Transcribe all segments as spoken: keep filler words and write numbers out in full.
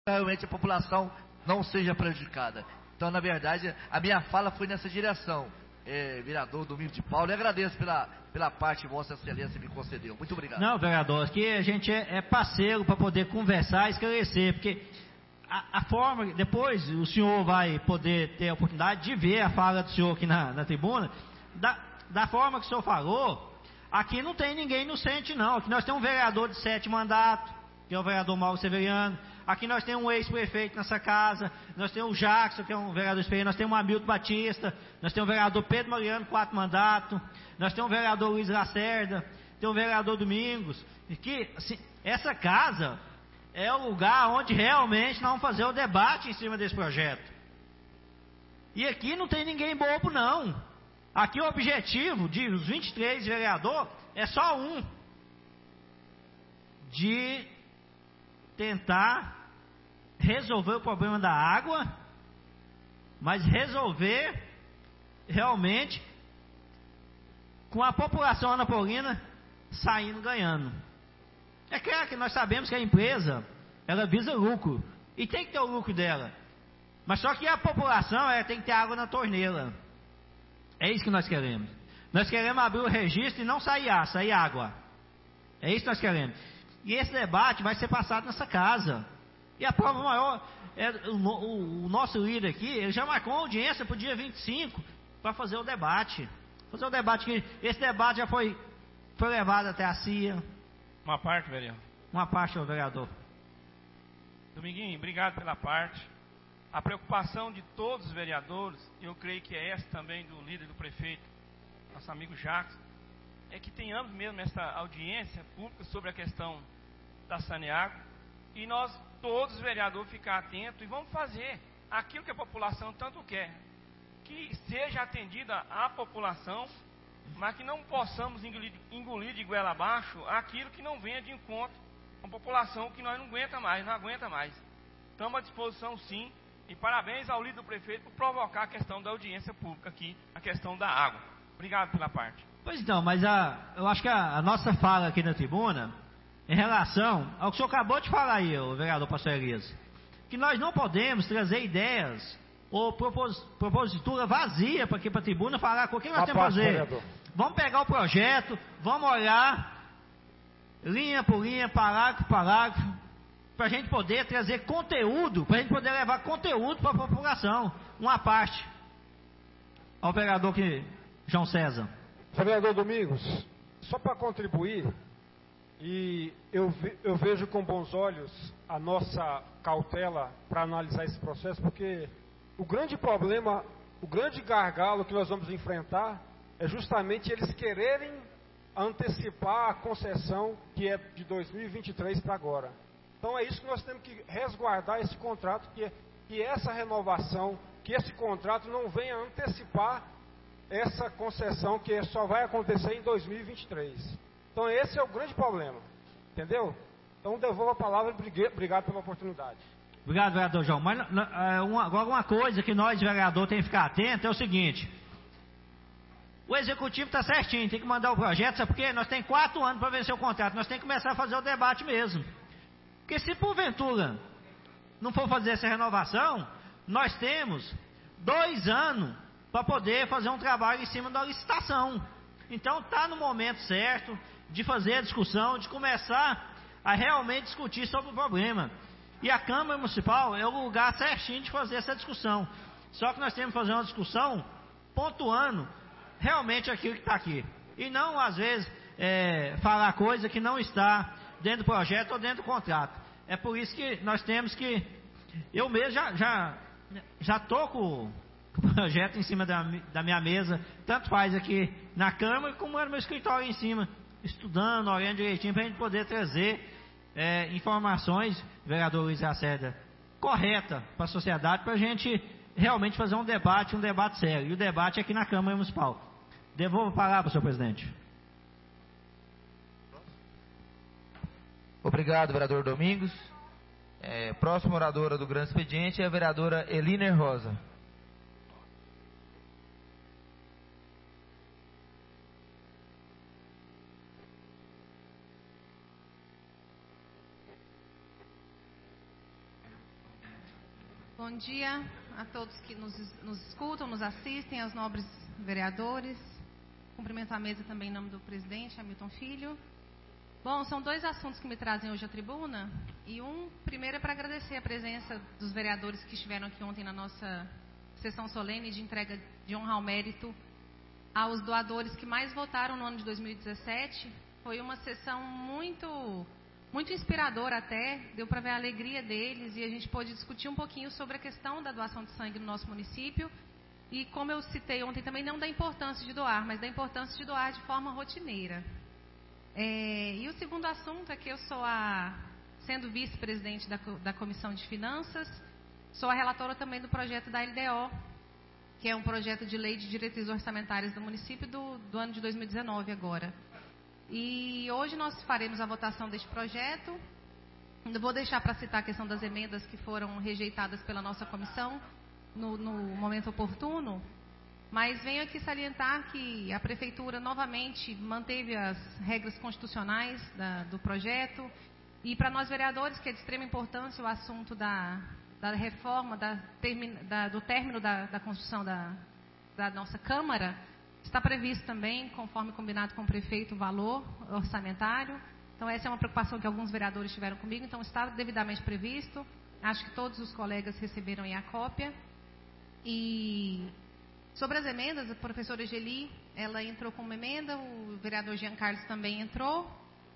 realmente a população não seja prejudicada. Então, na verdade, a minha fala foi nessa direção. É, vereador Domingos de Paulo, e agradeço pela, pela parte que Vossa Excelência me concedeu. Muito obrigado. Não, vereador, aqui a gente é, é parceiro para poder conversar e esclarecer, porque a, a forma, depois o senhor vai poder ter a oportunidade de ver a fala do senhor aqui na, na tribuna, da, da forma que o senhor falou, aqui não tem ninguém inocente não, aqui nós temos um vereador de sete mandatos, que é o vereador Mauro Severiano. Aqui nós temos um ex-prefeito nessa casa, nós temos o Jackson, que é um vereador experiente, nós temos o Hamilton Batista, nós temos o vereador Pedro Mariano, quatro mandatos, nós temos o vereador Luiz Lacerda, tem o vereador Domingos, e que, assim, essa casa é o lugar onde realmente nós vamos fazer o debate em cima desse projeto. E aqui não tem ninguém bobo não. Aqui o objetivo de os vinte e três vereadores é só um, de tentar resolver o problema da água, mas resolver realmente com a população anapolina saindo ganhando. É claro que nós sabemos que a empresa, ela visa lucro, e tem que ter o lucro dela, mas só que a população ela tem que ter água na torneira. É isso que nós queremos. Nós queremos abrir o registro e não sair ar, sair água. É isso que nós queremos. E esse debate vai ser passado nessa casa. E a prova maior, é o, o, o nosso líder aqui, ele já marcou uma audiência para o dia vinte e cinco para fazer o debate. Fazer o debate que esse debate já foi, foi levado até a C I A. Uma parte, vereador. Uma parte, o vereador. Dominguinho, obrigado pela parte. A preocupação de todos os vereadores, eu creio que é essa também do líder do prefeito, nosso amigo Jacques, é que tenhamos mesmo essa audiência pública sobre a questão da Saneago e nós, todos os vereadores, ficar atentos e vamos fazer aquilo que a população tanto quer, que seja atendida a população, mas que não possamos engolir, engolir de goela abaixo aquilo que não venha de encontro com a população que nós não aguenta mais, não aguenta mais. Estamos à disposição sim, e parabéns ao líder do prefeito por provocar a questão da audiência pública aqui, a questão da água. Obrigado pela parte. Pois então, mas a, eu acho que a, a nossa fala aqui na tribuna, em relação ao que o senhor acabou de falar aí, o vereador Pastor Elias, que nós não podemos trazer ideias ou propos, propositura vazia para aqui para a tribuna falar o que nós temos que fazer. Vereador. Vamos pegar o projeto, vamos olhar linha por linha, parágrafo por parágrafo, para a gente poder trazer conteúdo, para a gente poder levar conteúdo para a população. Uma parte. Ao vereador que, João César. Vereador Domingos, só para contribuir, e eu, ve, eu vejo com bons olhos a nossa cautela para analisar esse processo, porque o grande problema, o grande gargalo que nós vamos enfrentar é justamente eles quererem antecipar a concessão que é de dois mil e vinte e três para agora. Então é isso que nós temos que resguardar esse contrato, que, que essa renovação, que esse contrato não venha antecipar essa concessão que só vai acontecer em dois mil e vinte e três. Então esse é o grande problema, entendeu? Então devolvo a palavra e obrigado pela oportunidade. Obrigado, vereador João. Mas uma, agora uma coisa que nós, vereador, temos que ficar atento é o seguinte: o executivo está certinho, tem que mandar o projeto, sabe por quê? Nós temos quatro anos para vencer o contrato, nós temos que começar a fazer o debate mesmo. Porque se porventura não for fazer essa renovação, nós temos dois anos para poder fazer um trabalho em cima da licitação. Então está no momento certo de fazer a discussão, de começar a realmente discutir sobre o problema. E a Câmara Municipal é o lugar certinho de fazer essa discussão. Só que nós temos que fazer uma discussão pontuando realmente aquilo que está aqui. E não, às vezes, é, falar coisa que não está dentro do projeto ou dentro do contrato. É por isso que nós temos que... Eu mesmo já já já estou com o projeto em cima da, da minha mesa, tanto faz aqui na Câmara como no meu escritório em cima, estudando, olhando direitinho para a gente poder trazer é, informações, vereador Luiz Lacerda, correta para a sociedade, para a gente realmente fazer um debate, um debate sério. E o debate é aqui na Câmara Municipal. Devolvo a palavra, senhor presidente. Obrigado, vereador Domingos. É, próxima oradora do grande expediente é a vereadora Eliner Rosa. Bom dia a todos que nos, nos escutam, nos assistem, aos nobres vereadores. Cumprimento a mesa também em nome do presidente, Hamilton Filho. Bom, são dois assuntos que me trazem hoje à tribuna. E um, primeiro, é para agradecer a presença dos vereadores que estiveram aqui ontem na nossa sessão solene de entrega de honra ao mérito aos doadores que mais votaram no ano de dois mil e dezessete. Foi uma sessão muito, muito inspiradora até, deu para ver a alegria deles e a gente pôde discutir um pouquinho sobre a questão da doação de sangue no nosso município e, como eu citei ontem também, não da importância de doar, mas da importância de doar de forma rotineira. É, e o segundo assunto é que eu sou a, sendo vice-presidente da, da Comissão de Finanças, sou a relatora também do projeto da L D O, que é um projeto de lei de diretrizes orçamentárias do município do, do ano de dois mil e dezenove agora. E hoje nós faremos a votação deste projeto. Eu vou deixar para citar a questão das emendas que foram rejeitadas pela nossa comissão no, no momento oportuno, mas venho aqui salientar que a Prefeitura novamente manteve as regras constitucionais da, do projeto e para nós vereadores, que é de extrema importância o assunto da, da reforma, da, da, do término da, da construção da, da nossa Câmara. Está previsto também, conforme combinado com o prefeito, o valor orçamentário. Então, essa é uma preocupação que alguns vereadores tiveram comigo. Então, está devidamente previsto. Acho que todos os colegas receberam aí a cópia. E sobre as emendas, a professora Geli, ela entrou com uma emenda, o vereador Jean Carlos também entrou.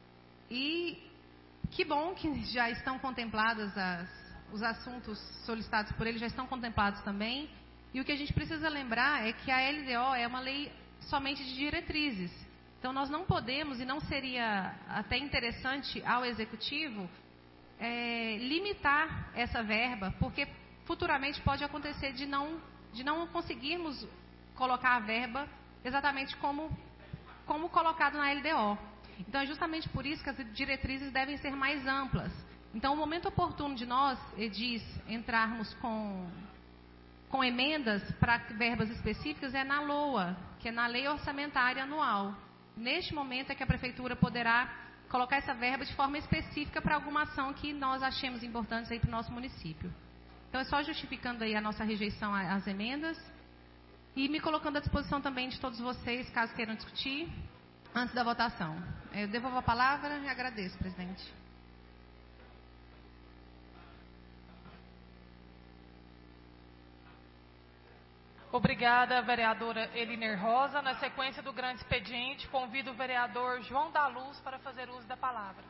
E que bom que já estão contempladas as, os assuntos solicitados por ele, já estão contemplados também. E o que a gente precisa lembrar é que a L D O é uma lei somente de diretrizes. Então, nós não podemos, e não seria até interessante ao Executivo, é, limitar essa verba, porque futuramente pode acontecer de não, de não conseguirmos colocar a verba exatamente como, como colocado na L D O. Então, é justamente por isso que as diretrizes devem ser mais amplas. Então, o momento oportuno de nós, Edis, entrarmos com... com emendas para verbas específicas é na LOA, que é na Lei Orçamentária Anual. Neste momento é que a Prefeitura poderá colocar essa verba de forma específica para alguma ação que nós achemos importante aí para o nosso município. Então é só justificando aí a nossa rejeição às emendas e me colocando à disposição também de todos vocês, caso queiram discutir, antes da votação. Eu devolvo a palavra e agradeço, presidente. Obrigada, vereadora Eliner Rosa. Na sequência do grande expediente, convido o vereador João da Luz para fazer uso da palavra.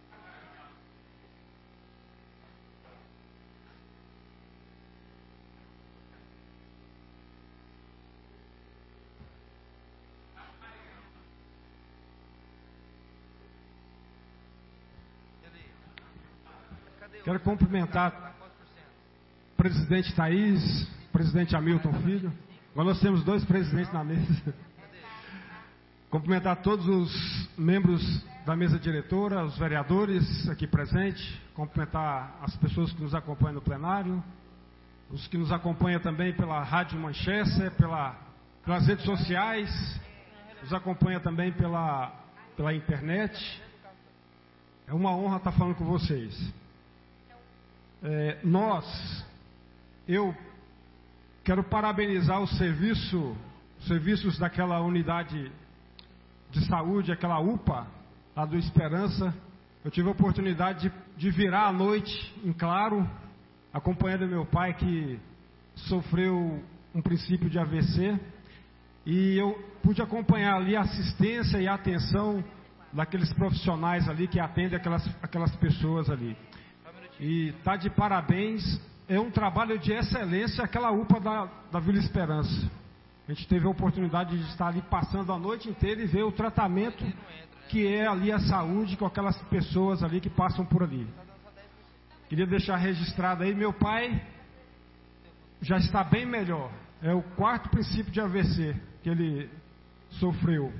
Quero cumprimentar o presidente Thaís, presidente Hamilton Filho. Agora nós temos dois presidentes na mesa. Cumprimentar todos os membros da mesa diretora, os vereadores aqui presentes. Cumprimentar as pessoas que nos acompanham no plenário, os que nos acompanham também pela Rádio Manchester, pela, pelas redes sociais, nos acompanham também pela, pela internet. É uma honra estar falando com vocês. É, nós, eu quero parabenizar o serviço, os serviços daquela unidade de saúde, aquela U P A, lá do Esperança. Eu tive a oportunidade de, de virar à noite em claro, acompanhando meu pai que sofreu um princípio de A V C. E eu pude acompanhar ali a assistência e a atenção daqueles profissionais ali que atendem aquelas, aquelas pessoas ali. E está de parabéns, é um trabalho de excelência aquela U P A da, da Vila Esperança. A gente teve a oportunidade de estar ali passando a noite inteira e ver o tratamento que é ali a saúde com aquelas pessoas ali que passam por ali. Queria deixar registrado aí, meu pai já está bem melhor. É o quarto princípio de A V C que ele sofreu.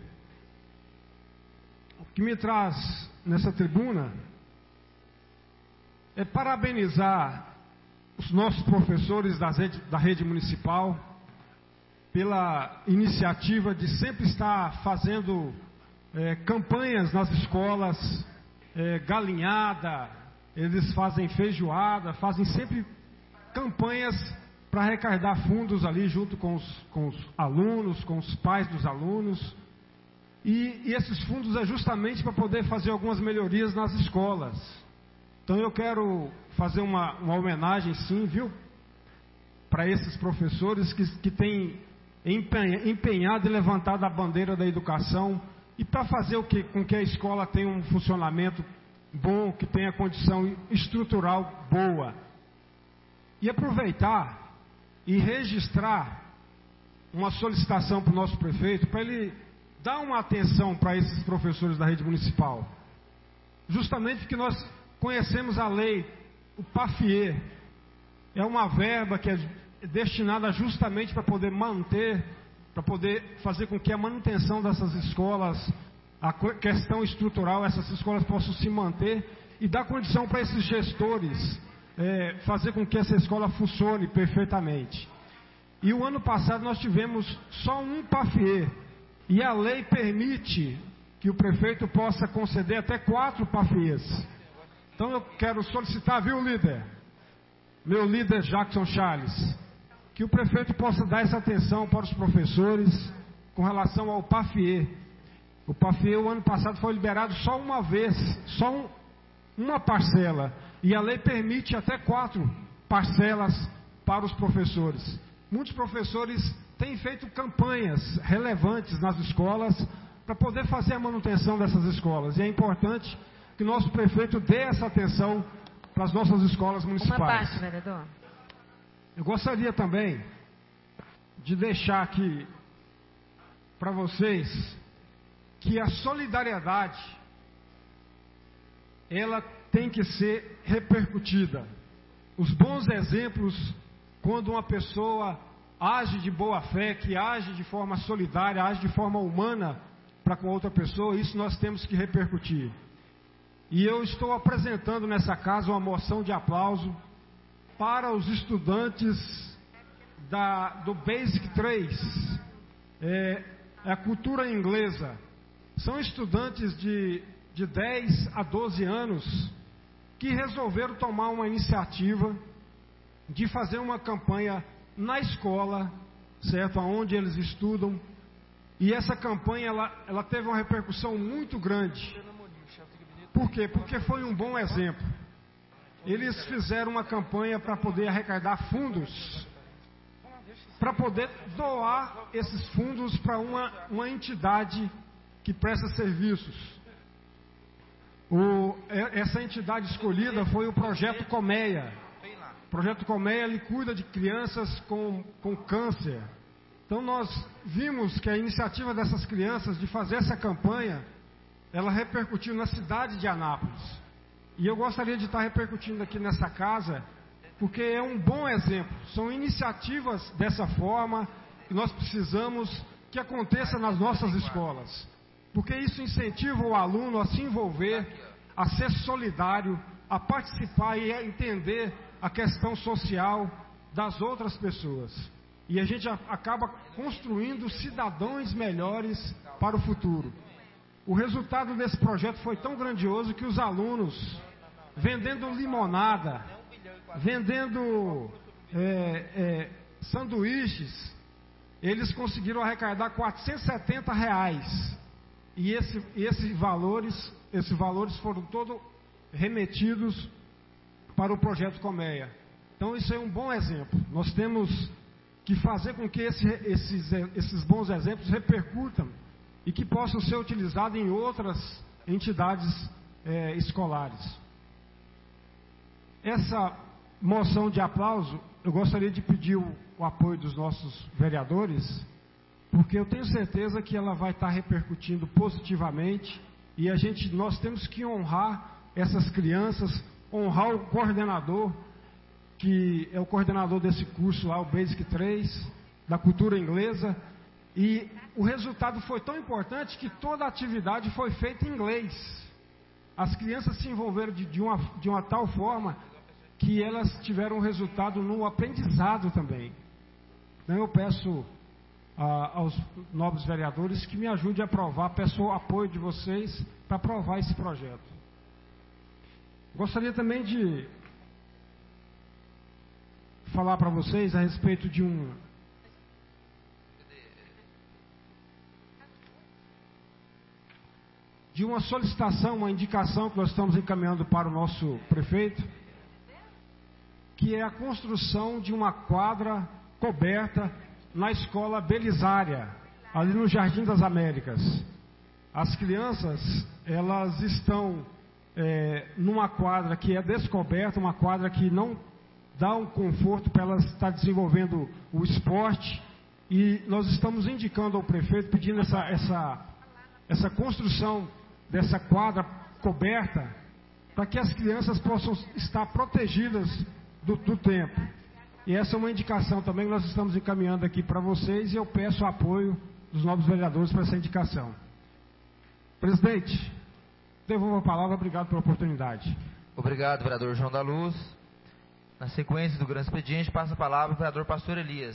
O que me traz nessa tribuna é parabenizar os nossos professores da rede, da rede municipal pela iniciativa de sempre estar fazendo é, campanhas nas escolas, é, galinhada, eles fazem feijoada, fazem sempre campanhas para arrecadar fundos ali junto com os, com os alunos, com os pais dos alunos. E, e esses fundos é justamente para poder fazer algumas melhorias nas escolas. Então eu quero fazer uma, uma homenagem, sim, viu, para esses professores que, que têm empenhado e levantado a bandeira da educação e para fazer o que, com que a escola tenha um funcionamento bom, que tenha condição estrutural boa. E aproveitar e registrar uma solicitação para o nosso prefeito, para ele dar uma atenção para esses professores da rede municipal. Justamente porque nós conhecemos a lei, o PAFIE, é uma verba que é destinada justamente para poder manter, para poder fazer com que a manutenção dessas escolas, a questão estrutural, essas escolas possam se manter e dar condição para esses gestores é, fazer com que essa escola funcione perfeitamente. E o ano passado nós tivemos só um PAFIE, e a lei permite que o prefeito possa conceder até quatro PAFIEs. Então eu quero solicitar, viu, líder? Meu líder Jackson Charles, que o prefeito possa dar essa atenção para os professores com relação ao PAFIE. O PAFIE, o ano passado, foi liberado só uma vez, só um, uma parcela. E a lei permite até quatro parcelas para os professores. Muitos professores têm feito campanhas relevantes nas escolas para poder fazer a manutenção dessas escolas. E é importante que o nosso prefeito dê essa atenção para as nossas escolas municipais. Uma parte, vereador. Eu gostaria também de deixar aqui para vocês que a solidariedade ela tem que ser repercutida. Os bons exemplos, quando uma pessoa age de boa fé, que age de forma solidária, age de forma humana para com outra pessoa, isso nós temos que repercutir. E eu estou apresentando nessa casa uma moção de aplauso para os estudantes da, do Basic três, é, é a cultura inglesa. São estudantes de, de dez a doze anos que resolveram tomar uma iniciativa de fazer uma campanha na escola, certo, onde eles estudam. E essa campanha ela, ela teve uma repercussão muito grande. Por quê? Porque foi um bom exemplo. Eles fizeram uma campanha para poder arrecadar fundos, para poder doar esses fundos para uma, uma entidade que presta serviços. O, essa entidade escolhida foi o Projeto Colmeia. O Projeto Colmeia ele cuida de crianças com, com câncer. Então nós vimos que a iniciativa dessas crianças de fazer essa campanha, ela repercutiu na cidade de Anápolis. E eu gostaria de estar repercutindo aqui nessa casa, porque é um bom exemplo. São iniciativas dessa forma que nós precisamos que aconteça nas nossas escolas. Porque isso incentiva o aluno a se envolver, a ser solidário, a participar e a entender a questão social das outras pessoas. E a gente acaba construindo cidadãos melhores para o futuro. O resultado desse projeto foi tão grandioso que os alunos, vendendo limonada, vendendo é, é, sanduíches, eles conseguiram arrecadar quatrocentos e setenta reais. E esse, esses valores, esses valores foram todos remetidos para o Projeto Colmeia. Então isso é um bom exemplo. Nós temos que fazer com que esse, esses, esses bons exemplos repercutam e que possam ser utilizados em outras entidades é, escolares. Essa moção de aplauso, eu gostaria de pedir o, o apoio dos nossos vereadores, porque eu tenho certeza que ela vai estar repercutindo positivamente e a gente, nós temos que honrar essas crianças, honrar o coordenador, que é o coordenador desse curso lá, o Basic três, da cultura inglesa, e o resultado foi tão importante que toda a atividade foi feita em inglês. As crianças se envolveram de, de, uma, de uma tal forma que elas tiveram um resultado no aprendizado também. Então eu peço a, aos nobres vereadores que me ajudem a aprovar, peço o apoio de vocês para aprovar esse projeto. Gostaria também de falar para vocês a respeito de um de uma solicitação, uma indicação que nós estamos encaminhando para o nosso prefeito, que é a construção de uma quadra coberta na escola Belisária, ali no Jardim das Américas. As crianças, elas estão é, numa quadra que é descoberta, uma quadra que não dá um conforto para elas estar desenvolvendo o esporte, e nós estamos indicando ao prefeito, pedindo essa, essa, essa construção dessa quadra coberta, para que as crianças possam estar protegidas do, do tempo. E essa é uma indicação também que nós estamos encaminhando aqui para vocês, e eu peço o apoio dos novos vereadores para essa indicação. Presidente, devolvo a palavra, obrigado pela oportunidade. Obrigado, vereador João da Luz. Na sequência do grande expediente, passa a palavra ao vereador Pastor Elias.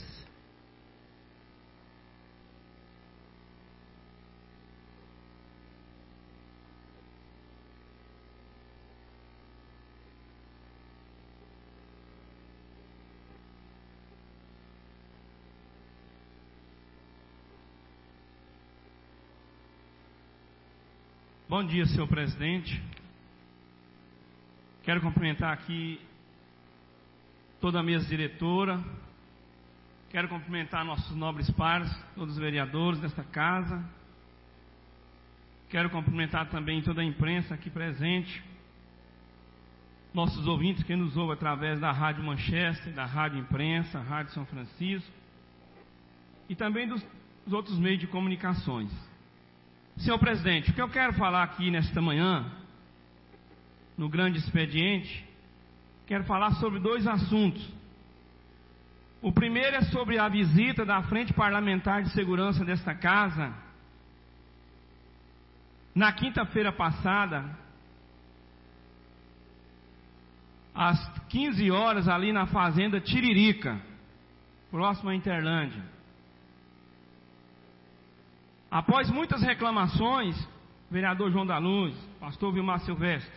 Bom dia, senhor presidente. Quero cumprimentar aqui toda a mesa diretora. Quero cumprimentar nossos nobres pares, todos os vereadores desta casa. Quero cumprimentar também toda a imprensa aqui presente, nossos ouvintes que nos ouvem através da Rádio Manchester, da Rádio Imprensa, Rádio São Francisco, e também dos, dos outros meios de comunicações. Senhor presidente, o que eu quero falar aqui nesta manhã, no grande expediente, quero falar sobre dois assuntos. O primeiro é sobre a visita da Frente Parlamentar de Segurança desta casa, na quinta-feira passada, às quinze horas, ali na Fazenda Tiririca, próximo a Interlândia. Após muitas reclamações, vereador João da Luz, pastor Vilmar Silvestre,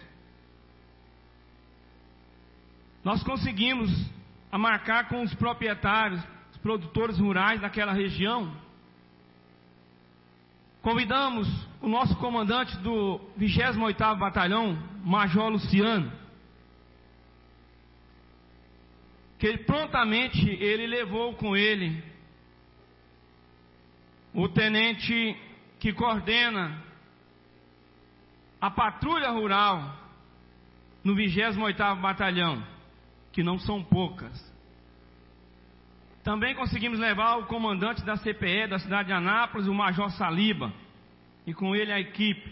nós conseguimos marcar com os proprietários, os produtores rurais daquela região. Convidamos o nosso comandante do vigésimo oitavo Batalhão, Major Luciano, que ele, prontamente ele levou com ele o tenente que coordena a patrulha rural no vigésimo oitavo Batalhão, que não são poucas. Também conseguimos levar o comandante da C P E da cidade de Anápolis, o Major Saliba, e com ele a equipe.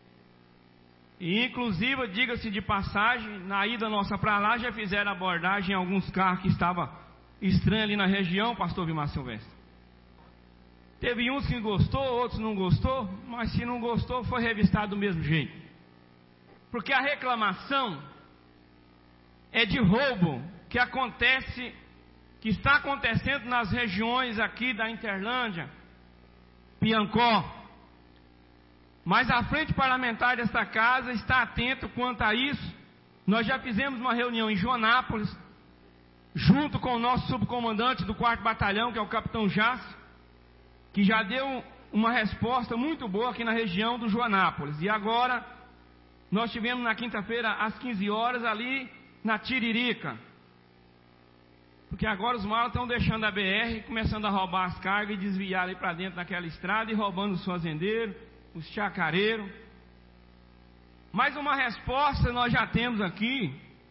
E inclusive, diga-se de passagem, na ida nossa para lá, já fizeram abordagem em alguns carros que estavam estranhos ali na região, pastor Vilmar Silvestre. Teve uns que gostou, outros não gostou, mas se não gostou, foi revistado do mesmo jeito. Porque a reclamação é de roubo que acontece, que está acontecendo nas regiões aqui da Interlândia, Piancó. Mas a frente parlamentar desta casa está atenta quanto a isso. Nós já fizemos uma reunião em Joanápolis, junto com o nosso subcomandante do quarto Batalhão, que é o capitão Jássio, que já deu uma resposta muito boa aqui na região do Joanápolis. E agora, nós tivemos na quinta-feira, às quinze horas, ali na Tiririca. Porque agora os malas estão deixando a B R, começando a roubar as cargas e desviar ali para dentro daquela estrada e roubando os fazendeiros, os chacareiros. Mais uma resposta nós já temos aqui.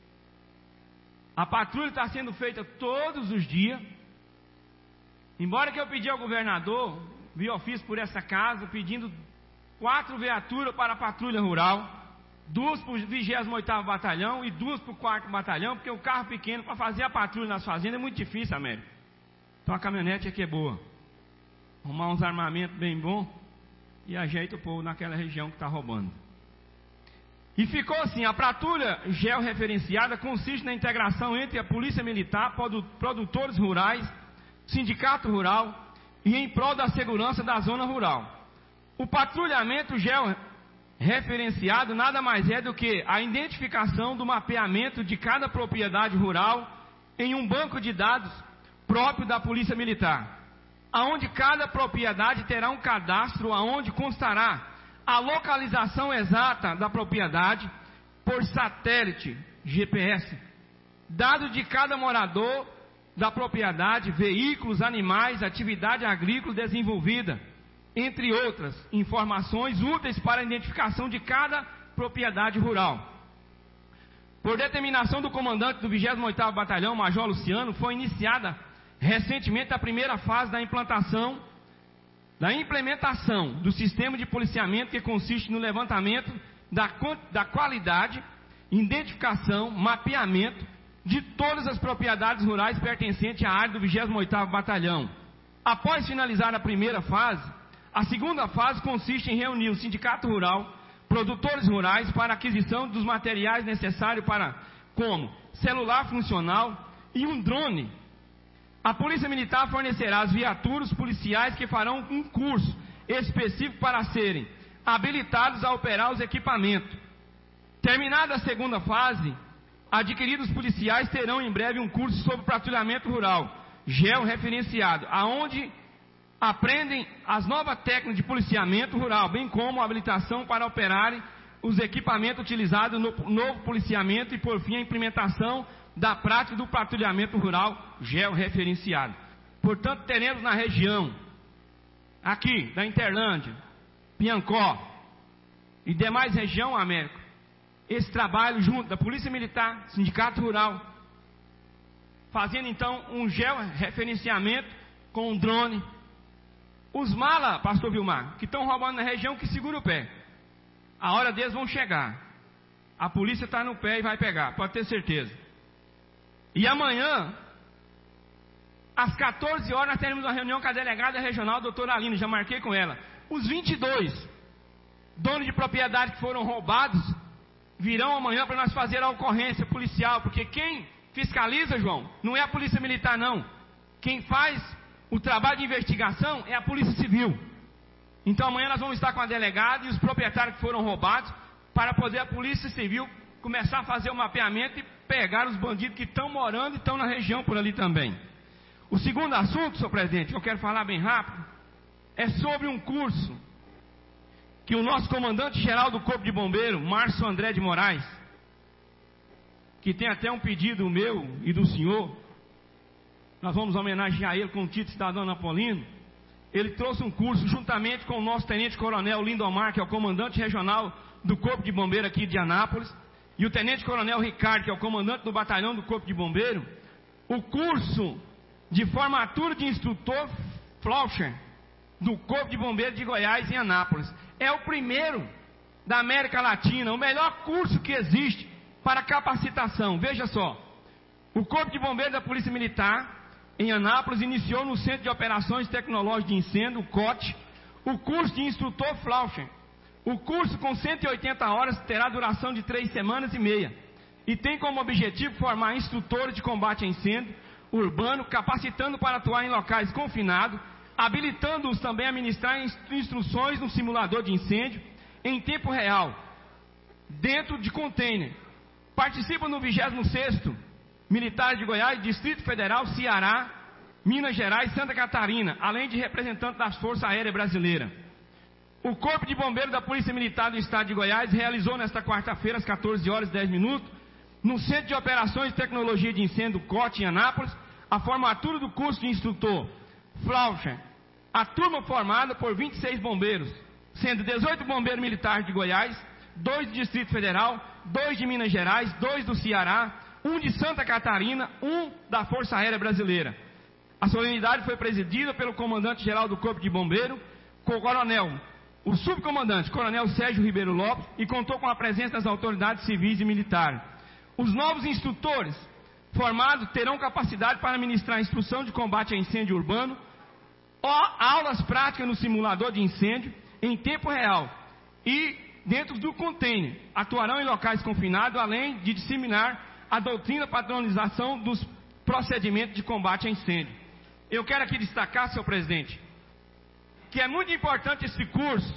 A patrulha está sendo feita todos os dias. Embora que eu pedi ao governador, vi ofício por essa casa, pedindo quatro viaturas para a patrulha rural, duas para o vigésimo oitavo Batalhão e duas para o quarto Batalhão, porque o carro pequeno para fazer a patrulha nas fazendas é muito difícil, Américo. Então a caminhonete aqui é boa. Arrumar uns armamentos bem bons e ajeita o povo naquela região que está roubando. E ficou assim: a patrulha georreferenciada consiste na integração entre a Polícia Militar, produtores rurais, Sindicato Rural e em prol da segurança da zona rural. O patrulhamento georreferenciado nada mais é do que a identificação do mapeamento de cada propriedade rural em um banco de dados próprio da Polícia Militar, aonde cada propriedade terá um cadastro aonde constará a localização exata da propriedade por satélite, G P S, dados de cada morador da propriedade, veículos, animais, atividade agrícola desenvolvida, entre outras informações úteis para a identificação de cada propriedade rural. Por determinação do comandante do vigésimo oitavo Batalhão, Major Luciano, foi iniciada recentemente a primeira fase da implantação, da implementação do sistema de policiamento, que consiste no levantamento da, da qualidade, identificação, mapeamento de todas as propriedades rurais pertencentes à área do vigésimo oitavo Batalhão. Após finalizar a primeira fase, a segunda fase consiste em reunir o sindicato rural, produtores rurais, para aquisição dos materiais necessários para, como celular funcional e um drone. A Polícia Militar fornecerá as viaturas policiais que farão um curso específico para serem habilitados a operar os equipamentos. Terminada a segunda fase, adquiridos policiais terão em breve um curso sobre patrulhamento rural, georreferenciado, aonde aprendem as novas técnicas de policiamento rural, bem como a habilitação para operarem os equipamentos utilizados no novo policiamento e, por fim, a implementação da prática do patrulhamento rural georreferenciado. Portanto, teremos na região, aqui, da Interlândia, Piancó e demais região, Américo, esse trabalho junto da Polícia Militar, Sindicato Rural, fazendo então um georreferenciamento com um drone. Os malas, pastor Vilmar, que estão roubando na região, que segura o pé. A hora deles vão chegar. A polícia está no pé e vai pegar, pode ter certeza. E amanhã, às quatorze horas, nós teremos uma reunião com a delegada regional, a doutora Aline, já marquei com ela. Os vinte e dois donos de propriedade que foram roubados virão amanhã para nós fazer a ocorrência policial, porque quem fiscaliza, João, não é a Polícia Militar, não. Quem faz o trabalho de investigação é a Polícia Civil. Então amanhã nós vamos estar com a delegada e os proprietários que foram roubados, para poder a Polícia Civil começar a fazer o mapeamento e pegar os bandidos que estão morando e estão na região por ali também. O segundo assunto, senhor presidente, que eu quero falar bem rápido, é sobre um curso que o nosso comandante-geral do Corpo de Bombeiro, Márcio André de Moraes, que tem até um pedido meu e do senhor, nós vamos homenagear ele com o título de cidadão napolino. Ele trouxe um curso juntamente com o nosso tenente-coronel Lindomar, que é o comandante regional do Corpo de Bombeiro aqui de Anápolis, e o tenente-coronel Ricardo, que é o comandante do batalhão do Corpo de Bombeiro, o curso de formatura de instrutor Flauscher do Corpo de Bombeiro de Goiás em Anápolis. É o primeiro da América Latina, o melhor curso que existe para capacitação. Veja só, o Corpo de Bombeiro da Polícia Militar em Anápolis iniciou no Centro de Operações Tecnológicas de Incêndio, o C O T, o curso de instrutor Flauscher. O curso, com cento e oitenta horas, terá duração de três semanas e meia e tem como objetivo formar instrutores de combate a incêndio urbano, capacitando para atuar em locais confinados, habilitando-os também a ministrar instruções no simulador de incêndio em tempo real, dentro de container. Participam no vigésimo sexto Militares de Goiás, Distrito Federal, Ceará, Minas Gerais, Santa Catarina, além de representantes das Forças Aéreas Brasileiras. O Corpo de Bombeiro da Polícia Militar do Estado de Goiás realizou nesta quarta-feira, às quatorze horas e dez minutos, no Centro de Operações e Tecnologia de Incêndio do C O T em Anápolis, a formatura do curso de instrutor Flauscher. A turma formada por vinte e seis bombeiros, sendo dezoito bombeiros militares de Goiás, dois do Distrito Federal, dois de Minas Gerais, dois do Ceará, um de Santa Catarina, um da Força Aérea Brasileira. A solenidade foi presidida pelo comandante-geral do Corpo de Bombeiro, com o coronel, o subcomandante, coronel Sérgio Ribeiro Lopes, e contou com a presença das autoridades civis e militares. Os novos instrutores formados terão capacidade para ministrar instrução de combate a incêndio urbano, aulas práticas no simulador de incêndio em tempo real e dentro do container. Atuarão em locais confinados, além de disseminar a doutrina padronização dos procedimentos de combate a incêndio. Eu quero aqui destacar, senhor presidente, que é muito importante esse curso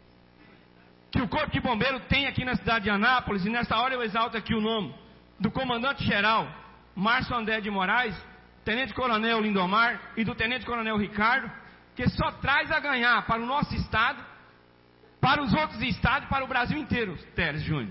que o Corpo de Bombeiro tem aqui na cidade de Anápolis, e nessa hora eu exalto aqui o nome do comandante-geral Márcio André de Moraes, Tenente Coronel Lindomar e do Tenente Coronel Ricardo, que só traz a ganhar para o nosso estado, para os outros estados e para o Brasil inteiro, Teres Júnior.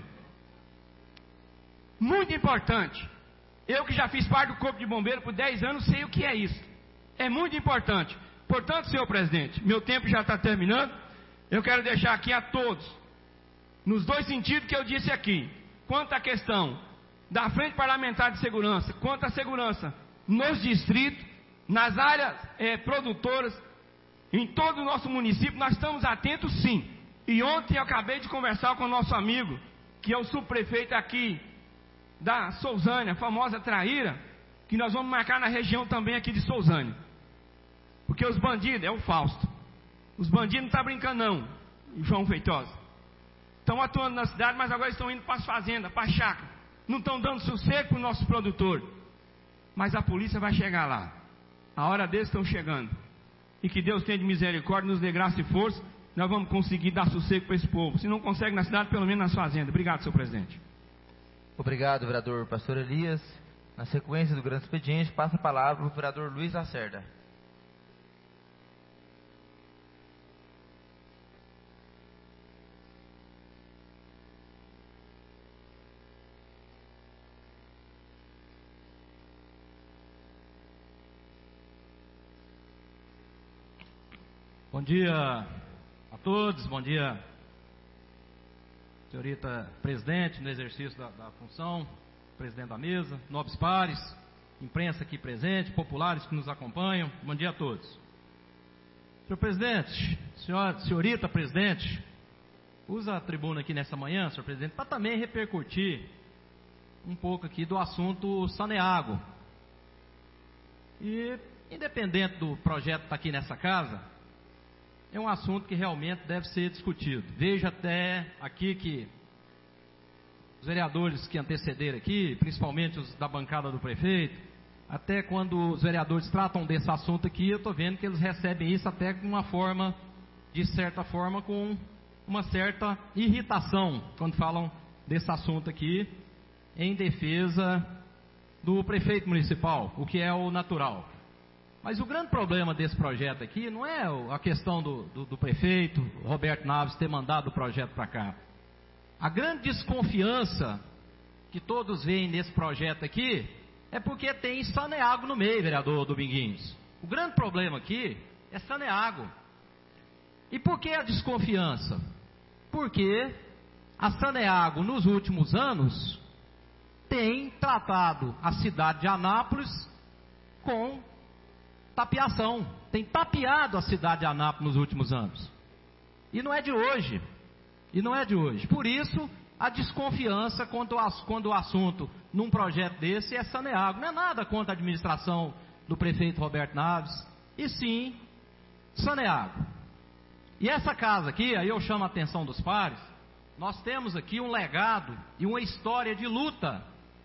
Muito importante. Eu que já fiz parte do Corpo de Bombeiro por dez anos, sei o que é isso. É muito importante. Portanto, senhor presidente, meu tempo já está terminando. Eu quero deixar aqui a todos, nos dois sentidos que eu disse aqui, quanto à questão da Frente Parlamentar de Segurança, quanto à segurança nos distritos, nas áreas eh, produtoras, em todo o nosso município, nós estamos atentos sim. E ontem eu acabei de conversar com o nosso amigo, que é o subprefeito aqui da Sousânia, a famosa Traíra, que nós vamos marcar na região também aqui de Sousânia. Porque os bandidos, é o Fausto, os bandidos não estão brincando não, João Feitosa. Estão atuando na cidade, mas agora estão indo para as fazendas, para a chácara. Não estão dando sossego para o nosso produtor. Mas a polícia vai chegar lá. A hora deles estão chegando. E que Deus tenha de misericórdia, nos dê graça e força. Nós vamos conseguir dar sossego para esse povo. Se não consegue na cidade, pelo menos nas fazendas. Obrigado, senhor presidente. Obrigado, vereador Pastor Elias. Na sequência do grande expediente, passa a palavra para o vereador Luiz Lacerda. Bom dia a todos, bom dia, senhorita presidente, no exercício da, da função, presidente da mesa, nobres pares, imprensa aqui presente, populares que nos acompanham, bom dia a todos. Senhor presidente, senhora, senhorita presidente, usa a tribuna aqui nessa manhã, senhor presidente, para também repercutir um pouco aqui do assunto Saneago. E, independente do projeto estar aqui nessa casa, é um assunto que realmente deve ser discutido. Vejo até aqui que os vereadores que antecederam aqui, principalmente os da bancada do prefeito, até quando os vereadores tratam desse assunto aqui, eu estou vendo que eles recebem isso até com uma forma, de certa forma, com uma certa irritação, quando falam desse assunto aqui, em defesa do prefeito municipal, o que é o natural. Mas o grande problema desse projeto aqui não é a questão do, do, do prefeito Roberto Naves ter mandado o projeto para cá. A grande desconfiança que todos veem nesse projeto aqui é porque tem Saneago no meio, vereador Dominguinhos. O grande problema aqui é Saneago. E por que a desconfiança? Porque a Saneago, nos últimos anos, tem tratado a cidade de Anápolis com tapeação, tem tapeado a cidade de Anápolis nos últimos anos. E não é de hoje. E não é de hoje. Por isso, a desconfiança quando, quando o assunto num projeto desse é Saneago. Não é nada contra a administração do prefeito Roberto Naves, e sim Saneago. E essa casa aqui, aí eu chamo a atenção dos pares, nós temos aqui um legado e uma história de luta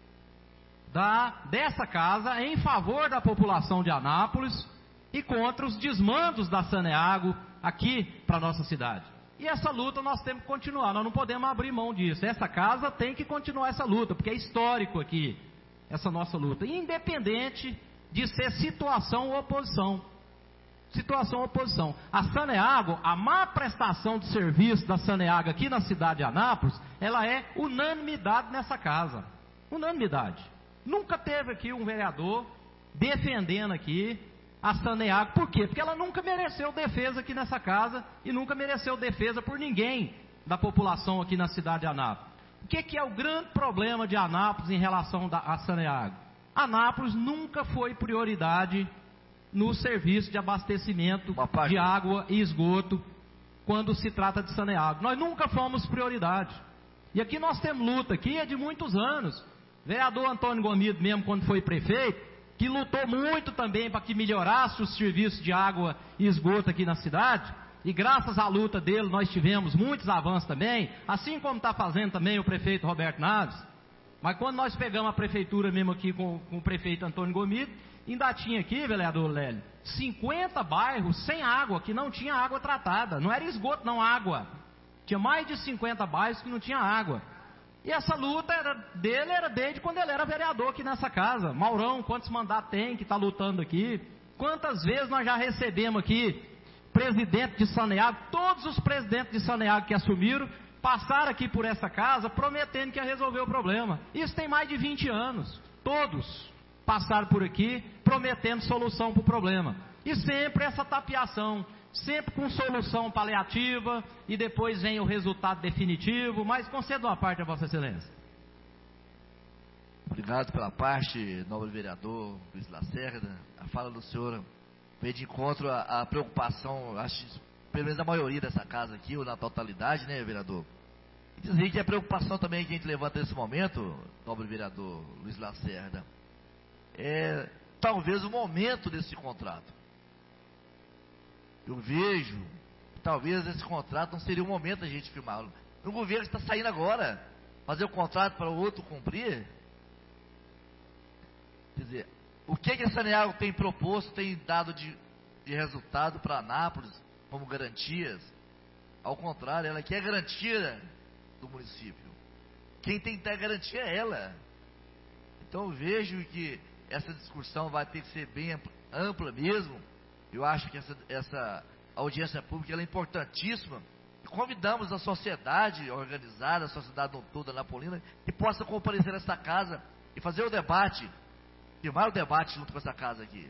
Da, dessa casa em favor da população de Anápolis e contra os desmandos da Saneago aqui para a nossa cidade. E essa luta nós temos que continuar, nós não podemos abrir mão disso. Essa casa tem que continuar essa luta, porque é histórico aqui, essa nossa luta, independente de ser situação ou oposição. Situação ou oposição. A Saneago, a má prestação de serviço da Saneago aqui na cidade de Anápolis, ela é unanimidade nessa casa. Unanimidade. Nunca teve aqui um vereador defendendo aqui a Saneago. Por quê? Porque ela nunca mereceu defesa aqui nessa casa e nunca mereceu defesa por ninguém da população aqui na cidade de Anápolis. O que, que é o grande problema de Anápolis em relação à Saneago? Anápolis nunca foi prioridade no serviço de abastecimento de água e esgoto quando se trata de Saneago. Nós nunca fomos prioridade. E aqui nós temos luta aqui é de muitos anos. Vereador Antônio Gomido, mesmo quando foi prefeito, que lutou muito também para que melhorasse os serviços de água e esgoto aqui na cidade, e graças à luta dele nós tivemos muitos avanços também, assim como está fazendo também o prefeito Roberto Naves. Mas quando nós pegamos a prefeitura mesmo aqui com, com o prefeito Antônio Gomido, ainda tinha aqui, vereador Lélio, cinquenta bairros sem água, que não tinha água tratada, não era esgoto não, água. Tinha mais de cinquenta bairros que não tinha água. E essa luta era dele, era desde quando ele era vereador aqui nessa casa. Maurão, quantos mandatos tem que está lutando aqui? Quantas vezes nós já recebemos aqui presidente de Saneago, todos os presidentes de Saneago que assumiram, passaram aqui por essa casa prometendo que ia resolver o problema. Isso tem mais de vinte anos. Todos passaram por aqui prometendo solução para o problema. E sempre essa tapeação, sempre com solução paliativa, e depois vem o resultado definitivo, mas concedo uma parte a Vossa Excelência. Obrigado pela parte, nobre vereador Luiz Lacerda. A fala do senhor veio de encontro à, à preocupação, acho, pelo menos da maioria dessa casa aqui, ou na totalidade, né, vereador? E dizer que a preocupação também que a gente levanta nesse momento, nobre vereador Luiz Lacerda, é talvez o momento desse contrato. Eu vejo, talvez esse contrato não seria o momento da gente firmá-lo. No governo está saindo agora, fazer o contrato para o outro cumprir. Quer dizer, o que, que a Saneago tem proposto, tem dado de, de resultado para Anápolis como garantias? Ao contrário, ela quer garantia do município. Quem tem que ter garantia é ela. Então eu vejo que essa discussão vai ter que ser bem ampla, ampla mesmo. Eu acho que essa, essa audiência pública ela é importantíssima. E convidamos a sociedade organizada, a sociedade toda napolina, que possa comparecer nessa casa e fazer o debate, firmar o debate junto com essa casa aqui.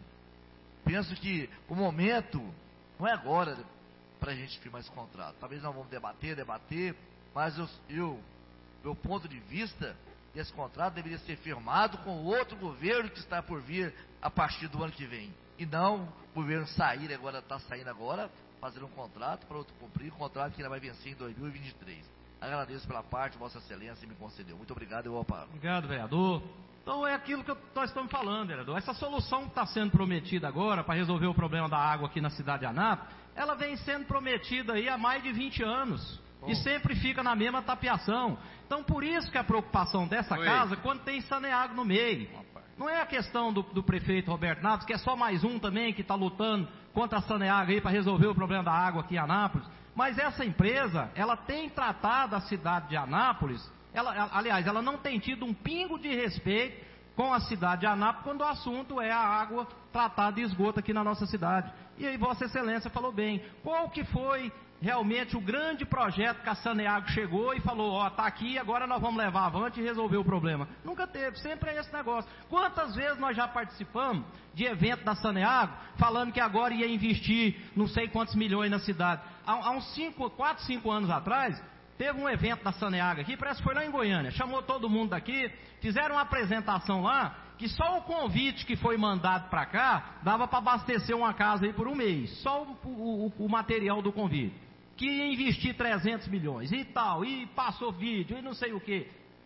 Penso que o momento não é agora para a gente firmar esse contrato. Talvez nós vamos debater, debater, mas eu, eu, meu ponto de vista, esse contrato deveria ser firmado com o outro governo que está por vir a partir do ano que vem. E não o governo sair agora, está saindo agora, fazer um contrato para outro cumprir, um contrato que ainda vai vencer em dois mil e vinte e três. Agradeço pela parte, Vossa Excelência me concedeu. Muito obrigado, eu vou parar. Obrigado, vereador. Então é aquilo que nós estamos falando, vereador. Essa solução que está sendo prometida agora para resolver o problema da água aqui na cidade de Anápolis, ela vem sendo prometida aí há mais de vinte anos. Bom. E sempre fica na mesma tapeação. Então por isso que a preocupação dessa Oi. casa, quando tem Saneago no meio. Não é a questão do, do prefeito Roberto Naves, que é só mais um também que está lutando contra a Saneago aí para resolver o problema da água aqui em Anápolis. Mas essa empresa, ela tem tratado a cidade de Anápolis, ela, aliás, ela não tem tido um pingo de respeito com a cidade de Anápolis quando o assunto é a água tratada de esgoto aqui na nossa cidade. E aí Vossa Excelência falou bem, qual que foi realmente o grande projeto que a Saneago chegou e falou, ó, tá aqui, agora nós vamos levar avante e resolver o problema? Nunca teve, sempre é esse negócio. Quantas vezes nós já participamos de evento da Saneago, falando que agora ia investir não sei quantos milhões na cidade? Há, há uns cinco, quatro, cinco anos atrás, teve um evento da Saneago aqui, parece que foi lá em Goiânia, chamou todo mundo daqui, fizeram uma apresentação lá, que só o convite que foi mandado para cá, dava para abastecer uma casa aí por um mês, só o, o, o material do convite. Que ia investir trezentos milhões e tal, e passou vídeo, e não sei o que,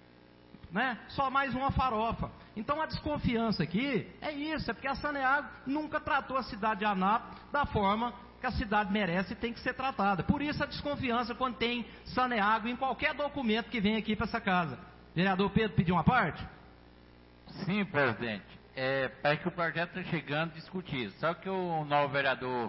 né? Só mais uma farofa. Então a desconfiança aqui é isso, é porque a Saneago nunca tratou a cidade de Anápolis da forma que a cidade merece e tem que ser tratada. Por isso a desconfiança quando tem Saneago em qualquer documento que vem aqui para essa casa. Vereador Pedro pediu uma parte? Sim, presidente. É, parece que o projeto está chegando discutido. Só que o novo vereador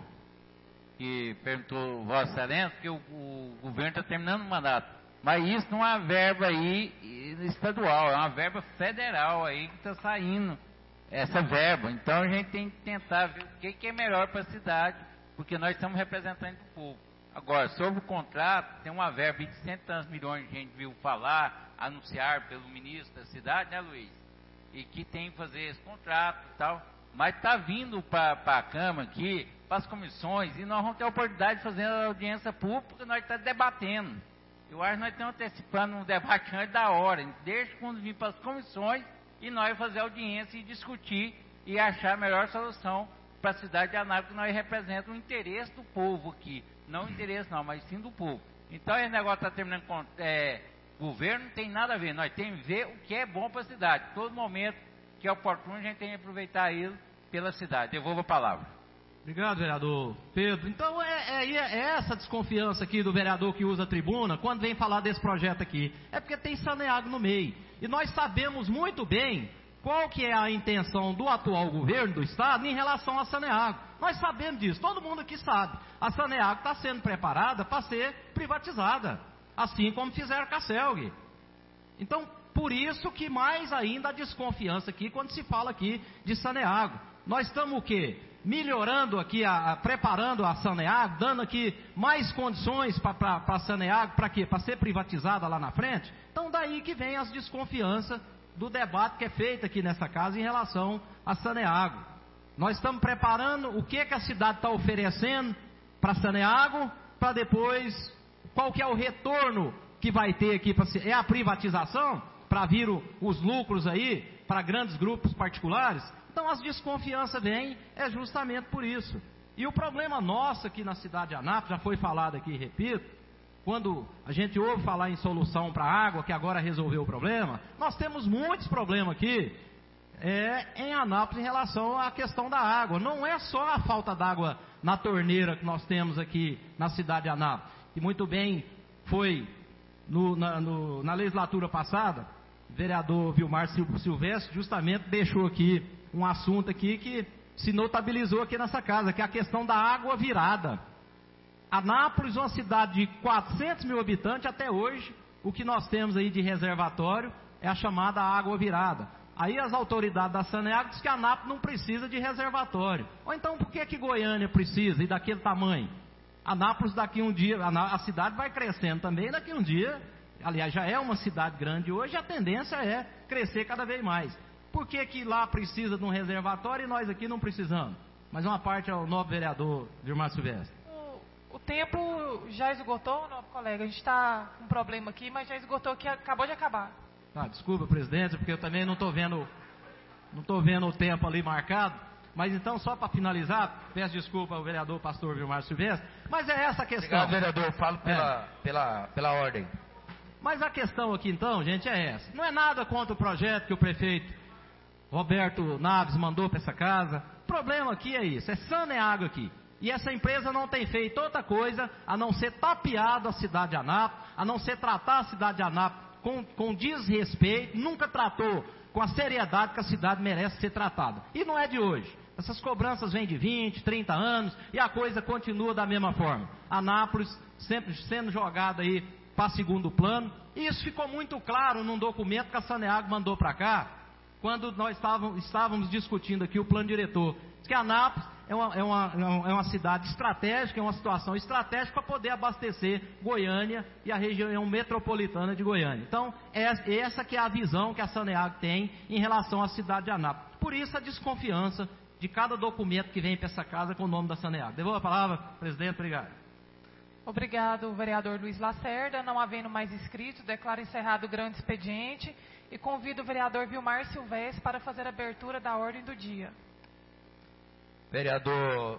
que perguntou Vossa Excelência, que o, o governo está terminando o mandato. Mas isso não é uma verba aí estadual, é uma verba federal aí que está saindo, essa verba. Então a gente tem que tentar ver o que, que é melhor para a cidade, porque nós estamos representando o povo. Agora, sobre o contrato, tem uma verba de cento e tantos milhões que a gente viu falar, anunciar pelo ministro da cidade, né, Luiz? E que tem que fazer esse contrato e tal. Mas está vindo para a Câmara aqui, para as comissões, e nós vamos ter a oportunidade de fazer a audiência pública, porque nós estamos debatendo. Eu acho que nós estamos antecipando um debate antes da hora, desde quando vir para as comissões, e nós fazer audiência e discutir e achar a melhor solução para a cidade de Anápolis, que nós representamos o interesse do povo aqui. Não o interesse não, mas sim do povo. Então esse negócio está terminando com é, governo, não tem nada a ver. Nós temos que ver o que é bom para a cidade. Todo momento que é oportuno, a gente tem que aproveitar ele pela cidade. Devolvo a palavra. Obrigado, vereador Pedro. Então é, é, é essa desconfiança aqui do vereador que usa a tribuna, quando vem falar desse projeto aqui. É porque tem Saneago no meio. E nós sabemos muito bem qual que é a intenção do atual governo do estado em relação a Saneago. Nós sabemos disso, todo mundo aqui sabe. A Saneago está sendo preparada para ser privatizada, assim como fizeram com a Celg. Então, por isso que mais ainda a desconfiança aqui, quando se fala aqui de Saneago. Nós estamos o quê? Melhorando aqui, a, a, preparando a Saneago, dando aqui mais condições para a Saneago, para quê? Para ser privatizada lá na frente? Então, daí que vem as desconfianças do debate que é feito aqui nessa casa em relação a Saneago. Nós estamos preparando o que, que a cidade está oferecendo para Saneago, para depois, qual que é o retorno que vai ter aqui, pra, é a privatização, para vir o, os lucros aí, para grandes grupos particulares. Então as desconfianças vêm, é justamente por isso. E o problema nosso aqui na cidade de Anápolis, já foi falado aqui, repito, quando a gente ouve falar em solução para a água, que agora resolveu o problema, nós temos muitos problemas aqui é, em Anápolis em relação à questão da água. Não é só a falta d'água na torneira que nós temos aqui na cidade de Anápolis, que muito bem foi no, na, no, na legislatura passada, o vereador Vilmar Silvestre justamente deixou aqui um assunto aqui que se notabilizou aqui nessa casa, que é a questão da água virada. Anápolis é uma cidade de quatrocentos mil habitantes, até hoje, o que nós temos aí de reservatório é a chamada água virada. Aí as autoridades da Saneago dizem que Anápolis não precisa de reservatório. Ou então por que que Goiânia precisa e daquele tamanho? Anápolis daqui um dia, a cidade vai crescendo também, daqui um dia, aliás já é uma cidade grande hoje, a tendência é crescer cada vez mais. Por que que lá precisa de um reservatório e nós aqui não precisamos? Mas uma parte ao novo vereador Vilmar Silvestre. O, o tempo já esgotou, nosso colega, a gente está com um problema aqui, mas já esgotou, que acabou de acabar. Ah, desculpa, presidente, porque eu também não estou vendo, não estou vendo o tempo ali marcado. Mas então, só para finalizar, peço desculpa ao vereador pastor Vilmar Silvestre, mas é essa a questão. Obrigado, vereador, falo pela, é. pela, pela ordem. Mas a questão aqui então, gente, é essa. Não é nada contra o projeto que o prefeito Roberto Naves mandou para essa casa. O problema aqui é isso, é Saneago aqui. E essa empresa não tem feito outra coisa a não ser tapeado a cidade de Anápolis, a não ser tratar a cidade de Anápolis com, com desrespeito, nunca tratou com a seriedade que a cidade merece ser tratada. E não é de hoje. Essas cobranças vêm de vinte, trinta anos e a coisa continua da mesma forma. Anápolis sempre sendo jogada aí para segundo plano. E isso ficou muito claro num documento que a Saneago mandou para cá, quando nós estávamos, estávamos discutindo aqui o plano diretor. Diz que Anápolis é uma, é, uma, é uma cidade estratégica, é uma situação estratégica para poder abastecer Goiânia e a região metropolitana de Goiânia. Então, é, essa que é a visão que a Saneago tem em relação à cidade de Anápolis. Por isso a desconfiança de cada documento que vem para essa casa com o nome da Saneago. Devolvo a palavra, presidente, obrigado. Obrigado, vereador Luiz Lacerda. Não havendo mais inscritos, declaro encerrado o grande expediente e convido o vereador Vilmar Silvestre para fazer a abertura da ordem do dia. Vereador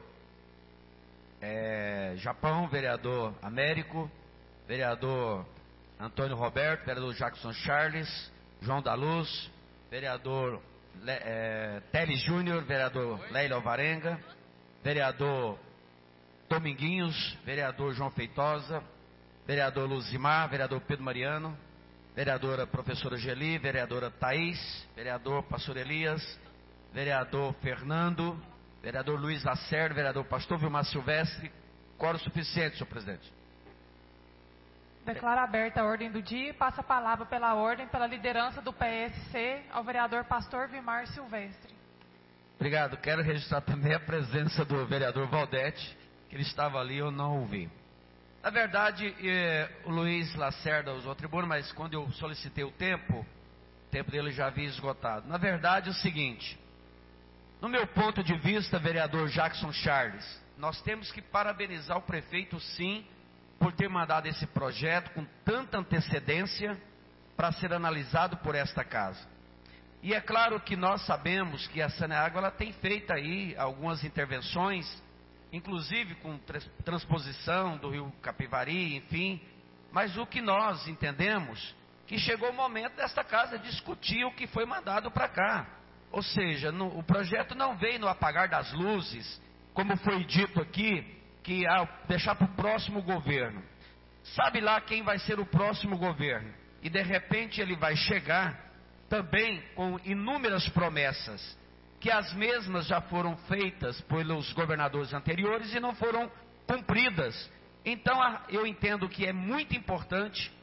é, Japão, vereador Américo, vereador Antônio Roberto, vereador Jackson Charles, João da Luz, vereador é, Teles Júnior, vereador Leila Alvarenga, vereador Dominguinhos, vereador João Feitosa, vereador Luzimar, vereador Pedro Mariano, vereadora professora Geli, vereadora Thaís, vereador pastor Elias, vereador Fernando, vereador Luiz Lacerda, vereador pastor Vilmar Silvestre. Quórum suficiente, senhor presidente. Declaro aberta a ordem do dia e passo a palavra pela ordem, pela liderança do P S C, ao vereador pastor Vilmar Silvestre. Obrigado. Quero registrar também a presença do vereador Valdete, que ele estava ali, eu não ouvi. Na verdade, eh, o Luiz Lacerda usou a tribuna, mas quando eu solicitei o tempo, o tempo dele já havia esgotado. Na verdade, é o seguinte, no meu ponto de vista, vereador Jackson Charles, nós temos que parabenizar o prefeito, sim, por ter mandado esse projeto com tanta antecedência para ser analisado por esta casa. E é claro que nós sabemos que a Saneago ela tem feito aí algumas intervenções, inclusive com transposição do rio Capivari, enfim, mas o que nós entendemos, que chegou o momento desta casa discutir o que foi mandado para cá. Ou seja, no, o projeto não veio no apagar das luzes, como foi dito aqui, que ah, deixar para o próximo governo. Sabe lá quem vai ser o próximo governo? E de repente ele vai chegar também com inúmeras promessas, que as mesmas já foram feitas pelos governadores anteriores e não foram cumpridas. Então eu entendo que é muito importante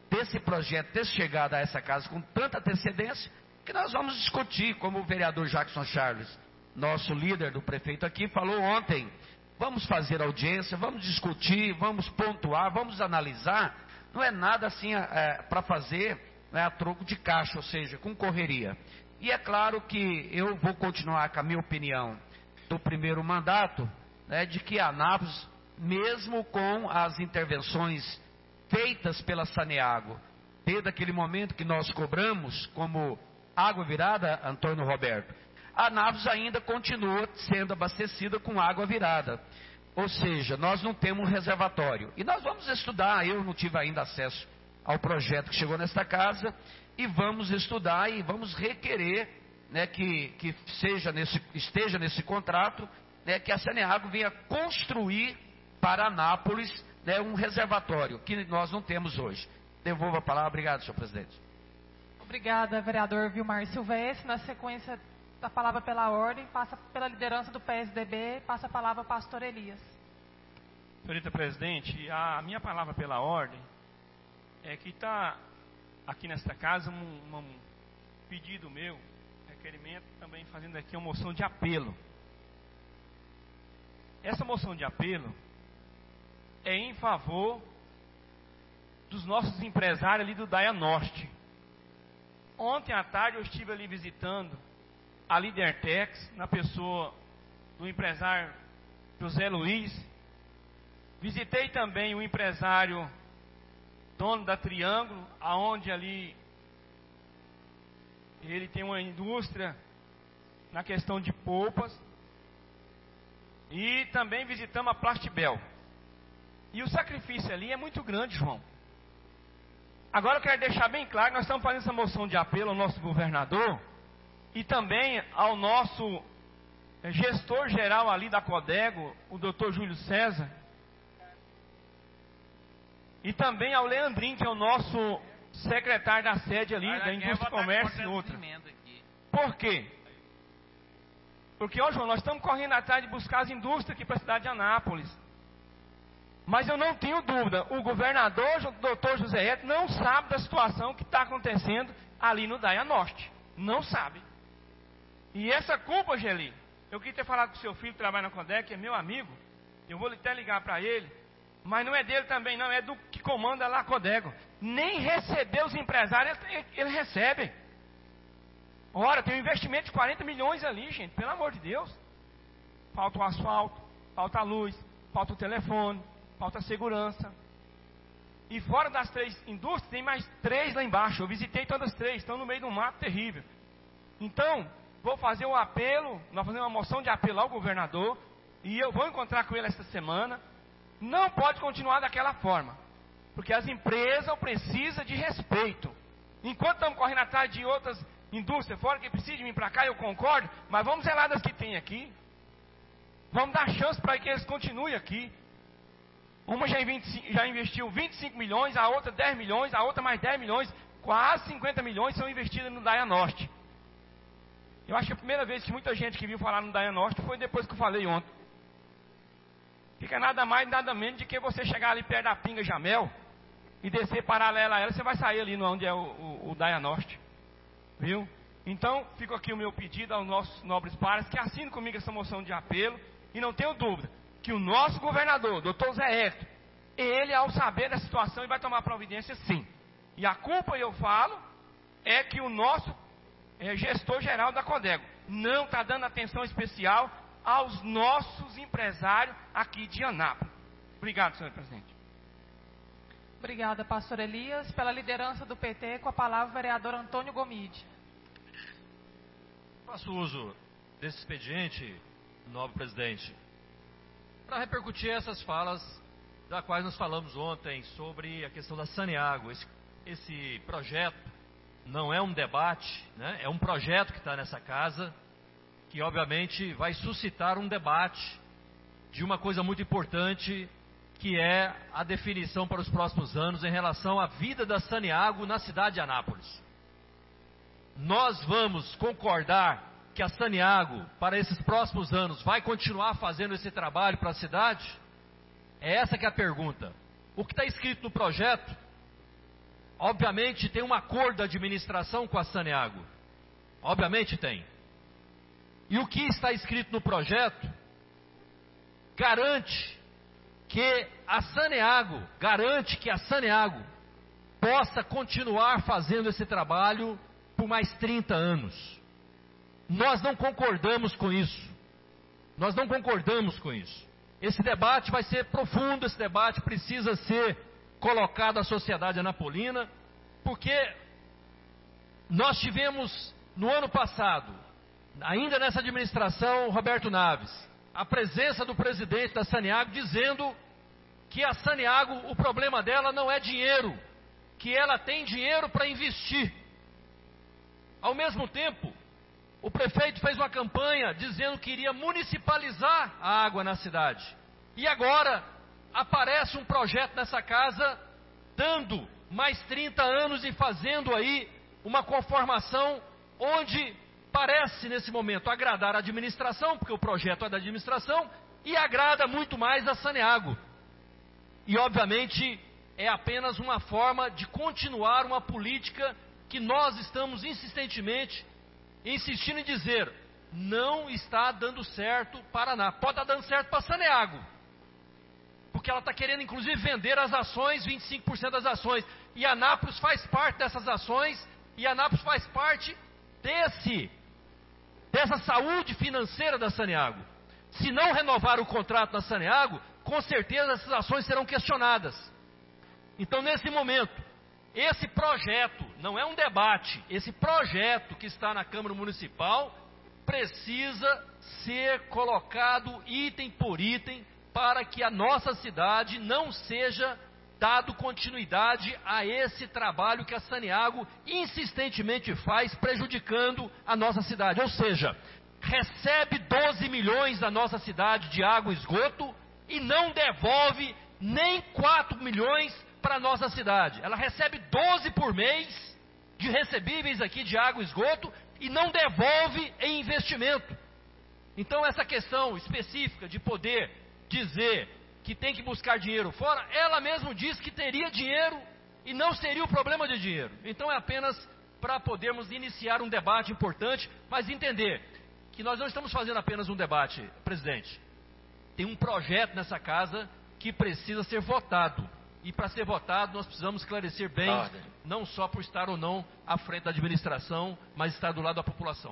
desse projeto ter chegado a essa casa com tanta antecedência, que nós vamos discutir, como o vereador Jackson Charles, nosso líder do prefeito aqui, falou ontem. Vamos fazer audiência, vamos discutir, vamos pontuar, vamos analisar. Não é nada assim é, para fazer né, a troco de caixa, ou seja, com correria. E é claro que eu vou continuar com a minha opinião do primeiro mandato, né, de que a Anápolis, mesmo com as intervenções feitas pela Saneago, desde aquele momento que nós cobramos como água virada, Antônio Roberto, a Anápolis ainda continua sendo abastecida com água virada. Ou seja, nós não temos um reservatório. E nós vamos estudar, eu não tive ainda acesso ao projeto que chegou nesta casa, e vamos estudar e vamos requerer né, que, que seja nesse, esteja nesse contrato, né, que a Saneago venha construir para Anápolis né, um reservatório, que nós não temos hoje. Devolvo a palavra. Obrigado, senhor presidente. Obrigada, vereador Vilmar Silvestre. Na sequência da palavra pela ordem, passa pela liderança do P S D B, passa a palavra ao pastor Elias. Senhorita presidente, a minha palavra pela ordem é que está aqui nesta casa um, um pedido meu, requerimento, também fazendo aqui uma moção de apelo. Essa moção de apelo é em favor dos nossos empresários ali do Daia Norte. Ontem à tarde eu estive ali visitando a Lidertex, na pessoa do empresário José Luiz. Visitei também o empresário dono da Triângulo, aonde ali ele tem uma indústria na questão de polpas. E também visitamos a Plastibel. E o sacrifício ali é muito grande, João. Agora eu quero deixar bem claro que nós estamos fazendo essa moção de apelo ao nosso governador e também ao nosso gestor geral ali da Codego, o doutor Júlio César, e também ao Leandrinho, que é o nosso secretário da sede ali, da Indústria e Comércio e outra. Por quê? Porque, ó João, nós estamos correndo atrás de buscar as indústrias aqui para a cidade de Anápolis. Mas eu não tenho dúvida, o governador, o doutor José Eto, não sabe da situação que está acontecendo ali no Daia Norte. Não sabe. E essa culpa, Geli, eu queria ter falado com o seu filho que trabalha na Codec, que é meu amigo, eu vou até ligar para ele, mas não é dele também não, é do que comanda lá a Codego. Nem receber os empresários, ele, ele recebe. Ora, tem um investimento de quarenta milhões ali, gente, pelo amor de Deus. Falta o asfalto, falta a luz, falta o telefone, falta a segurança. E fora das três indústrias, tem mais três lá embaixo. Eu visitei todas as três, estão no meio de um mato terrível. Então, vou fazer um apelo, nós fazemos uma moção de apelo ao governador, e eu vou encontrar com ele esta semana. Não pode continuar daquela forma, porque as empresas precisam de respeito. Enquanto estamos correndo atrás de outras indústrias fora que precisam vir para cá, eu concordo, mas vamos zelar das que tem aqui. Vamos dar chance para que eles continuem aqui. Uma já, já investiu vinte e cinco milhões, a outra dez milhões, a outra mais dez milhões, quase cinquenta milhões são investidas no Daia Norte. Eu acho que a primeira vez que muita gente que viu falar no Daia Norte foi depois que eu falei ontem. Fica nada mais, nada menos de que você chegar ali perto da Pinga Jamel e descer paralela a ela, você vai sair ali onde é o, o, o Daia Norte. Viu? Então, fica aqui o meu pedido aos nossos nobres pares que assinem comigo essa moção de apelo, e não tenho dúvida que o nosso governador, doutor Zé Hector, ele, ao saber da situação, ele vai tomar providência sim. E a culpa, eu falo, é que o nosso é, gestor geral da Codego não está dando atenção especial aos nossos empresários aqui de Anápolis. Obrigado, senhor presidente. Obrigada, pastor Elias. Pela liderança do P T, com a palavra o vereador Antônio Gomide. Faço uso desse expediente, nobre presidente, para repercutir essas falas da quais nós falamos ontem sobre a questão da Saneago. Esse, esse projeto não é um debate, né? É um projeto que está nessa casa, que obviamente vai suscitar um debate de uma coisa muito importante, que é a definição para os próximos anos em relação à vida da Saneago na cidade de Anápolis. Nós vamos concordar que a Saneago, para esses próximos anos, vai continuar fazendo esse trabalho para a cidade? É essa que é a pergunta. O que está escrito no projeto obviamente tem um acordo da administração com a Saneago. Obviamente tem. E o que está escrito no projeto garante que a Saneago, garante que a Saneago possa continuar fazendo esse trabalho por mais trinta anos. Nós não concordamos com isso. Nós não concordamos com isso. Esse debate vai ser profundo, esse debate precisa ser colocado à sociedade anapolina, porque nós tivemos no ano passado, ainda nessa administração Roberto Naves, a presença do presidente da Saneago dizendo que a Saneago, o problema dela não é dinheiro, que ela tem dinheiro para investir. Ao mesmo tempo, o prefeito fez uma campanha dizendo que iria municipalizar a água na cidade. E agora aparece um projeto nessa casa dando mais trinta anos e fazendo aí uma conformação onde parece nesse momento agradar a administração, porque o projeto é da administração, e agrada muito mais a Saneago. E obviamente é apenas uma forma de continuar uma política que nós estamos insistentemente insistindo em dizer, não está dando certo para Paraná. Pode estar dando certo para Saneago, porque ela está querendo inclusive vender as ações, vinte e cinco por cento das ações, e a Anápolis faz parte dessas ações, e a Anápolis faz parte desse, dessa saúde financeira da Saneago. Se não renovar o contrato da Saneago, com certeza essas ações serão questionadas. Então, nesse momento, esse projeto, não é um debate, esse projeto que está na Câmara Municipal precisa ser colocado item por item para que a nossa cidade não seja dado continuidade a esse trabalho que a Saneago insistentemente faz, prejudicando a nossa cidade. Ou seja, recebe doze milhões da nossa cidade de água e esgoto e não devolve nem quatro milhões para a nossa cidade. Ela recebe doze por mês de recebíveis aqui de água e esgoto e não devolve em investimento. Então essa questão específica de poder dizer que tem que buscar dinheiro fora, ela mesma diz que teria dinheiro e não seria o problema de dinheiro. Então é apenas para podermos iniciar um debate importante, mas entender que nós não estamos fazendo apenas um debate, presidente. Tem um projeto nessa casa que precisa ser votado. E para ser votado, nós precisamos esclarecer bem, Ordem. Não só por estar ou não à frente da administração, mas estar do lado da população.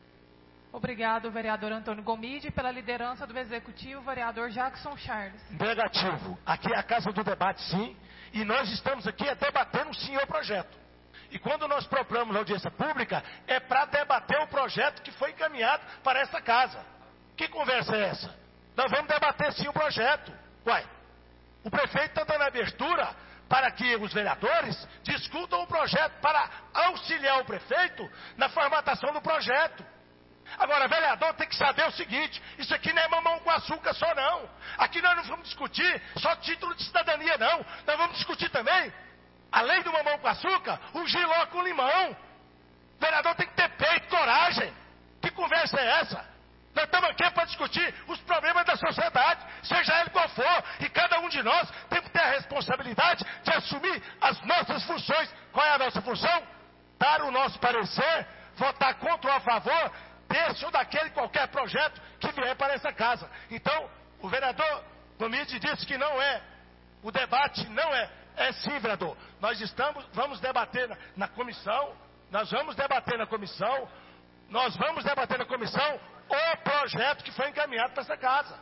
Obrigado, vereador Antônio Gomide. Pela liderança do Executivo, vereador Jackson Charles. Negativo. Aqui é a casa do debate, sim, e nós estamos aqui a debater sim o projeto. E quando nós propomos a audiência pública, é para debater o projeto que foi encaminhado para essa casa. Que conversa é essa? Nós vamos debater sim o projeto. Uai, o prefeito está dando abertura para que os vereadores discutam o projeto, para auxiliar o prefeito na formatação do projeto. Agora, vereador tem que saber o seguinte, isso aqui não é mamão com açúcar só não. Aqui nós não vamos discutir só título de cidadania não. Nós vamos discutir também, além do mamão com açúcar, o giló com limão. O vereador tem que ter peito, coragem. Que conversa é essa? Nós estamos aqui para discutir os problemas da sociedade, seja ele qual for, e cada um de nós tem que ter a responsabilidade de assumir as nossas funções. Qual é a nossa função? Dar o nosso parecer, votar contra ou a favor desse ou daquele qualquer projeto que vier para essa casa. Então, o vereador Gomide disse que não é, o debate não é, é sim, vereador. Nós estamos, vamos debater na, na comissão, nós vamos debater na comissão, nós vamos debater na comissão o projeto que foi encaminhado para essa casa.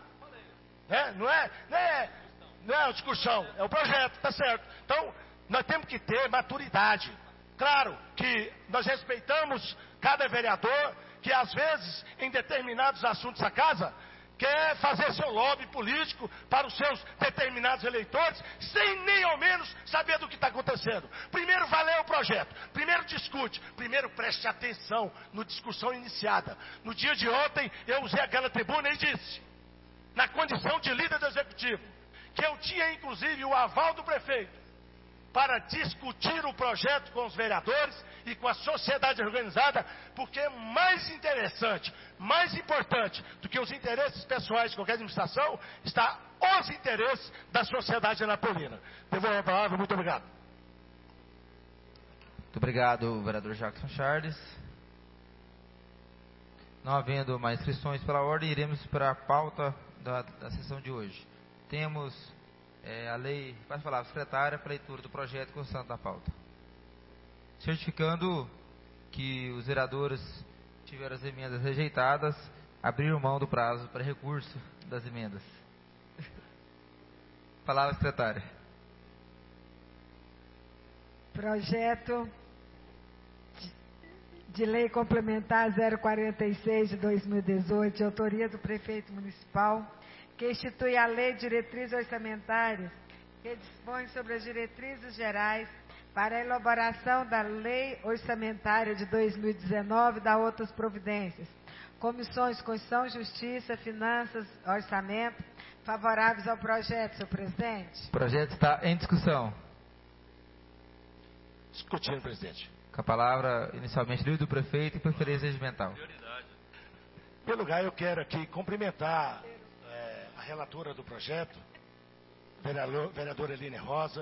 Né? Não, é, não, é, não é uma discussão, é o projeto, está certo. Então, nós temos que ter maturidade. Claro que nós respeitamos cada vereador que, às vezes, em determinados assuntos da casa, quer fazer seu lobby político para os seus determinados eleitores, sem nem ao menos saber do que está acontecendo. Primeiro vai ler o projeto, primeiro discute, primeiro preste atenção na discussão iniciada. No dia de ontem, eu usei aquela tribuna e disse, na condição de líder do Executivo, que eu tinha inclusive o aval do prefeito para discutir o projeto com os vereadores e com a sociedade organizada, porque é mais interessante, mais importante do que os interesses pessoais de qualquer administração, está os interesses da sociedade anapolina. Devolvo a palavra, muito obrigado. obrigado, vereador Jackson Charles. Não havendo mais inscrições pela ordem, iremos para a pauta da, da sessão de hoje. Temos é, a lei, vai falar, secretária, para leitura do projeto constante da pauta. Certificando que os vereadores tiveram as emendas rejeitadas, abriram mão do prazo para recurso das emendas. Palavra, secretária. Projeto de Lei Complementar zero quarenta e seis de dois mil e dezoito, de autoria do Prefeito Municipal, que institui a Lei de Diretrizes Orçamentárias, que dispõe sobre as diretrizes gerais para a elaboração da Lei Orçamentária de dois mil e dezenove e da outras providências. Comissões Constituição, Justiça, Finanças, Orçamento, favoráveis ao projeto, senhor presidente. O projeto está em discussão. Discutindo, presidente. Com a palavra, inicialmente, livre do prefeito e preferência regimental. Em primeiro lugar, eu quero aqui cumprimentar é, a relatora do projeto, vereador, vereadora Eline Rosa,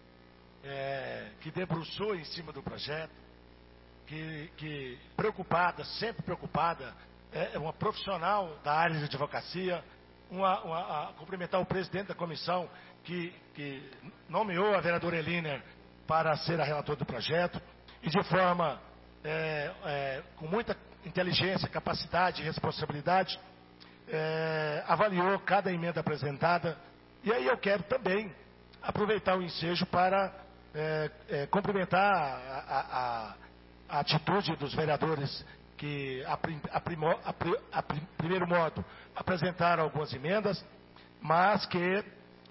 é, que debruçou em cima do projeto, que, que preocupada, sempre preocupada, é uma profissional da área de advocacia, uma, uma, a cumprimentar o presidente da comissão, que, que nomeou a vereadora Eline para ser a relatora do projeto, e de forma, é, é, com muita inteligência, capacidade e responsabilidade, é, avaliou cada emenda apresentada. E aí eu quero também aproveitar o ensejo para é, é, cumprimentar a, a, a atitude dos vereadores que, a, a, primo, a, a, a primeiro modo, apresentaram algumas emendas, mas que é,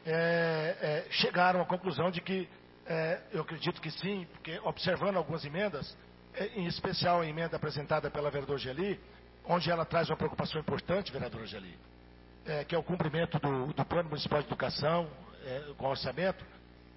é, chegaram à conclusão de que É, eu acredito que sim, porque observando algumas emendas, é, em especial a emenda apresentada pela vereadora Geli, onde ela traz uma preocupação importante, vereadora Geli, é, que é o cumprimento do, do Plano Municipal de Educação, é, com orçamento,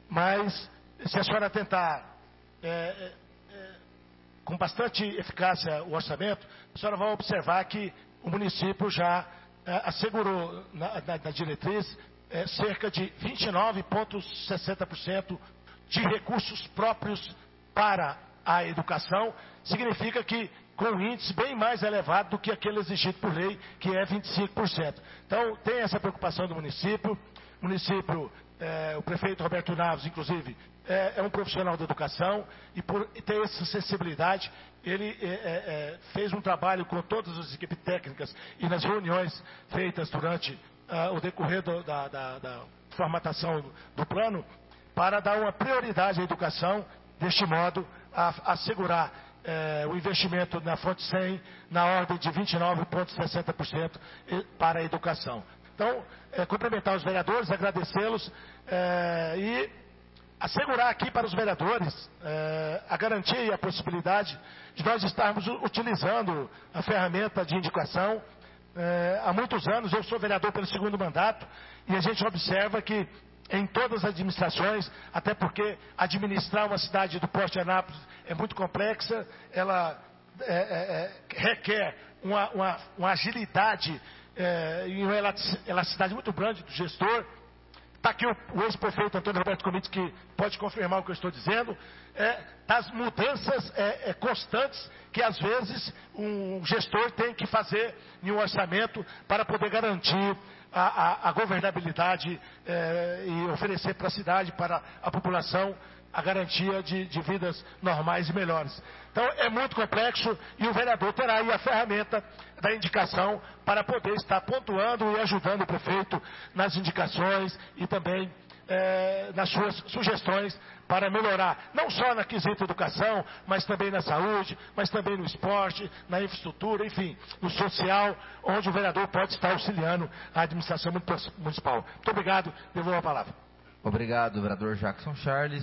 mas se a senhora tentar é, é, é, com bastante eficácia o orçamento, a senhora vai observar que o município já é, assegurou na, na, na diretriz é, cerca de vinte e nove vírgula sessenta por cento de recursos próprios para a educação, significa que com um índice bem mais elevado do que aquele exigido por lei, que é vinte e cinco por cento. Então, tem essa preocupação do município. O município, é, o prefeito Roberto Naves, inclusive, é, é um profissional da educação, e por ter essa sensibilidade, ele é, é, fez um trabalho com todas as equipes técnicas e nas reuniões feitas durante uh, o decorrer do, da, da, da formatação do, do plano, para dar uma prioridade à educação, deste modo, a, assegurar eh, o investimento na fonte cem na ordem de vinte e nove vírgula sessenta por cento para a educação. Então, eh, cumprimentar os vereadores, agradecê-los eh, e assegurar aqui para os vereadores eh, a garantia e a possibilidade de nós estarmos utilizando a ferramenta de indicação. Eh, há muitos anos, eu sou vereador pelo segundo mandato, e a gente observa que em todas as administrações, até porque administrar uma cidade do porte de Anápolis é muito complexa, ela é, é, requer uma, uma, uma agilidade é, e uma elasticidade muito grande do gestor. Está aqui o, o ex-prefeito Antônio Roberto Comite, que pode confirmar o que eu estou dizendo, é, das mudanças é, é, constantes que às vezes um gestor tem que fazer em um orçamento para poder garantir A, a, a governabilidade eh, e oferecer para a cidade, para a população, a garantia de, de vidas normais e melhores. Então é muito complexo e o vereador terá aí a ferramenta da indicação para poder estar pontuando e ajudando o prefeito nas indicações e também eh, nas suas sugestões para melhorar, não só na quesito educação, mas também na saúde, mas também no esporte, na infraestrutura, enfim, no social, onde o vereador pode estar auxiliando a administração municipal. Muito obrigado, devolvo a palavra. Obrigado, vereador Jackson Charles.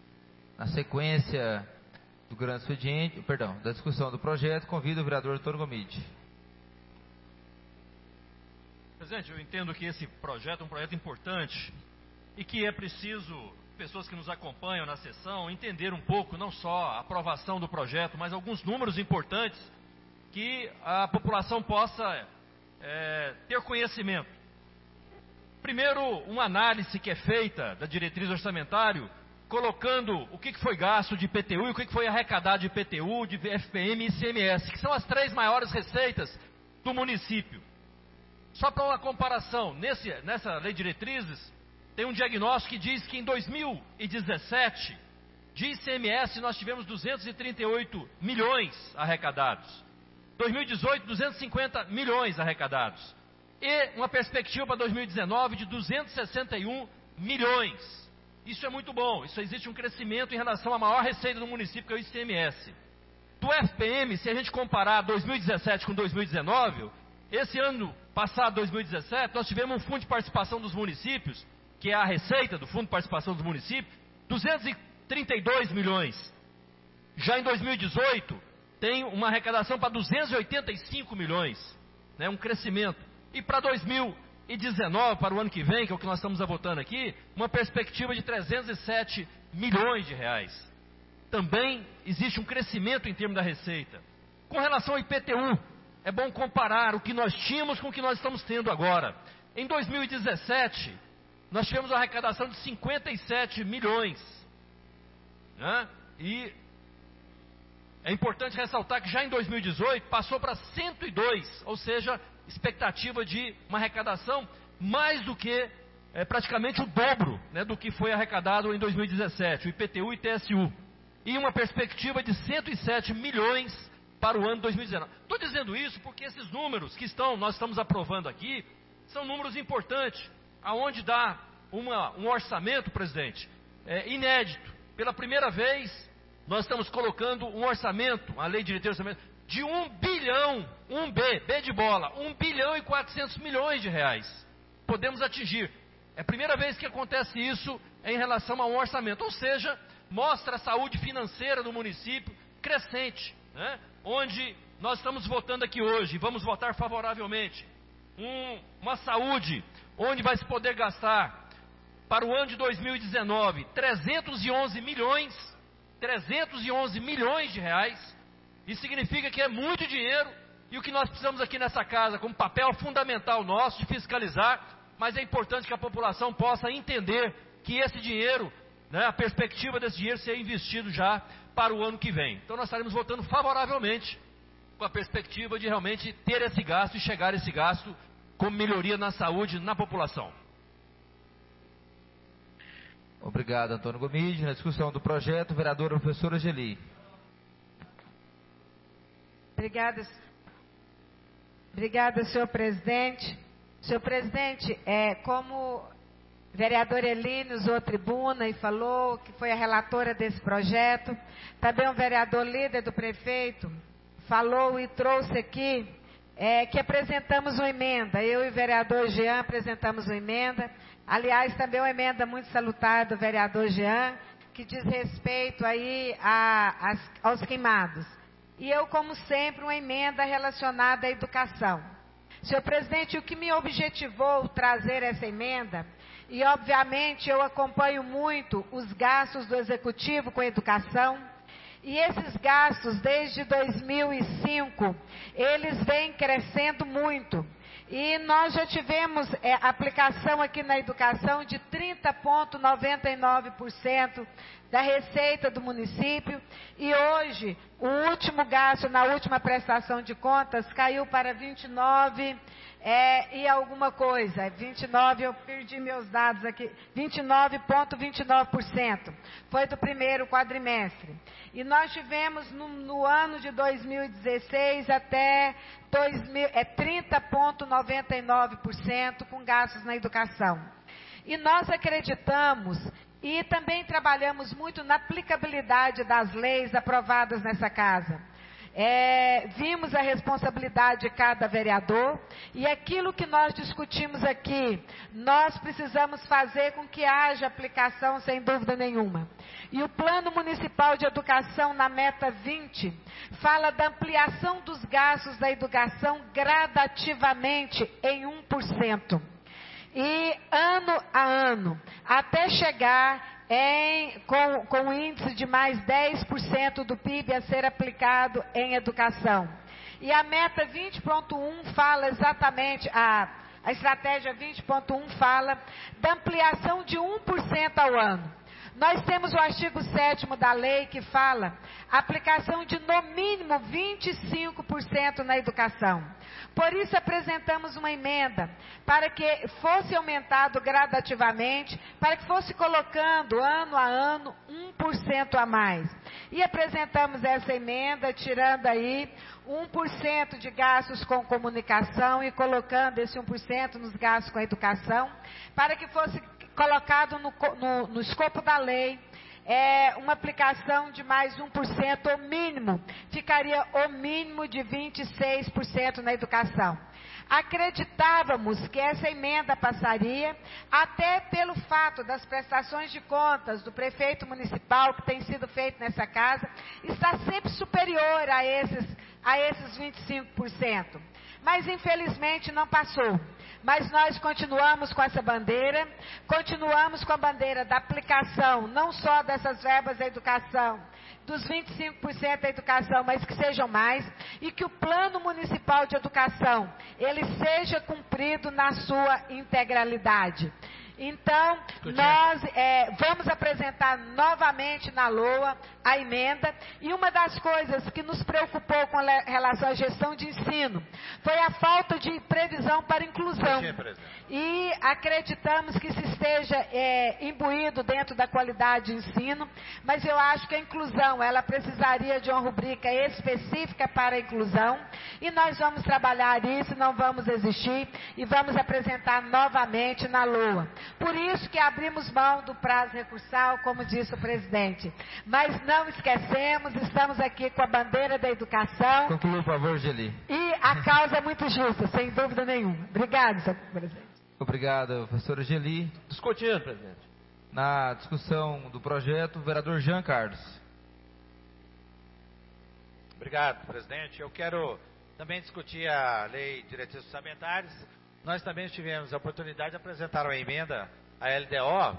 Na sequência do grande expediente, perdão, da discussão do projeto, convido o vereador Antônio Gomide. Presidente, eu entendo que esse projeto é um projeto importante e que é preciso pessoas que nos acompanham na sessão entender um pouco, não só a aprovação do projeto, mas alguns números importantes que a população possa é, ter conhecimento. Primeiro, uma análise que é feita da diretriz orçamentária colocando o que foi gasto de I P T U e o que foi arrecadado de I P T U, de F P M e I C M S, que são as três maiores receitas do município. Só para uma comparação, nesse, nessa lei de diretrizes, tem um diagnóstico que diz que em dois mil e dezessete, de I C M S nós tivemos duzentos e trinta e oito milhões arrecadados. dois mil e dezoito, duzentos e cinquenta milhões arrecadados. E uma perspectiva para dois mil e dezenove de duzentos e sessenta e um milhões. Isso é muito bom, isso existe um crescimento em relação à maior receita do município, que é o I C M S. Do F P M, se a gente comparar dois mil e dezessete com dois mil e dezenove, esse ano passado, dois mil e dezessete, nós tivemos um fundo de participação dos municípios, que é a receita do fundo de participação dos municípios, duzentos e trinta e dois milhões. Já em dois mil e dezoito, tem uma arrecadação para duzentos e oitenta e cinco milhões, né, um crescimento. E para dois mil e dezenove, para o ano que vem, que é o que nós estamos votando aqui, uma perspectiva de trezentos e sete milhões de reais. Também existe um crescimento em termos da receita. Com relação ao I P T U, é bom comparar o que nós tínhamos com o que nós estamos tendo agora. Em dois mil e dezessete, nós tivemos uma arrecadação de cinquenta e sete milhões. Né? E é importante ressaltar que já em dois mil e dezoito passou para cento e dois, ou seja, expectativa de uma arrecadação mais do que é, praticamente o dobro, né, do que foi arrecadado em dois mil e dezessete, o I P T U e T S U. E uma perspectiva de cento e sete milhões para o ano dois mil e dezenove. Estou dizendo isso porque esses números que estão, nós estamos aprovando aqui, são números importantes, aonde dá uma, um orçamento, presidente, é, inédito. Pela primeira vez, nós estamos colocando um orçamento, a lei de diretriz de orçamento, de um bilhão, um B, B de bola, um bilhão e quatrocentos milhões de reais. Podemos atingir. É a primeira vez que acontece isso em relação a um orçamento. Ou seja, mostra a saúde financeira do município crescente, né? Onde nós estamos votando aqui hoje, vamos votar favoravelmente. Um, uma saúde onde vai se poder gastar para o ano de dois mil e dezenove trezentos e onze milhões, trezentos e onze milhões de reais. Isso significa que é muito dinheiro e o que nós precisamos aqui nessa casa, como papel fundamental nosso de fiscalizar, mas é importante que a população possa entender que esse dinheiro, né, a perspectiva desse dinheiro ser investido já para o ano que vem. Então nós estaremos votando favoravelmente com a perspectiva de realmente ter esse gasto e chegar a esse gasto como melhoria na saúde na população. Obrigado, Antônio Gomide. Na discussão do projeto, vereadora professora Geli. Obrigada, obrigada, senhor presidente. Senhor presidente, é, como o vereador Eline usou a tribuna e falou que foi a relatora desse projeto, também o vereador líder do prefeito falou e trouxe aqui é, que apresentamos uma emenda. Eu e o vereador Jean apresentamos uma emenda. Aliás, também uma emenda muito salutar do vereador Jean, que diz respeito aí a, a, aos queimados. E eu, como sempre, uma emenda relacionada à educação. Senhor presidente, o que me objetivou trazer essa emenda, e obviamente eu acompanho muito os gastos do executivo com a educação, e esses gastos desde dois mil e cinco, eles vêm crescendo muito. E nós já tivemos é, aplicação aqui na educação de trinta vírgula noventa e nove por cento da receita do município, e hoje o último gasto na última prestação de contas caiu para vinte e nove é, e alguma coisa, vinte e nove, eu perdi meus dados aqui, vinte e nove vírgula vinte e nove por cento, foi do primeiro quadrimestre. E nós tivemos no, no ano de dois mil e dezesseis até dois mil, é, trinta vírgula noventa e nove por cento com gastos na educação. E nós acreditamos e também trabalhamos muito na aplicabilidade das leis aprovadas nessa casa. É, vimos a responsabilidade de cada vereador e aquilo que nós discutimos aqui, nós precisamos fazer com que haja aplicação sem dúvida nenhuma. E o Plano Municipal de Educação na Meta vinte fala da ampliação dos gastos da educação gradativamente em um por cento. E ano a ano, até chegar em, com, com um índice de mais dez por cento do P I B a ser aplicado em educação. E a meta vinte ponto um fala exatamente, a, a estratégia vinte ponto um fala da ampliação de um por cento ao ano. Nós temos o artigo sétimo da lei que fala aplicação de no mínimo vinte e cinco por cento na educação. Por isso apresentamos uma emenda para que fosse aumentado gradativamente, para que fosse colocando ano a ano um por cento a mais. E apresentamos essa emenda tirando aí um por cento de gastos com comunicação e colocando esse um por cento nos gastos com a educação, para que fosse colocado no, no, no escopo da lei, é, uma aplicação de mais um por cento o mínimo, ficaria o mínimo de vinte e seis por cento na educação. Acreditávamos que essa emenda passaria, até pelo fato das prestações de contas do prefeito municipal, que tem sido feito nessa casa, está sempre superior a esses, a esses vinte e cinco por cento. Mas infelizmente não passou. Mas nós continuamos com essa bandeira, continuamos com a bandeira da aplicação, não só dessas verbas da educação, dos vinte e cinco por cento da educação, mas que sejam mais, e que o plano municipal de educação, ele seja cumprido na sua integralidade. Então, nós é, vamos apresentar novamente na LOA a emenda, e uma das coisas que nos preocupou com relação à gestão de ensino foi a falta de previsão para inclusão. E acreditamos que isso esteja é, imbuído dentro da qualidade de ensino, mas eu acho que a inclusão, ela precisaria de uma rubrica específica para a inclusão, e nós vamos trabalhar isso, não vamos desistir, e vamos apresentar novamente na LOA. Por isso que abrimos mão do prazo recursal, como disse o presidente. Mas não esquecemos, estamos aqui com a bandeira da educação. Conclua, por favor, Geli. E a causa é muito justa, sem dúvida nenhuma. Obrigado, senhor presidente. Obrigado, professora Geli. Discutindo, presidente. Na discussão do projeto, o vereador Jean Carlos. Obrigado, presidente. Eu quero também discutir a lei de diretrizes orçamentárias. Nós também tivemos a oportunidade de apresentar uma emenda à L D O,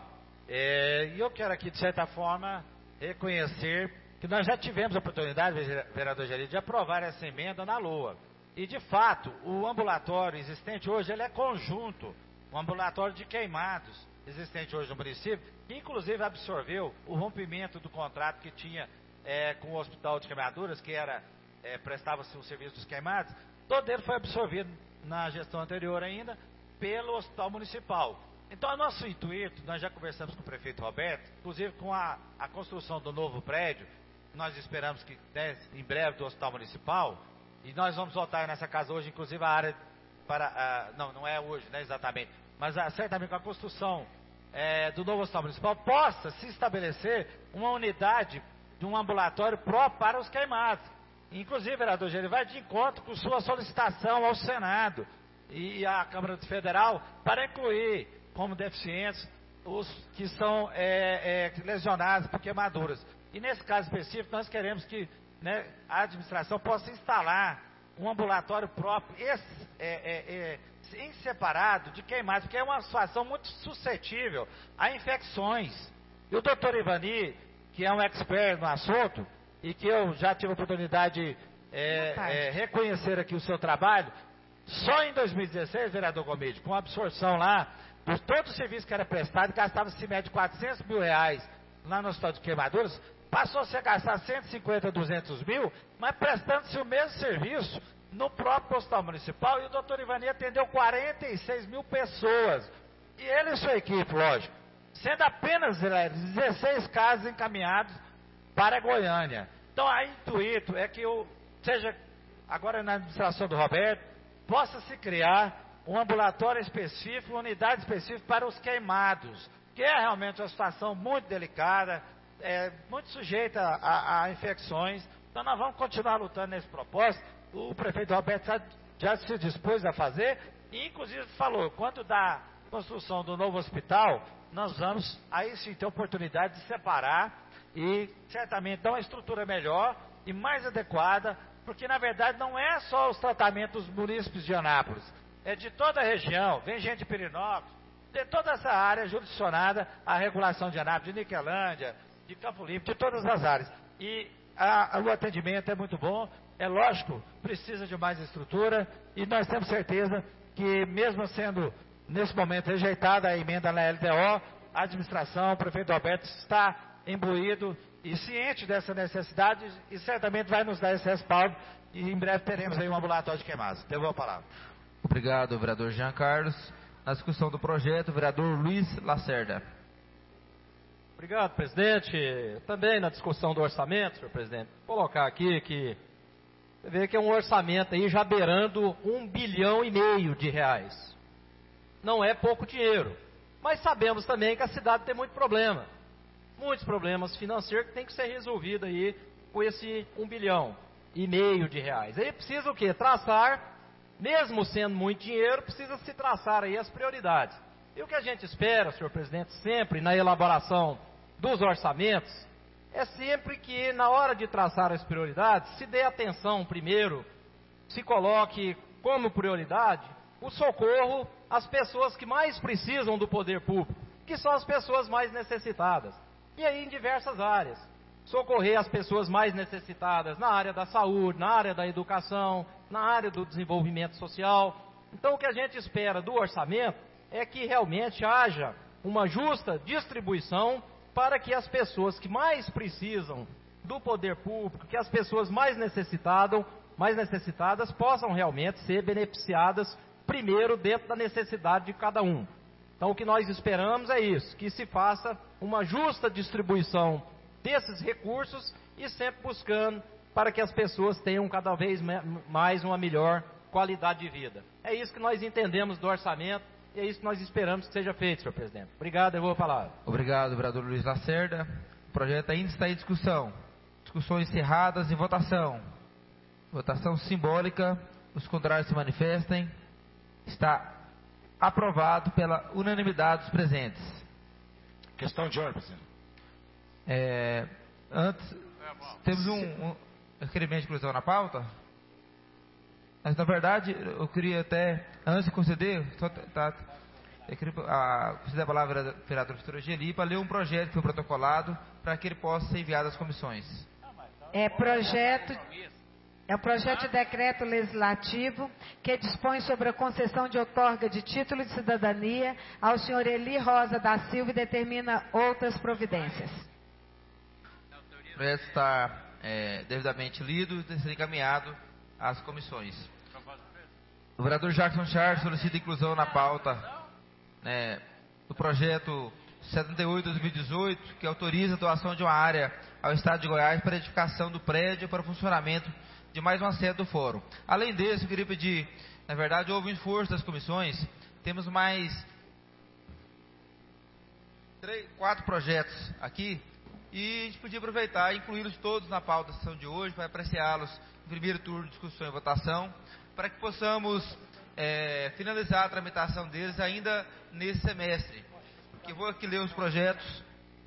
é, e eu quero aqui, de certa forma, reconhecer que nós já tivemos a oportunidade, vereador Geli, de aprovar essa emenda na LOA. E, de fato, o ambulatório existente hoje, ele é conjunto, um ambulatório de queimados existente hoje no município, que inclusive absorveu o rompimento do contrato que tinha é, com o Hospital de Queimaduras, que era, é, prestava-se o serviço dos queimados, todo ele foi absorvido na gestão anterior ainda, pelo Hospital Municipal. Então, o nosso intuito, nós já conversamos com o prefeito Roberto, inclusive com a, a construção do novo prédio, nós esperamos que né, em breve do Hospital Municipal, e nós vamos voltar nessa casa hoje, inclusive a área para, a, não, não é hoje, né, exatamente, mas a, certamente com a construção é, do novo Hospital Municipal, possa se estabelecer uma unidade de um ambulatório próprio para os queimados. Inclusive, vereador, ele vai de encontro com sua solicitação ao Senado e à Câmara Federal para incluir como deficientes os que são é, é, lesionados por queimaduras. E nesse caso específico, nós queremos que né, a administração possa instalar um ambulatório próprio, esse, é, é, é, em separado de queimados, porque é uma situação muito suscetível a infecções. E o doutor Ivani, que é um expert no assunto, e que eu já tive a oportunidade de é, é, reconhecer aqui o seu trabalho, só em dois mil e dezesseis, vereador Gomide, com a absorção lá, de todo o serviço que era prestado, gastava-se média de quatrocentos mil reais lá no Hospital de Queimaduras, passou-se a gastar cento e cinquenta, duzentos mil, mas prestando-se o mesmo serviço no próprio Hospital Municipal, e o doutor Ivani atendeu quarenta e seis mil pessoas, e ele e sua equipe, lógico, sendo apenas dezesseis casos encaminhados para Goiânia. Então, a intuito é que, eu, seja agora na administração do Roberto, possa se criar um ambulatório específico, uma unidade específica para os queimados, que é realmente uma situação muito delicada, é, muito sujeita a, a infecções. Então, nós vamos continuar lutando nesse propósito. O prefeito Roberto já, já se dispôs a fazer, e inclusive falou, quanto da construção do novo hospital, nós vamos aí sim ter oportunidade de separar e certamente dar uma estrutura melhor e mais adequada, porque na verdade não é só os tratamentos dos munícipes de Anápolis, é de toda a região, vem gente de Pirinópolis, de toda essa área jurisdicionada à regulação de Anápolis, de Niquelândia, de Campo Limpo, de todas as áreas. E a, a, o atendimento é muito bom, é lógico, precisa de mais estrutura, e nós temos certeza que mesmo sendo nesse momento rejeitada a emenda na L D O, a administração, o prefeito Roberto está imbuído e ciente dessa necessidade e certamente vai nos dar esse respaldo e em breve teremos aí um ambulatório de queimadas. Devolvo a palavra. Obrigado, vereador Jean Carlos. Na discussão do projeto, o vereador Luiz Lacerda. Obrigado, presidente. Também na discussão do orçamento, senhor presidente, vou colocar aqui que você vê que é um orçamento aí já beirando um bilhão e meio de reais. Não é pouco dinheiro, mas sabemos também que a cidade tem muito problema. Muitos problemas financeiros que tem que ser resolvido aí com esse um bilhão e meio de reais. Aí precisa o quê? Traçar, mesmo sendo muito dinheiro, precisa se traçar aí as prioridades. E o que a gente espera, senhor presidente, sempre na elaboração dos orçamentos, é sempre que na hora de traçar as prioridades, se dê atenção primeiro, se coloque como prioridade o socorro às pessoas que mais precisam do poder público, que são as pessoas mais necessitadas. E aí em diversas áreas. Socorrer as pessoas mais necessitadas na área da saúde, na área da educação, na área do desenvolvimento social. Então o que a gente espera do orçamento é que realmente haja uma justa distribuição para que as pessoas que mais precisam do poder público, que as pessoas mais necessitadas, mais necessitadas possam realmente ser beneficiadas primeiro dentro da necessidade de cada um. Então o que nós esperamos é isso, que se faça uma justa distribuição desses recursos e sempre buscando para que as pessoas tenham cada vez mais uma melhor qualidade de vida. É isso que nós entendemos do orçamento e é isso que nós esperamos que seja feito, senhor presidente. Obrigado, eu vou falar. Obrigado, vereador Luiz Lacerda. O projeto ainda está em discussão. Discussões encerradas e votação. Votação simbólica. Os contrários se manifestem. Está aprovado pela unanimidade dos presentes. Questão de ordem, presidente. É, antes, temos um, um requerimento de inclusão na pauta. Mas, na verdade, eu queria até, antes de conceder, só, tá, eu queria a, conceder a palavra ao vereador Vitor Geli para ler um projeto que foi protocolado para que ele possa ser enviado às comissões. É projeto... É o projeto de decreto legislativo que dispõe sobre a concessão de outorga de título de cidadania ao senhor Eli Rosa da Silva e determina outras providências. O projeto está é, devidamente lido e ser encaminhado às comissões. O vereador Jackson Charles solicita inclusão na pauta né, do projeto setenta e oito de dois mil e dezoito, que autoriza a doação de uma área ao Estado de Goiás para edificação do prédio para o funcionamento de mais uma sede do fórum. Além desse, eu queria pedir, na verdade, houve um esforço das comissões, temos mais três, quatro projetos aqui, e a gente podia aproveitar e incluí-los todos na pauta da sessão de hoje, para apreciá-los no primeiro turno de discussão e votação, para que possamos é, finalizar a tramitação deles ainda nesse semestre. Que vou aqui ler os projetos.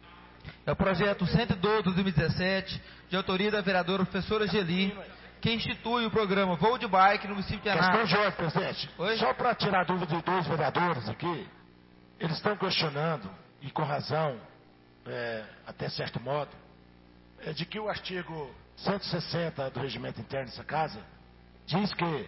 É o projeto cento e doze de dois mil e dezessete, de autoria da vereadora professora Geli, que institui o programa Voo de Bike no município de Anápolis. Questão de ordem, presidente. Oi? Só para tirar a dúvida de dois vereadores aqui, eles estão questionando, e com razão, é, até certo modo, é, de que o artigo cento e sessenta do regimento interno dessa casa diz que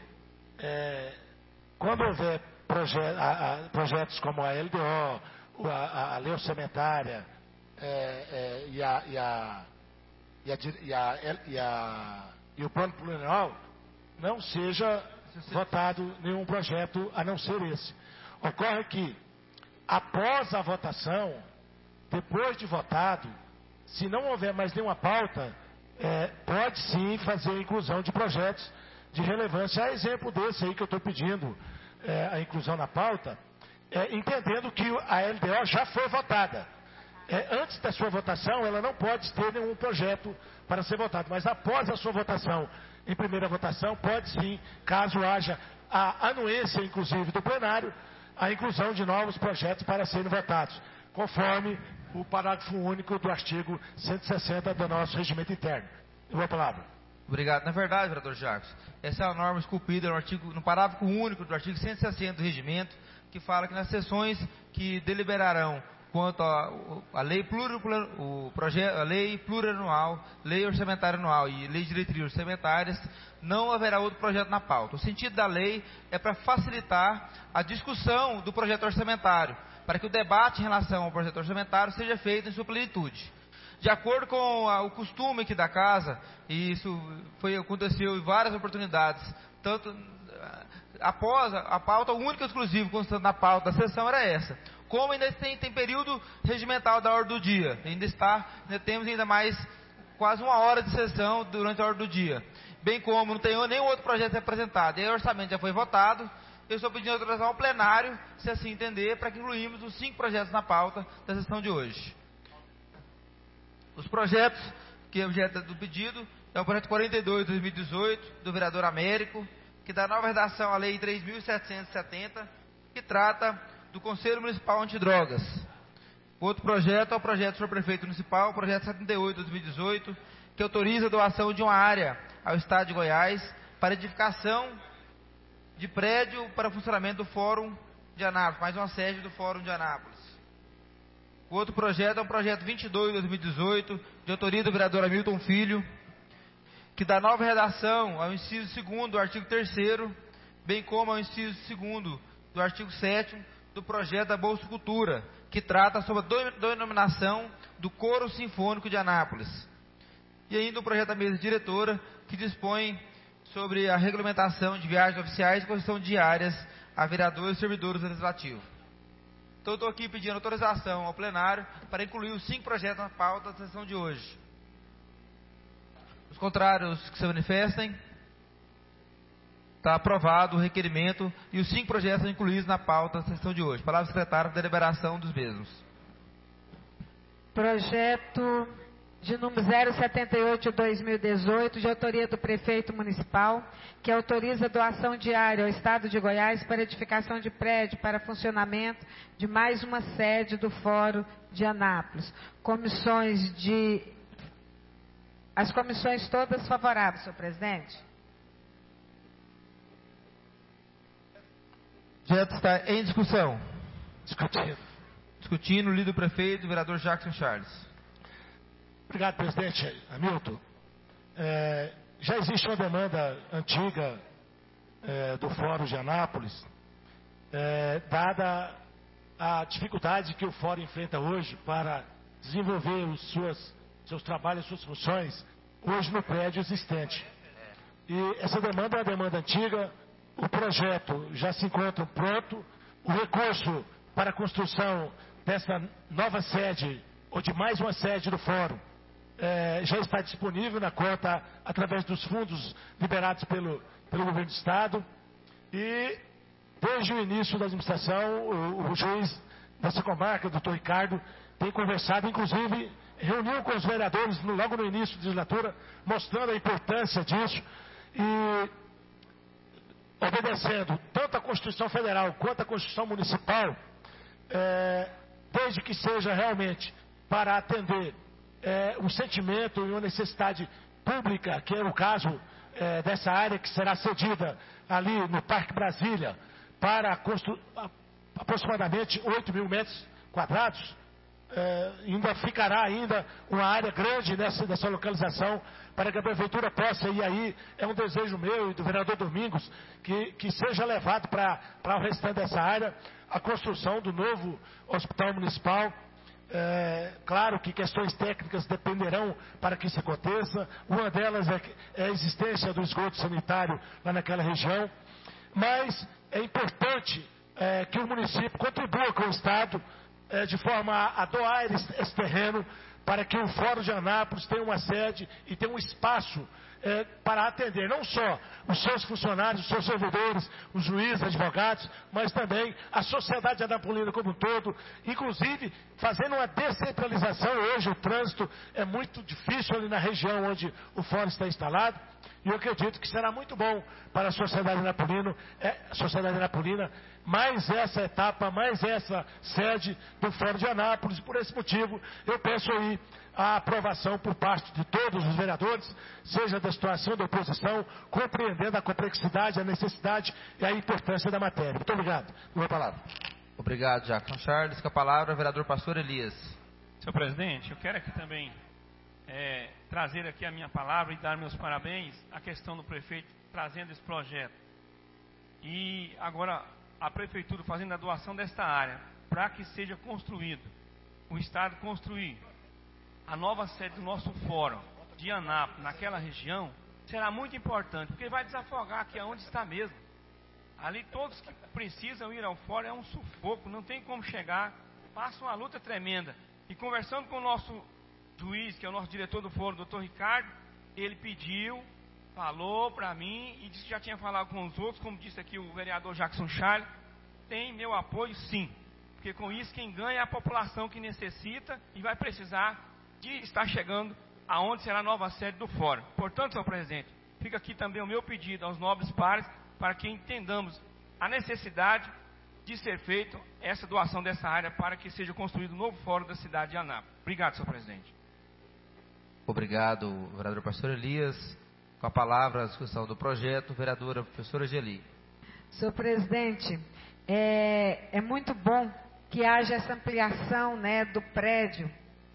é, quando houver proje a, a, projetos como a L D O, a, a, a lei orçamentária é, é, e, a, e, a, e, a, e, a, e, a, e o plano plurianual, não seja votado nenhum projeto a não ser esse. Ocorre que, após a votação, depois de votado, se não houver mais nenhuma pauta, é, pode sim fazer a inclusão de projetos de relevância. A exemplo desse aí que eu estou pedindo é, a inclusão na pauta, é, entendendo que a L D O já foi votada. É, antes da sua votação, ela não pode ter nenhum projeto para ser votado, mas após a sua votação, em primeira votação, pode sim, caso haja a anuência, inclusive, do plenário, a inclusão de novos projetos para serem votados, conforme o parágrafo único do artigo cento e sessenta do nosso regimento interno. Eu vou a palavra. Obrigado. Na verdade, vereador Jacques, essa é uma norma esculpida no, artigo, no parágrafo único do artigo cento e sessenta do regimento, que fala que nas sessões que deliberarão quanto a, a lei pluri, o projeto, a lei plurianual, lei orçamentária anual e lei de diretrizes orçamentárias, não haverá outro projeto na pauta. O sentido da lei é para facilitar a discussão do projeto orçamentário, para que o debate em relação ao projeto orçamentário seja feito em sua plenitude. De acordo com a, o costume aqui da casa, e isso foi, aconteceu em várias oportunidades, tanto após a, a pauta única e exclusiva constante na pauta da sessão era essa. Como ainda tem, tem período regimental da ordem do dia, ainda está, ainda temos ainda mais quase uma hora de sessão durante a ordem do dia. Bem como não tem nenhum outro projeto apresentado, e o orçamento já foi votado, eu estou pedindo autorização ao plenário, se assim entender, para que incluímos os cinco projetos na pauta da sessão de hoje. Os projetos que é objeto do pedido é o projeto quarenta e dois de dois mil e dezoito, do vereador Américo, que dá nova redação à lei três mil setecentos e setenta, que trata do Conselho Municipal Antidrogas. Outro projeto é o projeto do prefeito municipal, o projeto setenta e oito de dois mil e dezoito, que autoriza a doação de uma área ao Estado de Goiás para edificação de prédio para funcionamento do Fórum de Anápolis, mais uma sede do Fórum de Anápolis. O outro projeto é o projeto vinte e dois de dois mil e dezoito, de autoria do vereador Hamilton Filho, que dá nova redação ao inciso segundo do artigo terceiro, bem como ao inciso segundo do artigo sétimo do projeto da Bolsa Cultura, que trata sobre a denominação do Coro Sinfônico de Anápolis. E ainda o projeto da mesa diretora, que dispõe sobre a regulamentação de viagens oficiais e concessão diárias a vereadores e servidores legislativos. Então, estou aqui pedindo autorização ao plenário para incluir os cinco projetos na pauta da sessão de hoje. Os contrários que se manifestem. Está aprovado o requerimento e os cinco projetos são incluídos na pauta da sessão de hoje. Palavra secretária para deliberação dos mesmos. Projeto de número zero setenta e oito de dois mil e dezoito, de autoria do prefeito municipal, que autoriza a doação diária ao Estado de Goiás para edificação de prédio para funcionamento de mais uma sede do Fórum de Anápolis. Comissões de... As comissões todas favoráveis, senhor presidente. O projeto está em discussão. Discutindo. Discutindo, líder do prefeito, o vereador Jackson Charles. Obrigado, presidente Hamilton. É, já existe uma demanda antiga é, do Fórum de Anápolis, é, dada a dificuldade que o Fórum enfrenta hoje para desenvolver os suas, seus trabalhos, suas funções, hoje no prédio existente. E essa demanda é uma demanda antiga. O projeto já se encontra pronto, o recurso para a construção dessa nova sede, ou de mais uma sede do Fórum, é, já está disponível na conta através dos fundos liberados pelo, pelo governo do Estado. E desde o início da administração, o, o juiz dessa comarca, doutor Ricardo, tem conversado, inclusive reuniu com os vereadores no, logo no início da legislatura, mostrando a importância disso e obedecendo tanto a Constituição Federal quanto a Constituição Municipal, é, desde que seja realmente para atender é, um sentimento e uma necessidade pública, que é o caso é, dessa área que será cedida ali no Parque Brasília para constru... aproximadamente oito mil metros quadrados, é, ainda ficará ainda uma área grande nessa, nessa localização para que a prefeitura possa, e aí é um desejo meu e do vereador Domingos, que, que seja levado para o restante dessa área a construção do novo hospital municipal. É, claro que questões técnicas dependerão para que isso aconteça. Uma delas é, é a existência do esgoto sanitário lá naquela região, mas é importante é, que o município contribua com o Estado é, de forma a, a doar esse, esse terreno para que o Fórum de Anápolis tenha uma sede e tenha um espaço é, para atender não só os seus funcionários, os seus servidores, os juízes, advogados, mas também a sociedade anapolina como um todo, inclusive fazendo uma descentralização. Hoje o trânsito é muito difícil ali na região onde o Fórum está instalado, e eu acredito que será muito bom para a sociedade anapolina, é, a sociedade anapolina, mais essa etapa, mais essa sede do Fórum de Anápolis. Por esse motivo, eu peço aí a aprovação por parte de todos os vereadores, seja da situação da oposição, compreendendo a complexidade, a necessidade e a importância da matéria. Muito obrigado. Uma palavra. Obrigado, Jackson Charles. Com a palavra, o vereador Pastor Elias. Senhor presidente, eu quero aqui também é, trazer aqui a minha palavra e dar meus parabéns à questão do prefeito trazendo esse projeto. E agora a prefeitura fazendo a doação desta área. para que seja construído, o Estado construir a nova sede do nosso fórum de Anápolis, naquela região, será muito importante, porque vai desafogar aqui aonde está mesmo. Ali todos que precisam ir ao fórum é um sufoco, não tem como chegar, passa uma luta tremenda. E conversando com o nosso juiz, que é o nosso diretor do fórum, doutor Ricardo, ele pediu, falou para mim e disse que já tinha falado com os outros, como disse aqui o vereador Jackson Charles, tem meu apoio sim, porque com isso quem ganha é a população que necessita e vai precisar de estar chegando aonde será a nova sede do fórum. Portanto, senhor presidente, fica aqui também o meu pedido aos nobres pares para que entendamos a necessidade de ser feita essa doação dessa área para que seja construído um novo fórum da cidade de Anápolis. Obrigado, senhor presidente. Obrigado, vereador pastor Elias. Com a palavra, a discussão do projeto, vereadora professora Geli. Senhor presidente, é, é muito bom que haja essa ampliação, né, do prédio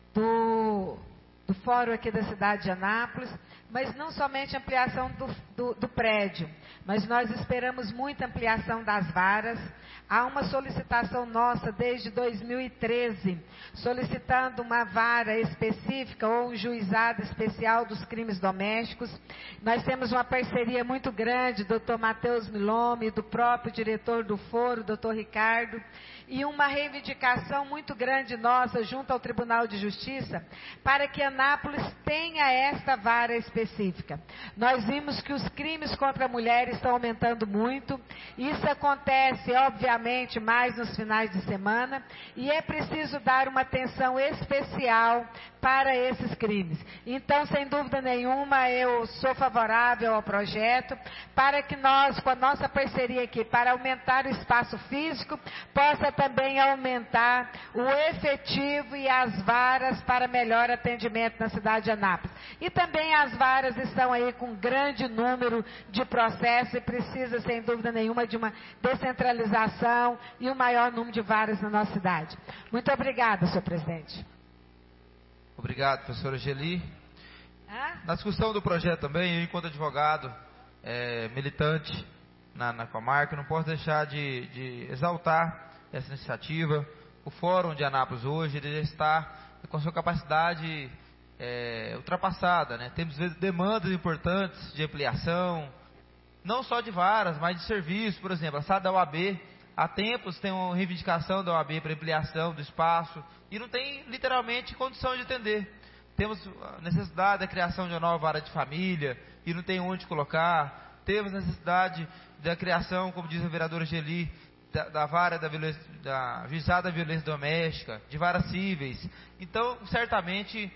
do, do fórum aqui da cidade de Anápolis, mas não somente ampliação do, do, do prédio, mas nós esperamos muita ampliação das varas. Há uma solicitação nossa desde dois mil e treze, solicitando uma vara específica ou um juizado especial dos crimes domésticos. Nós temos uma parceria muito grande, doutor Matheus Milome, do próprio diretor do foro, doutor Ricardo, e uma reivindicação muito grande nossa junto ao Tribunal de Justiça para que Anápolis tenha esta vara específica. Nós vimos que os crimes contra a mulher estão aumentando muito, isso acontece, obviamente, mais nos finais de semana, e é preciso dar uma atenção especial para esses crimes. Então, sem dúvida nenhuma, eu sou favorável ao projeto, para que nós, com a nossa parceria aqui, para aumentar o espaço físico, possa também aumentar o efetivo e as varas para melhor atendimento na cidade de Anápolis. E também as varas estão aí com grande número de processos e precisa, sem dúvida nenhuma, de uma descentralização e um maior número de varas na nossa cidade. Muito obrigada, senhor presidente. Obrigado, professora Geli. Ah? Na discussão do projeto também, eu, enquanto advogado, é, militante na, na comarca, não posso deixar de, de exaltar essa iniciativa. O Fórum de Anápolis hoje ele já está com sua capacidade é, ultrapassada, né? Temos demandas importantes de ampliação, não só de varas, mas de serviço. Por exemplo, a sala da O A B, há tempos tem uma reivindicação da O A B para ampliação do espaço e não tem literalmente condição de atender. Temos a necessidade da criação de uma nova vara de família e não tem onde colocar. Temos necessidade da criação, como diz a vereadora Geli, da, da vara da, violência, da juizada da violência doméstica, de varas cíveis. Então, certamente,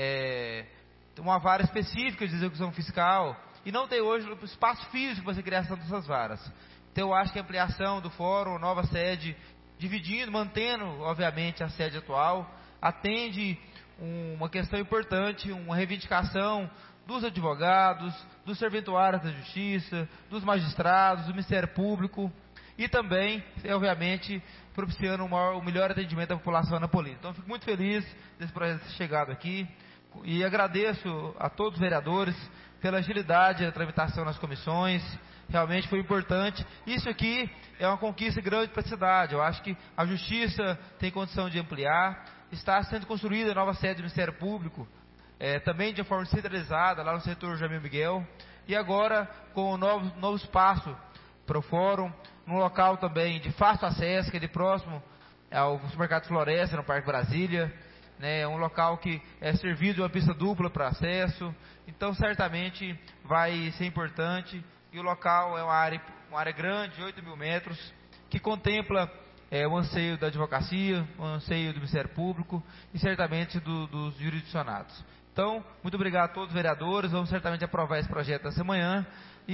é, uma vara específica de execução fiscal e não tem hoje o espaço físico para a criação dessas varas. Então, eu acho que a ampliação do fórum, nova sede, dividindo, mantendo, obviamente, a sede atual, atende um, uma questão importante, uma reivindicação dos advogados, dos serventuários da justiça, dos magistrados, do Ministério Público e também, obviamente, propiciando um maior, um melhor atendimento à população anapolina. Então, fico muito feliz desse projeto ter chegado aqui e agradeço a todos os vereadores pela agilidade da tramitação nas comissões. Realmente foi importante. Isso aqui é uma conquista grande para a cidade. Eu acho que a Justiça tem condição de ampliar. Está sendo construída a nova sede do Ministério Público, é, também de forma centralizada, lá no setor Jamil Miguel. E agora, com o novo, novo espaço para o fórum, num local também de fácil acesso, que é de próximo ao supermercado Floresta, no Parque Brasília. É um local que é servido de uma pista dupla para acesso. Então, certamente, vai ser importante. E o local é uma área, uma área grande, de oito mil metros, que contempla é, o anseio da advocacia, o anseio do Ministério Público e certamente do, dos jurisdicionados. Então, muito obrigado a todos os vereadores. Vamos certamente aprovar esse projeto essa manhã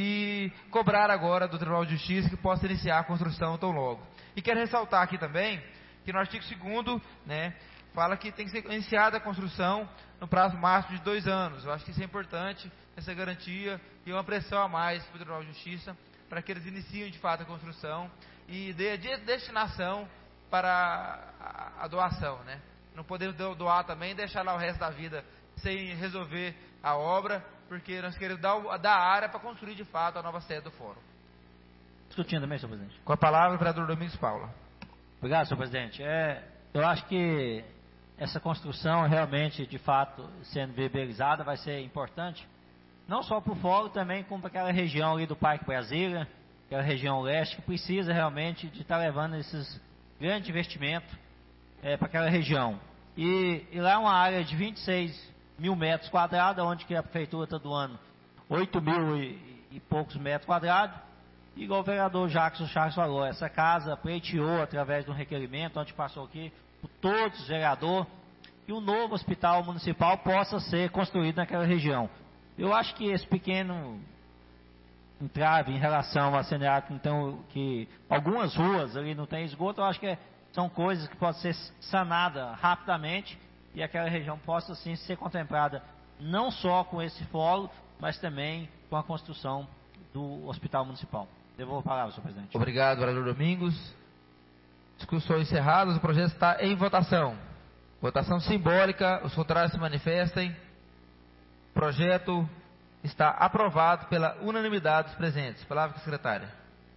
e cobrar agora do Tribunal de Justiça que possa iniciar a construção tão logo. E quero ressaltar aqui também que no artigo segundo, né, fala que tem que ser iniciada a construção no prazo máximo de dois anos. Eu acho que isso é importante, essa garantia e uma pressão a mais para o Tribunal de Justiça para que eles iniciem de fato a construção e dê a destinação para a, a doação, né? Não podemos doar também e deixar lá o resto da vida sem resolver a obra, porque nós queremos dar, dar a área para construir de fato a nova sede do fórum. Discutindo também, senhor presidente. Com a palavra, o vereador Domingos Paula. Obrigado, senhor presidente. É, eu acho que essa construção realmente, de fato, sendo viabilizada, vai ser importante, não só para o fórum, também como para aquela região ali do Parque Brasília, aquela região leste, que precisa realmente de estar levando esses grandes investimentos é, para aquela região. E, e lá é uma área de vinte e seis mil metros quadrados, onde que a prefeitura está doando oito mil e, e poucos metros quadrados. E igual o vereador Jackson Charles falou, essa casa pleiteou através de um requerimento, onde passou aqui por todos os vereadores, que um novo hospital municipal possa ser construído naquela região. Eu acho que esse pequeno entrave em relação a Saneago, então, que algumas ruas ali não tem esgoto, eu acho que é, são coisas que podem ser sanadas rapidamente e aquela região possa, sim, ser contemplada não só com esse fórum, mas também com a construção do hospital municipal. Devolvo a palavra, senhor presidente. Obrigado, vereador Domingos. Discussão encerrada, o projeto está em votação. Votação simbólica, os contrários se manifestem. O projeto está aprovado pela unanimidade dos presentes. Palavra com a secretária.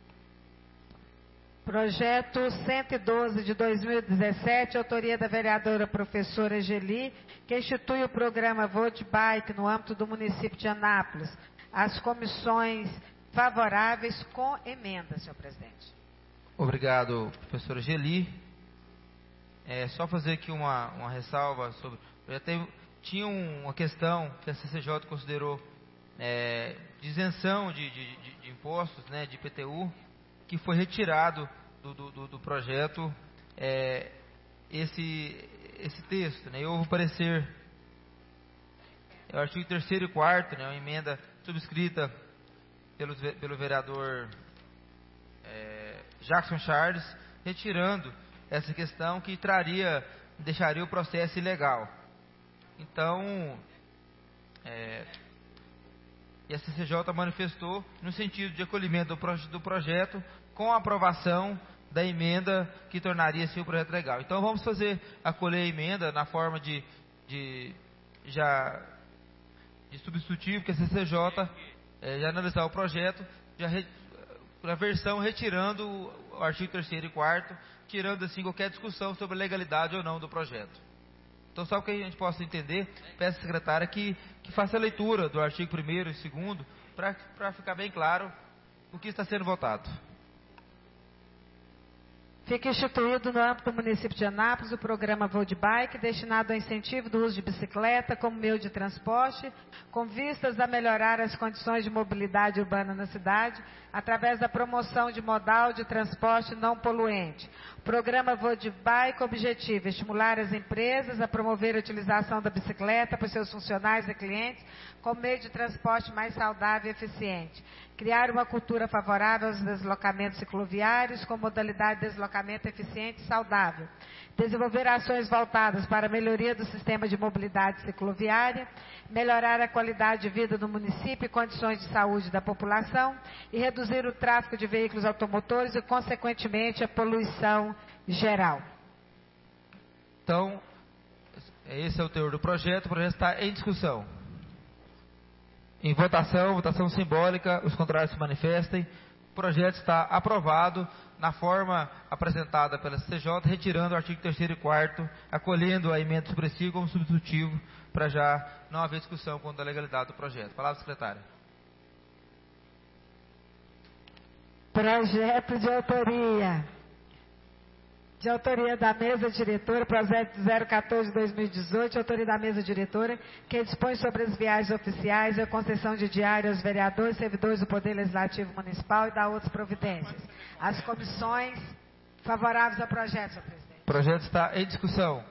Projeto cento e doze de dois mil e dezessete, autoria da vereadora professora Geli, que institui o programa Vote Bike no âmbito do município de Anápolis. As comissões favoráveis com emenda, senhor presidente. Obrigado, professora Geli. É só fazer aqui uma, uma ressalva sobre. Já teve, tinha uma questão que a C C J considerou é, de isenção de, de, de, de impostos, né, de I P T U, que foi retirado do, do, do projeto é, esse, esse texto. Né, e houve parecer, é o artigo terceiro e quarto, né, uma emenda subscrita pelo, pelo vereador é, Jackson Charles, retirando essa questão que traria, deixaria o processo ilegal. Então, é, e a C C J manifestou no sentido de acolhimento do, proje do projeto com a aprovação da emenda que tornaria assim o projeto legal. Então vamos fazer acolher a emenda na forma de, de já de substitutivo que a C C J é, já analisar o projeto, já re, na versão retirando o artigo terceiro e quarto, tirando assim qualquer discussão sobre a legalidade ou não do projeto. Então, só para que a gente possa entender, peço à secretária que, que faça a leitura do artigo primeiro e segundo, para ficar bem claro o que está sendo votado. Fica instituído no âmbito do município de Anápolis o programa Vote Bike, destinado ao incentivo do uso de bicicleta como meio de transporte, com vistas a melhorar as condições de mobilidade urbana na cidade, através da promoção de modal de transporte não poluente. O programa Vote Bike objetiva estimular as empresas a promover a utilização da bicicleta por seus funcionários e clientes como meio de transporte mais saudável e eficiente. Criar uma cultura favorável aos deslocamentos cicloviários com modalidade de deslocamento eficiente e saudável. Desenvolver ações voltadas para a melhoria do sistema de mobilidade cicloviária, melhorar a qualidade de vida do município e condições de saúde da população e reduzir o tráfego de veículos automotores e, consequentemente, a poluição geral. Então, esse é o teor do projeto. O projeto está em discussão. Em votação, votação simbólica, os contrários se manifestem. O projeto está aprovado na forma apresentada pela C C J, retirando o artigo terceiro e quarto, acolhendo a emenda supressiva como substitutivo, para já não haver discussão quanto à legalidade do projeto. Palavra, secretária. Projeto de autoria. De autoria da mesa diretora, projeto zero quatorze de dois mil e dezoito, de autoria da mesa diretora, que dispõe sobre as viagens oficiais e a concessão de diário aos vereadores e servidores do Poder Legislativo Municipal e da outras providências. As comissões favoráveis ao projeto, senhor presidente. O projeto está em discussão.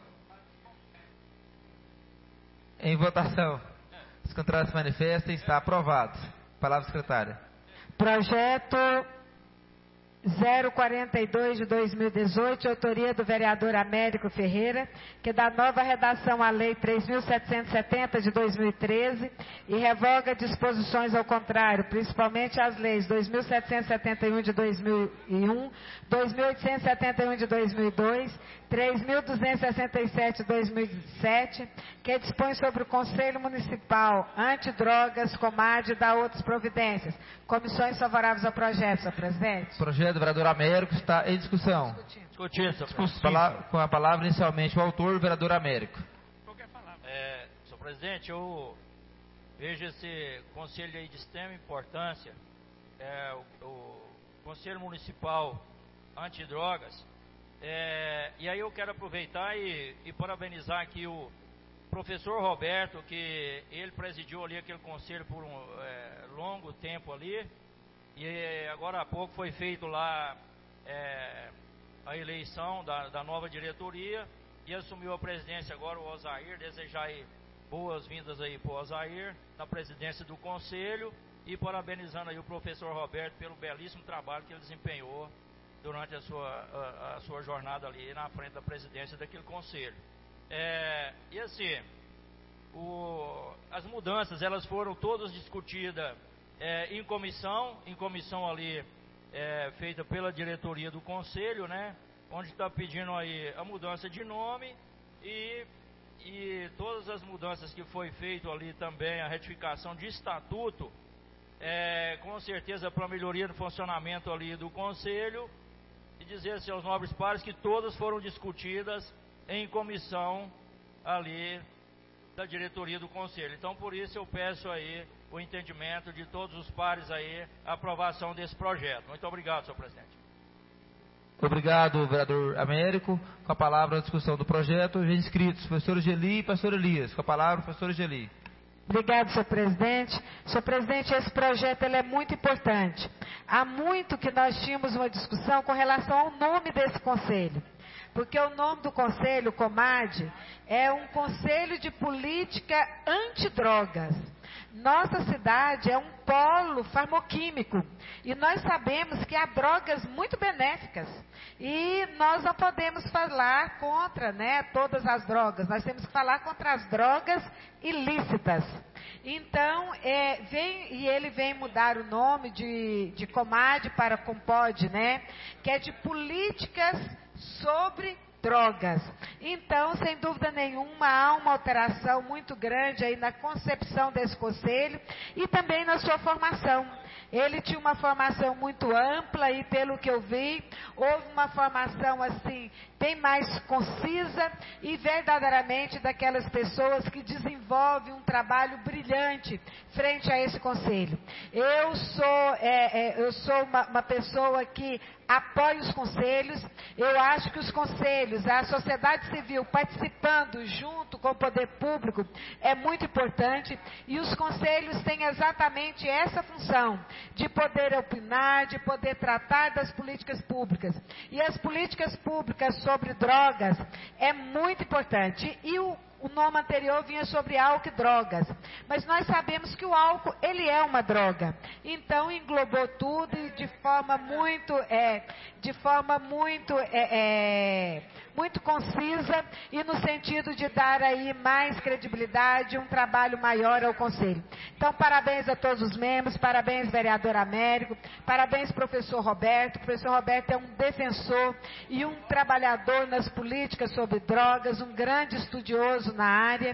Em votação. Os contrários se manifestem. Está aprovado. Palavra, secretária. Projeto zero quarenta e dois de dois mil e dezoito, de autoria do vereador Américo Ferreira, que dá nova redação à Lei três mil setecentos e setenta de dois mil e treze e revoga disposições ao contrário, principalmente as leis dois mil setecentos e setenta e um de dois mil e um, dois mil oitocentos e setenta e um de dois mil e dois, três mil duzentos e sessenta e sete de dois mil e sete, que dispõe sobre o Conselho Municipal Antidrogas, Comad e dá outras providências. Comissões favoráveis ao projeto, senhor presidente. Projeto projeto do vereador Américo está em discussão. Discutir, senhor presidente. Pala- Com a palavra inicialmente o autor, o vereador Américo. É, senhor presidente, eu vejo esse conselho aí de extrema importância, é, o, o Conselho Municipal Antidrogas, é, e aí eu quero aproveitar e, e parabenizar aqui o professor Roberto, que ele presidiu ali aquele conselho por um é, longo tempo ali, e agora há pouco foi feito lá é, a eleição da, da nova diretoria, e assumiu a presidência agora o Osair. Desejar aí boas-vindas aí para o Osair, na presidência do conselho, e parabenizando aí o professor Roberto pelo belíssimo trabalho que ele desempenhou durante a sua, a, a sua jornada ali na frente da presidência daquele conselho. É, e assim, o, as mudanças, elas foram todas discutidas é, em comissão, em comissão ali é, feita pela diretoria do conselho, né, onde está pedindo aí a mudança de nome e, e todas as mudanças que foi feito ali também, a retificação de estatuto, é, com certeza para a melhoria do funcionamento ali do conselho, e dizer assim aos nobres pares que todas foram discutidas em comissão ali da diretoria do conselho. Então, por isso eu peço aí o entendimento de todos os pares aí, a aprovação desse projeto. Muito obrigado, senhor presidente. Obrigado, vereador Américo. Com a palavra a discussão do projeto, os inscritos, professor Geli e pastor Elias. Com a palavra, professor Geli. Obrigado, senhor presidente. Senhor presidente, esse projeto ele é muito importante. Há muito que nós tínhamos uma discussão com relação ao nome desse conselho. Porque o nome do conselho, COMAD, é um conselho de política antidrogas. Nossa cidade é um polo farmoquímico e nós sabemos que há drogas muito benéficas e nós não podemos falar contra, né, todas as drogas, nós temos que falar contra as drogas ilícitas. Então, é, vem, e ele vem mudar o nome de, de COMAD para COMPOD, né, que é de políticas sobre drogas. Então, sem dúvida nenhuma, há uma alteração muito grande aí na concepção desse conselho e também na sua formação. Ele tinha uma formação muito ampla e, pelo que eu vi, houve uma formação assim, bem mais concisa e verdadeiramente daquelas pessoas que desenvolvem um trabalho brilhante frente a esse conselho. Eu sou, é, é, eu sou uma, uma pessoa que apoia os conselhos. Eu acho que os conselhos, a sociedade civil participando junto com o poder público é muito importante e os conselhos têm exatamente essa função de poder opinar, de poder tratar das políticas públicas. E as políticas públicas sobre drogas é muito importante. E o O nome anterior vinha sobre álcool e drogas. Mas nós sabemos que o álcool, ele é uma droga. Então, englobou tudo e de forma muito, é, de forma muito, é, é, muito concisa e no sentido de dar aí mais credibilidade, um trabalho maior ao Conselho. Então, parabéns a todos os membros, parabéns, vereador Américo, parabéns, professor Roberto. O professor Roberto é um defensor e um trabalhador nas políticas sobre drogas, um grande estudioso na área,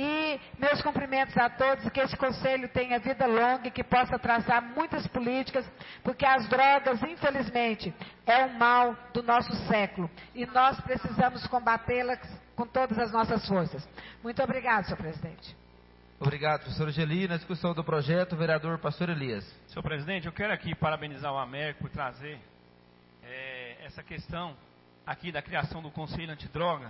e meus cumprimentos a todos, que esse conselho tenha vida longa e que possa traçar muitas políticas, porque as drogas, infelizmente, é um mal do nosso século, e nós precisamos combatê-las com todas as nossas forças. Muito obrigado, senhor presidente. Obrigado, professor Geli. Na discussão do projeto, o vereador pastor Elias. Senhor presidente, eu quero aqui parabenizar o Américo por trazer é, essa questão aqui da criação do Conselho Antidroga.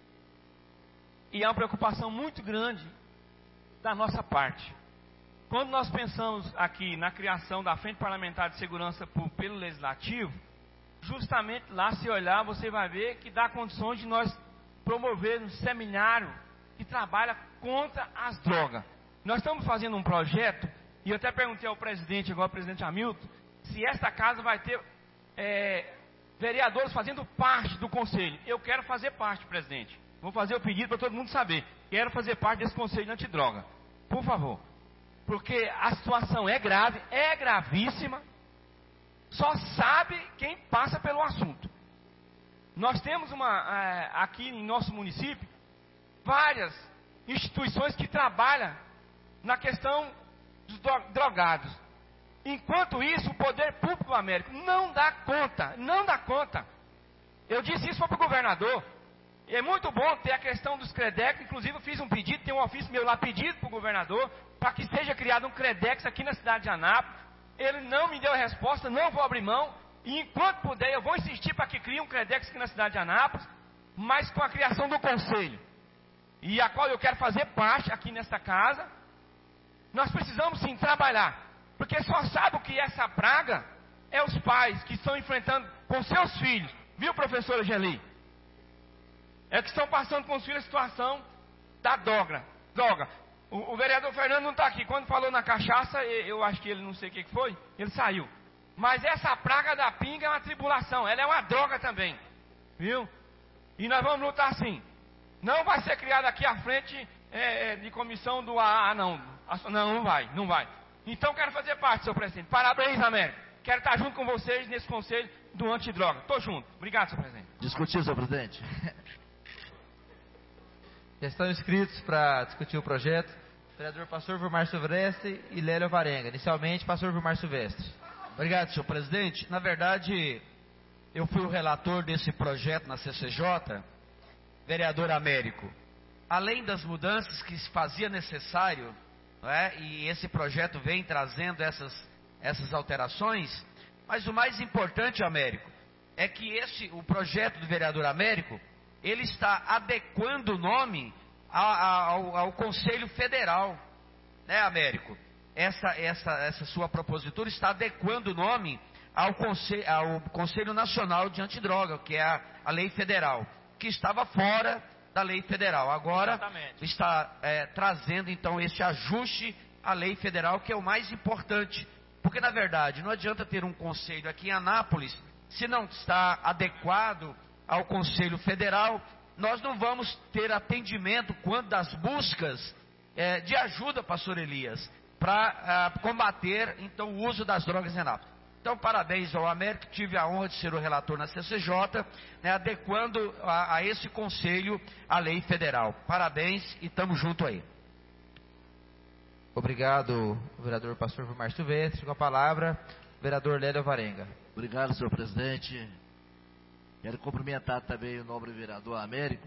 E há uma preocupação muito grande da nossa parte. Quando nós pensamos aqui na criação da Frente Parlamentar de Segurança pelo Legislativo, justamente lá, se olhar, você vai ver que dá condições de nós promover um seminário que trabalha contra as drogas. Nós estamos fazendo um projeto, e eu até perguntei ao presidente, agora ao presidente Hamilton, se esta casa vai ter é, vereadores fazendo parte do conselho. Eu quero fazer parte, presidente. Vou fazer o pedido para todo mundo saber. Quero fazer parte desse conselho de antidroga. Por favor. Porque a situação é grave, é gravíssima. Só sabe quem passa pelo assunto. Nós temos uma, aqui em nosso município, várias instituições que trabalham na questão dos drogados. Enquanto isso, o poder público do Américo não dá conta, não dá conta. Eu disse isso para o governador. E é muito bom ter a questão dos Credex, inclusive eu fiz um pedido, tem um ofício meu lá pedido para o governador, para que seja criado um Credex aqui na cidade de Anápolis. Ele não me deu a resposta, não vou abrir mão, e enquanto puder eu vou insistir para que crie um Credex aqui na cidade de Anápolis, mas com a criação do conselho, e a qual eu quero fazer parte aqui nesta casa. Nós precisamos sim trabalhar, porque só sabe o que é essa praga é os pais que estão enfrentando com seus filhos, viu, professora Geli? É que estão passando com os filhos a situação da droga. droga. O, o vereador Fernando não está aqui. Quando falou na cachaça, eu acho que ele não sei o que foi, ele saiu. Mas essa praga da pinga é uma tribulação, ela é uma droga também, viu? E nós vamos lutar assim. Não vai ser criada aqui à frente é, de comissão do A A, não. Não, não vai, não vai. Então quero fazer parte, senhor presidente. Parabéns, Américo. Quero estar junto com vocês nesse conselho do antidroga. Estou junto. Obrigado, senhor presidente. Discutir, senhor presidente. Já estão inscritos para discutir o projeto o vereador Pastor Vilmar Silvestre e Lélio Varenga. Inicialmente, Pastor Vilmar Silvestre. Obrigado, senhor presidente. Na verdade, eu fui o relator desse projeto na C C J, vereador Américo. Além das mudanças que se fazia necessário, não é? E esse projeto vem trazendo essas, essas alterações, mas o mais importante, Américo, é que esse, o projeto do vereador Américo, ele está adequando o nome ao, ao Conselho Federal, né, Américo? Essa, essa, essa sua propositura está adequando o nome ao Conselho, ao Conselho Nacional de Antidroga, que é a, a lei federal, que estava fora da lei federal. Agora Exatamente. está é, trazendo então esse ajuste à lei federal, que é o mais importante, porque na verdade não adianta ter um conselho aqui em Anápolis se não está adequado ao Conselho Federal. Nós não vamos ter atendimento quanto das buscas é, de ajuda, pastor Elias, para uh, combater então o uso das drogas em Anápolis. Então, parabéns ao Américo, tive a honra de ser o relator na C C J, né, adequando a, a esse conselho a lei federal. Parabéns e estamos junto aí. Obrigado, vereador Pastor Vilmar Silvestre. Com a palavra, vereador Lélio Varenga. Obrigado, senhor presidente. Quero cumprimentar também o nobre vereador Américo.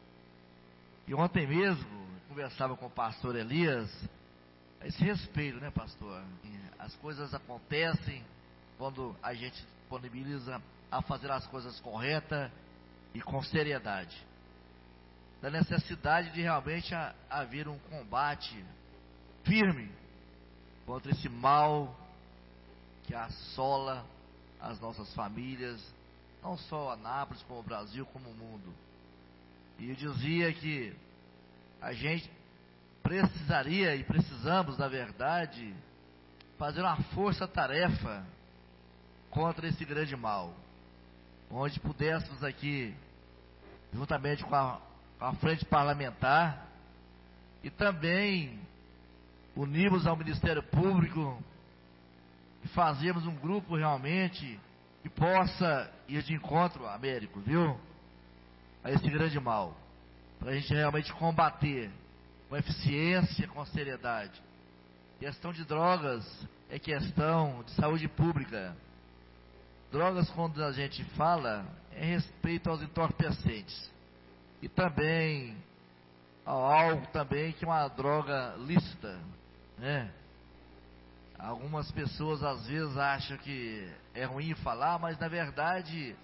E ontem mesmo, conversava com o pastor Elias, a esse respeito, né, pastor? As coisas acontecem quando a gente disponibiliza a fazer as coisas corretas e com seriedade. Da necessidade de realmente a, haver um combate firme contra esse mal que assola as nossas famílias, não só Anápolis, como o Brasil, como o mundo. E eu dizia que a gente precisaria e precisamos, na verdade, fazer uma força-tarefa contra esse grande mal, onde pudéssemos aqui, juntamente com a, com a frente parlamentar, e também unirmos ao Ministério Público e fazermos um grupo realmente que possa ir de encontro, Américo, viu? A esse grande mal, para a gente realmente combater com eficiência, com seriedade. Questão de drogas é questão de saúde pública. Drogas, quando a gente fala, é respeito aos entorpecentes. E também ao álcool também, que é uma droga lícita, né? Algumas pessoas às vezes acham que é ruim falar, mas na verdade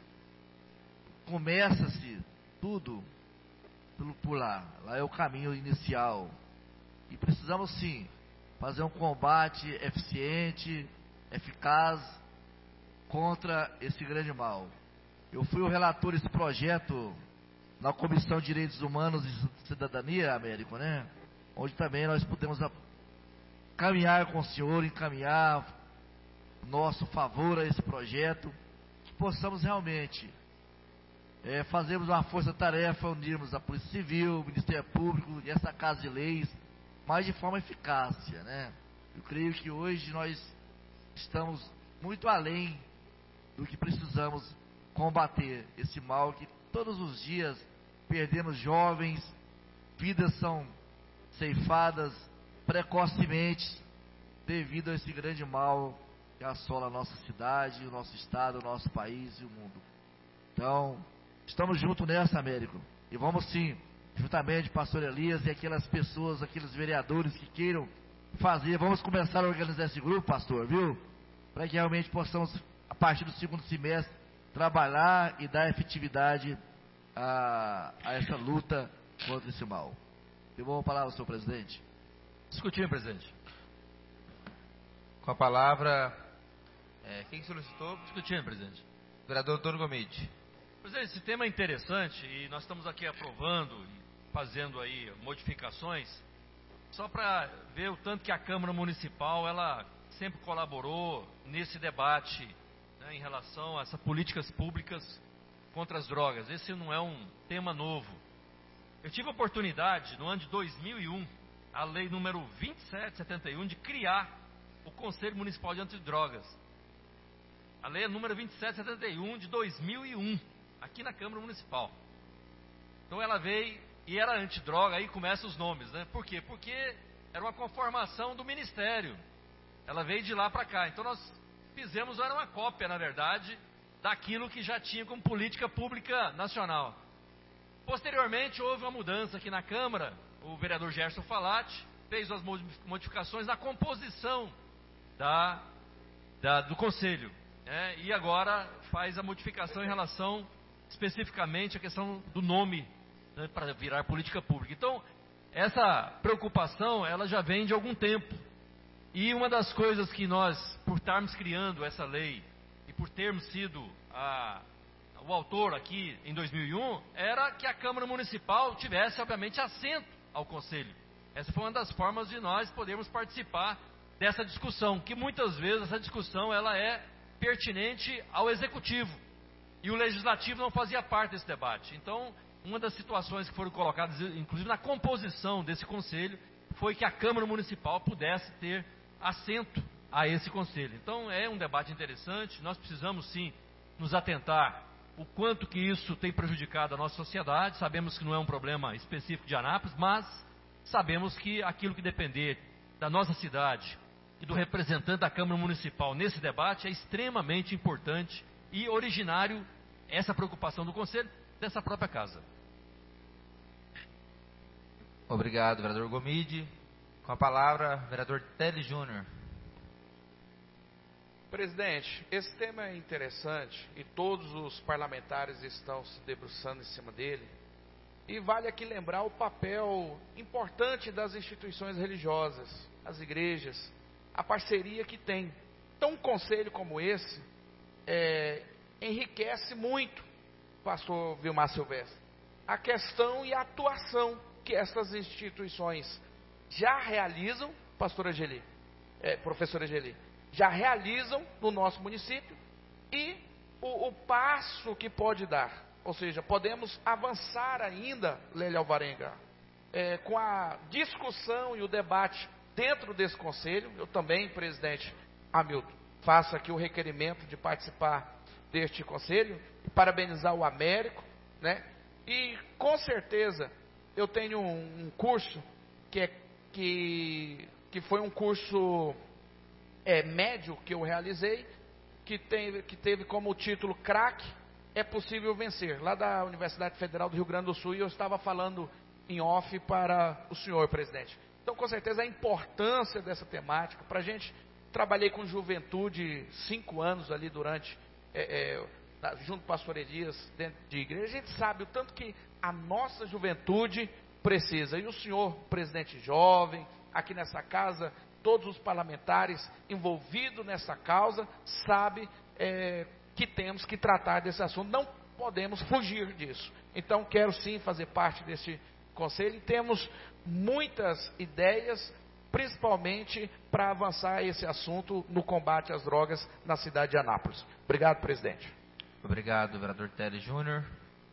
começa-se tudo pelo pular. Lá é o caminho inicial. E precisamos sim fazer um combate eficiente, eficaz contra esse grande mal. Eu fui o relator desse projeto na Comissão de Direitos Humanos e Cidadania, Américo, né? Onde também nós pudemos caminhar com o senhor, encaminhar nosso favor a esse projeto, que possamos realmente é, fazermos uma força-tarefa, unirmos a Polícia Civil, o Ministério Público e essa Casa de Leis, mas de forma eficaz, né? Eu creio que hoje nós estamos muito além do que precisamos combater esse mal, que todos os dias perdemos jovens, vidas são ceifadas precocemente devido a esse grande mal que assola a nossa cidade, o nosso estado, o nosso país e o mundo. Então, estamos juntos nessa, Américo. E vamos sim, juntamente, pastor Elias e aquelas pessoas, aqueles vereadores que queiram fazer, vamos começar a organizar esse grupo, pastor, viu? Para que realmente possamos, a partir do segundo semestre, trabalhar e dar efetividade a, a essa luta contra esse mal. Eu vou falar ao senhor presidente. Discutir, presidente. Com a palavra, é, quem solicitou? Discutindo, presidente. Vereador Antônio Gomide. Presidente, esse tema é interessante e nós estamos aqui aprovando e fazendo aí modificações só para ver o tanto que a Câmara Municipal ela sempre colaborou nesse debate, né, em relação a essas políticas públicas contra as drogas. Esse não é um tema novo. Eu tive a oportunidade, no ano de dois mil e um, a lei número vinte e sete setenta e um, de criar o Conselho Municipal de Antidrogas. A lei é número vinte e sete setenta e um de dois mil e um, aqui na Câmara Municipal. Então ela veio e era antidroga, aí começam os nomes, né? Por quê? Porque era uma conformação do Ministério. Ela veio de lá para cá. Então nós fizemos, era uma cópia, na verdade, daquilo que já tinha como política pública nacional. Posteriormente houve uma mudança aqui na Câmara, o vereador Gerson Falati fez as modificações na composição da, da, do Conselho. Né? E agora faz a modificação em relação especificamente à questão do nome, né, para virar política pública. Então, essa preocupação, ela já vem de algum tempo. E uma das coisas que nós, por estarmos criando essa lei, e por termos sido a, o autor aqui em dois mil e um, era que a Câmara Municipal tivesse, obviamente, assento ao Conselho. Essa foi uma das formas de nós podermos participar dessa discussão, que muitas vezes essa discussão ela é pertinente ao Executivo. E o Legislativo não fazia parte desse debate. Então, uma das situações que foram colocadas, inclusive na composição desse Conselho, foi que a Câmara Municipal pudesse ter assento a esse Conselho. Então, é um debate interessante, nós precisamos sim nos atentar o quanto que isso tem prejudicado a nossa sociedade. Sabemos que não é um problema específico de Anápolis, mas sabemos que aquilo que depender da nossa cidade e do representante da Câmara Municipal nesse debate é extremamente importante e originário essa preocupação do Conselho dessa própria casa. Obrigado, vereador Gomide. Com a palavra, vereador Teles Júnior. Presidente, esse tema é interessante e todos os parlamentares estão se debruçando em cima dele. E vale aqui lembrar o papel importante das instituições religiosas, as igrejas, a parceria que tem. Então, um conselho como esse é, enriquece muito, pastor Vilmar Silvestre, a questão e a atuação que essas instituições já realizam, pastor Angeli, é, professor Angeli, já realizam no nosso município e o, o passo que pode dar. Ou seja, podemos avançar ainda, Lélia Alvarenga, é, com a discussão e o debate dentro desse conselho. Eu também, presidente Hamilton, faço aqui o requerimento de participar deste conselho e parabenizar o Américo, né? E com certeza eu tenho um, um curso que, é, que, que foi um curso é, médio que eu realizei, que, tem, que teve como título craque É Possível Vencer, lá da Universidade Federal do Rio Grande do Sul, e eu estava falando em off para o senhor presidente. Então, com certeza, a importância dessa temática, para a gente, trabalhei com juventude cinco anos ali durante, é, é, junto com o pastor Elias, dentro de igreja, a gente sabe o tanto que a nossa juventude precisa, e o senhor, presidente jovem, aqui nessa casa, todos os parlamentares envolvidos nessa causa, sabe é, que temos que tratar desse assunto, não podemos fugir disso. Então, quero sim fazer parte desse conselho e temos muitas ideias, principalmente para avançar esse assunto no combate às drogas na cidade de Anápolis. Obrigado, presidente. Obrigado, vereador Teles Júnior.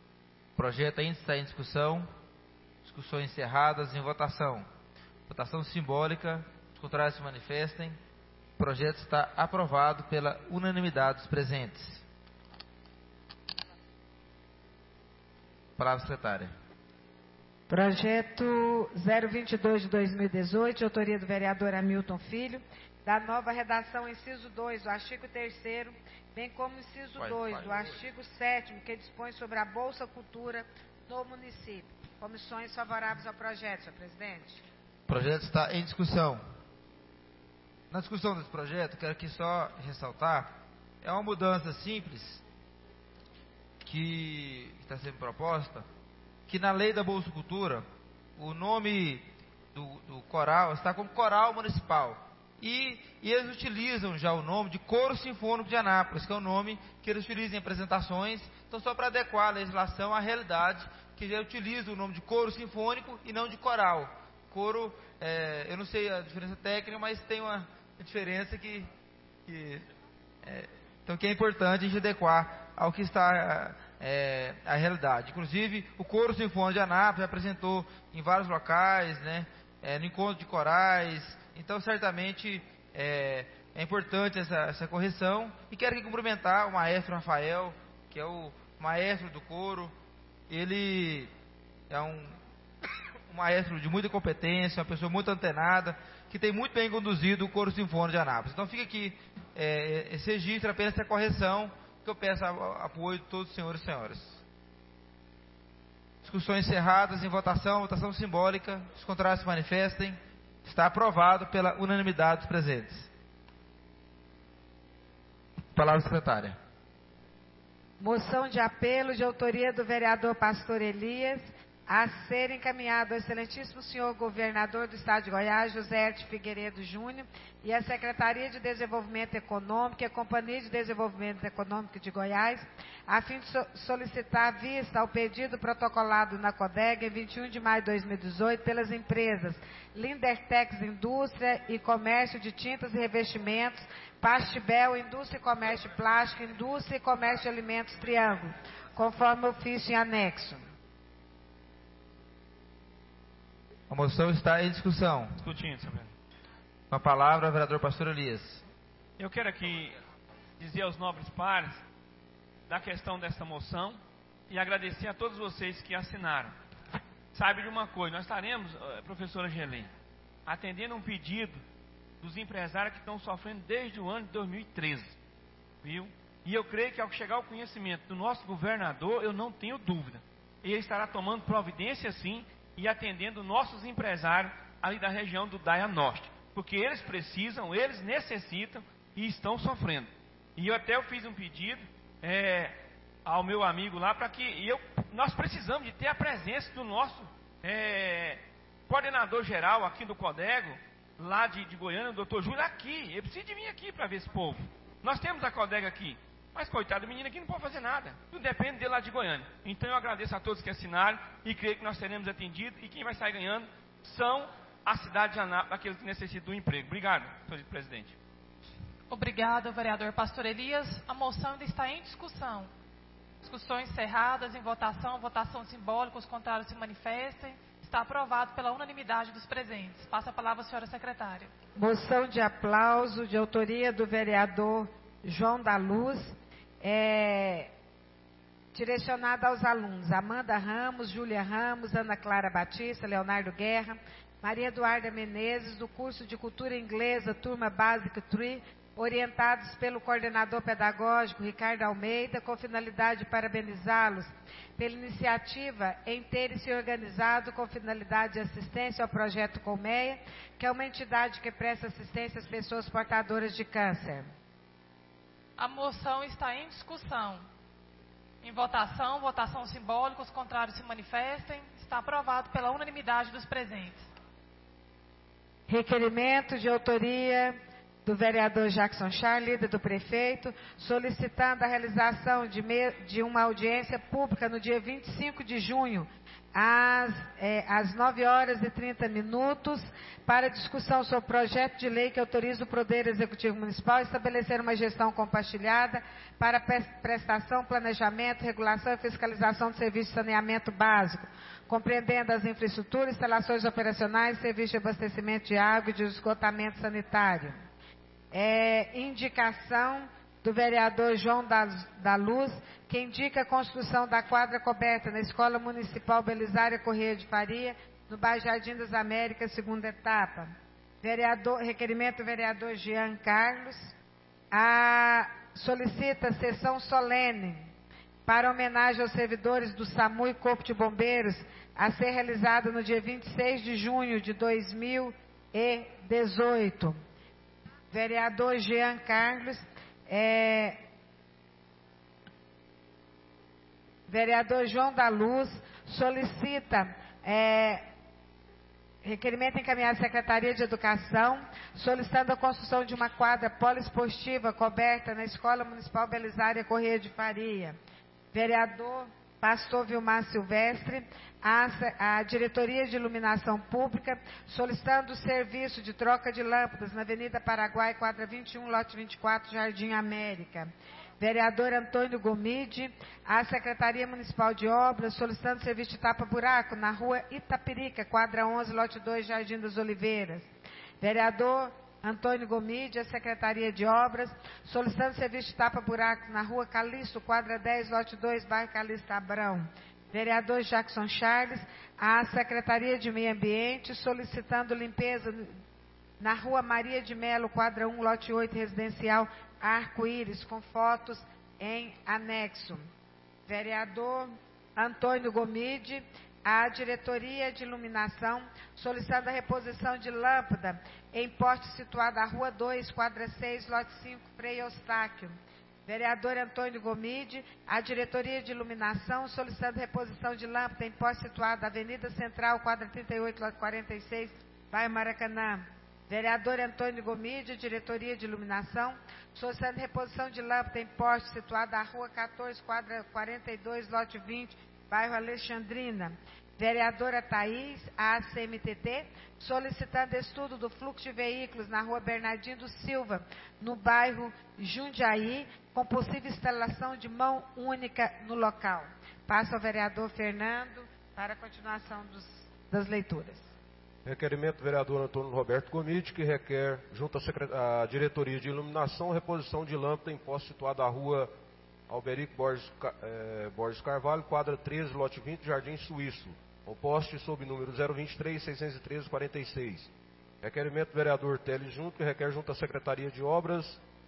O projeto ainda está em discussão. Discussões encerradas, em votação. Votação simbólica. Os contrários se manifestem. O projeto está aprovado pela unanimidade dos presentes. Palavra secretária. Projeto zero vinte e dois de dois mil e dezoito, de autoria do vereador Hamilton Filho, da nova redação inciso dois do artigo terceiro, bem como inciso dois do artigo sétimo, que dispõe sobre a Bolsa Cultura no município. Comissões favoráveis ao projeto, senhor presidente. O projeto está em discussão. Na discussão desse projeto, quero aqui só ressaltar, é uma mudança simples que está sendo proposta, que na lei da Bolsa Cultura, o nome do, do coral está como Coral Municipal. E, e eles utilizam já o nome de Coro Sinfônico de Anápolis, que é o nome que eles utilizam em apresentações. Então, só para adequar a legislação à realidade, que já utiliza o nome de Coro Sinfônico e não de Coral. Coro, é, eu não sei a diferença técnica, mas tem uma diferença que, que é, então que é importante a gente adequar ao que está é, a realidade. Inclusive, o Coro Sinfônico de Anápolis apresentou em vários locais, né, é, no encontro de corais. Então, certamente, é, é importante essa, essa correção. E quero aqui cumprimentar o maestro Rafael, que é o maestro do coro. Ele é um, um maestro de muita competência, uma pessoa muito antenada, que tem muito bem conduzido o Coro Sinfônico de Anápolis. Então, fica aqui é, esse registro, apenas essa correção, que eu peço a, a, apoio de todos os senhores e senhoras. Discussões encerradas, em votação, votação simbólica. Os contrários se manifestem. Está aprovado pela unanimidade dos presentes. Palavra secretária. Moção de apelo de autoria do vereador Pastor Elias, a ser encaminhado ao excelentíssimo senhor governador do estado de Goiás, José Hertes Figueiredo Júnior, e à Secretaria de Desenvolvimento Econômico e a Companhia de Desenvolvimento Econômico de Goiás, a fim de so solicitar vista ao pedido protocolado na CODEG em vinte e um de maio de dois mil e dezoito pelas empresas Lindertex Indústria e Comércio de Tintas e Revestimentos, Pastibel, Indústria e Comércio de Plástico, Indústria e Comércio de Alimentos Triângulo, conforme ofício em anexo. A moção está em discussão. Discutindo, senhor presidente. Com a palavra, o vereador Pastor Elias. Eu quero aqui dizer aos nobres pares da questão desta moção e agradecer a todos vocês que assinaram. Sabe de uma coisa, nós estaremos, professora Gelém, atendendo um pedido dos empresários que estão sofrendo desde o ano de dois mil e treze, viu? E eu creio que ao chegar ao conhecimento do nosso governador, eu não tenho dúvida, ele estará tomando providência sim e atendendo nossos empresários ali da região do Daia Norte, porque eles precisam, eles necessitam e estão sofrendo. E eu até eu fiz um pedido é, ao meu amigo lá para que e eu, nós precisamos de ter a presença do nosso é, coordenador geral aqui do Codego, lá de, de Goiânia, o doutor Júlio, aqui. Ele precisa de vir aqui para ver esse povo. Nós temos a Codega aqui, mas coitado do menino aqui não pode fazer nada. Tudo depende dele lá de Goiânia. Então eu agradeço a todos que assinaram e creio que nós teremos atendido. E quem vai sair ganhando são a cidade de Anápolis, aqueles que necessitam do emprego. Obrigado, senhor presidente. Obrigado, vereador Pastor Elias. A moção ainda está em discussão. Discussões encerradas, em votação, votação simbólica, os contrários se manifestem. Está aprovado pela unanimidade dos presentes. Passa a palavra à senhora secretária. Moção de aplauso de autoria do vereador João da Luz, é, direcionada aos alunos Amanda Ramos, Júlia Ramos, Ana Clara Batista, Leonardo Guerra, Maria Eduarda Menezes, do curso de Cultura Inglesa, turma básica três, orientados pelo coordenador pedagógico Ricardo Almeida, com finalidade de parabenizá-los pela iniciativa em terem se organizado com finalidade de assistência ao projeto Colmeia, que é uma entidade que presta assistência às pessoas portadoras de câncer. A moção está em discussão. Em votação, votação simbólica, os contrários se manifestem. Está aprovado pela unanimidade dos presentes. Requerimento de autoria do vereador Jackson Char, líder do prefeito, solicitando a realização de, me, de uma audiência pública no dia vinte e cinco de junho, às, é, às nove horas e trinta minutos, para discussão sobre o projeto de lei que autoriza o Poder Executivo Municipal a estabelecer uma gestão compartilhada para prestação, planejamento, regulação e fiscalização de serviços de saneamento básico, compreendendo as infraestruturas, instalações operacionais, serviços de abastecimento de água e de esgotamento sanitário. É, indicação do vereador João da, da Luz, que indica a construção da quadra coberta na Escola Municipal Belisária Corrêa de Faria, no bairro Jardim das Américas, segunda etapa. Vereador, requerimento do vereador Jean Carlos, a, solicita sessão solene para homenagem aos servidores do SAMU e Corpo de Bombeiros, a ser realizada no dia vinte e seis de junho de dois mil e dezoito. Vereador Jean Carlos, é, vereador João da Luz solicita é, requerimento encaminhado à Secretaria de Educação, solicitando a construção de uma quadra poliesportiva coberta na Escola Municipal Belisária Corrêa de Faria. Vereador Pastor Vilmar Silvestre, a, a Diretoria de Iluminação Pública, solicitando o serviço de troca de lâmpadas na Avenida Paraguai, quadra vinte e um, lote vinte e quatro, Jardim América. Vereador Antônio Gomide, a Secretaria Municipal de Obras, solicitando serviço de tapa-buraco na Rua Itapirica, quadra onze, lote dois, Jardim das Oliveiras. Vereador Antônio Gomide, a Secretaria de Obras, solicitando serviço de tapa-buraco na Rua Calixto, quadra dez, lote dois, bairro Calixto Abrão. Vereador Jackson Charles, a Secretaria de Meio Ambiente, solicitando limpeza na Rua Maria de Melo, quadra um, lote oito, residencial Arco-Íris, com fotos em anexo. Vereador Antônio Gomide, a Diretoria de Iluminação, solicitando a reposição de lâmpada em poste situado à Rua dois, quadra seis, lote cinco, Frei Eustáquio. Vereador Antônio Gomide, a Diretoria de Iluminação, solicitando reposição de lâmpada em poste situado à Avenida Central, quadra trinta e oito, lote quarenta e seis, bairro Maracanã. Vereador Antônio Gomide, Diretoria de Iluminação, solicitando reposição de lâmpada em poste situado à Rua quatorze, quadra quarenta e dois, lote vinte, bairro Alexandrina. Vereadora Thaís, a C M T T, solicitando estudo do fluxo de veículos na Rua Bernardino Silva, no bairro Jundiaí, com possível instalação de mão única no local. Passo ao vereador Fernando para a continuação dos, das leituras. Requerimento do vereador Antônio Roberto Gomide, que requer, junto à, à Diretoria de Iluminação, reposição de lâmpada em poste situado à Rua Alberico Borges, eh, Borges Carvalho, quadra treze, lote vinte, Jardim Suíço. O poste sob número zero vinte e três, seiscentos e treze, quarenta e seis. Requerimento do vereador Teles Junto, que requer junto à Secretaria de Obras,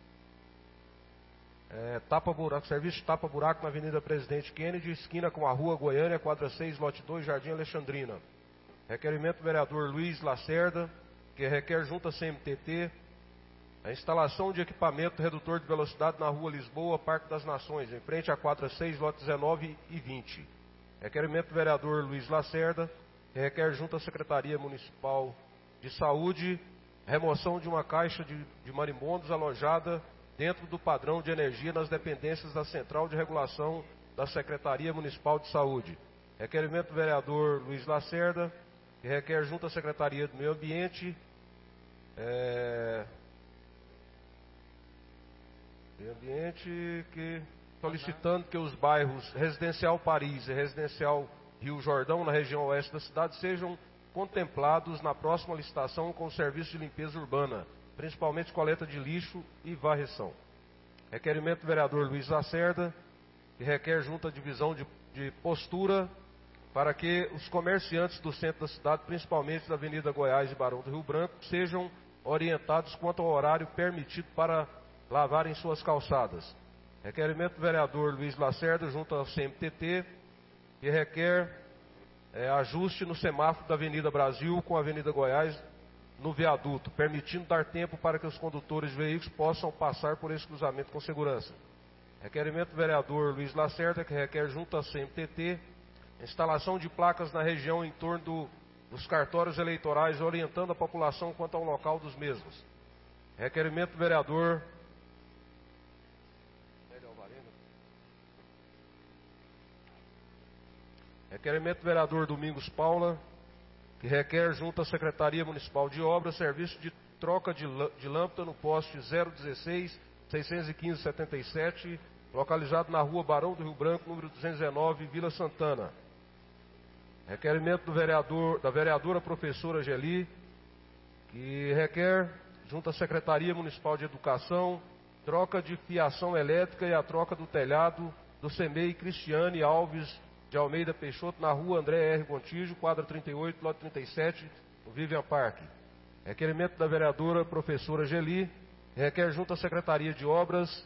é, tapa buraco, serviço de tapa-buraco na Avenida Presidente Kennedy, esquina com a Rua Goiânia, quadra seis, lote dois, Jardim Alexandrina. Requerimento do vereador Luiz Lacerda, que requer junto à C M T T, a instalação de equipamento redutor de velocidade na Rua Lisboa, Parque das Nações, em frente à quadra seis, lote dezenove e vinte. Requerimento do vereador Luiz Lacerda, que requer junto à Secretaria Municipal de Saúde, remoção de uma caixa de, de marimbondos alojada dentro do padrão de energia nas dependências da Central de Regulação da Secretaria Municipal de Saúde. Requerimento do vereador Luiz Lacerda, que requer junto à Secretaria do Meio Ambiente, é, Meio Ambiente, que solicitando que os bairros Residencial Paris e Residencial Rio Jordão, na região oeste da cidade, sejam contemplados na próxima licitação com o serviço de limpeza urbana, principalmente coleta de lixo e varreção. Requerimento do vereador Luiz Lacerda, que requer junto à divisão de, de postura para que os comerciantes do centro da cidade, principalmente da Avenida Goiás e Barão do Rio Branco, sejam orientados quanto ao horário permitido para lavarem suas calçadas. Requerimento do vereador Luiz Lacerda, junto ao C M T T, que requer é, ajuste no semáforo da Avenida Brasil com a Avenida Goiás no viaduto, permitindo dar tempo para que os condutores de veículos possam passar por esse cruzamento com segurança. Requerimento do vereador Luiz Lacerda, que requer junto ao C M T T, instalação de placas na região em torno do, dos cartórios eleitorais, orientando a população quanto ao local dos mesmos. Requerimento do vereador Requerimento do vereador Domingos Paula, que requer junto à Secretaria Municipal de Obras serviço de troca de, de lâmpada no poste zero dezesseis, seiscentos e quinze, setenta e sete, localizado na Rua Barão do Rio Branco, número duzentos e dezenove, Vila Santana. Requerimento do vereador, da vereadora professora Geli, que requer junto à Secretaria Municipal de Educação troca de fiação elétrica e a troca do telhado do CEMEI Cristiane Alves de Almeida Peixoto, na rua André R. Gontijo, quadra trinta e oito, lote trinta e sete, no Vivian Park. Requerimento da vereadora professora Geli, requer junto à Secretaria de Obras,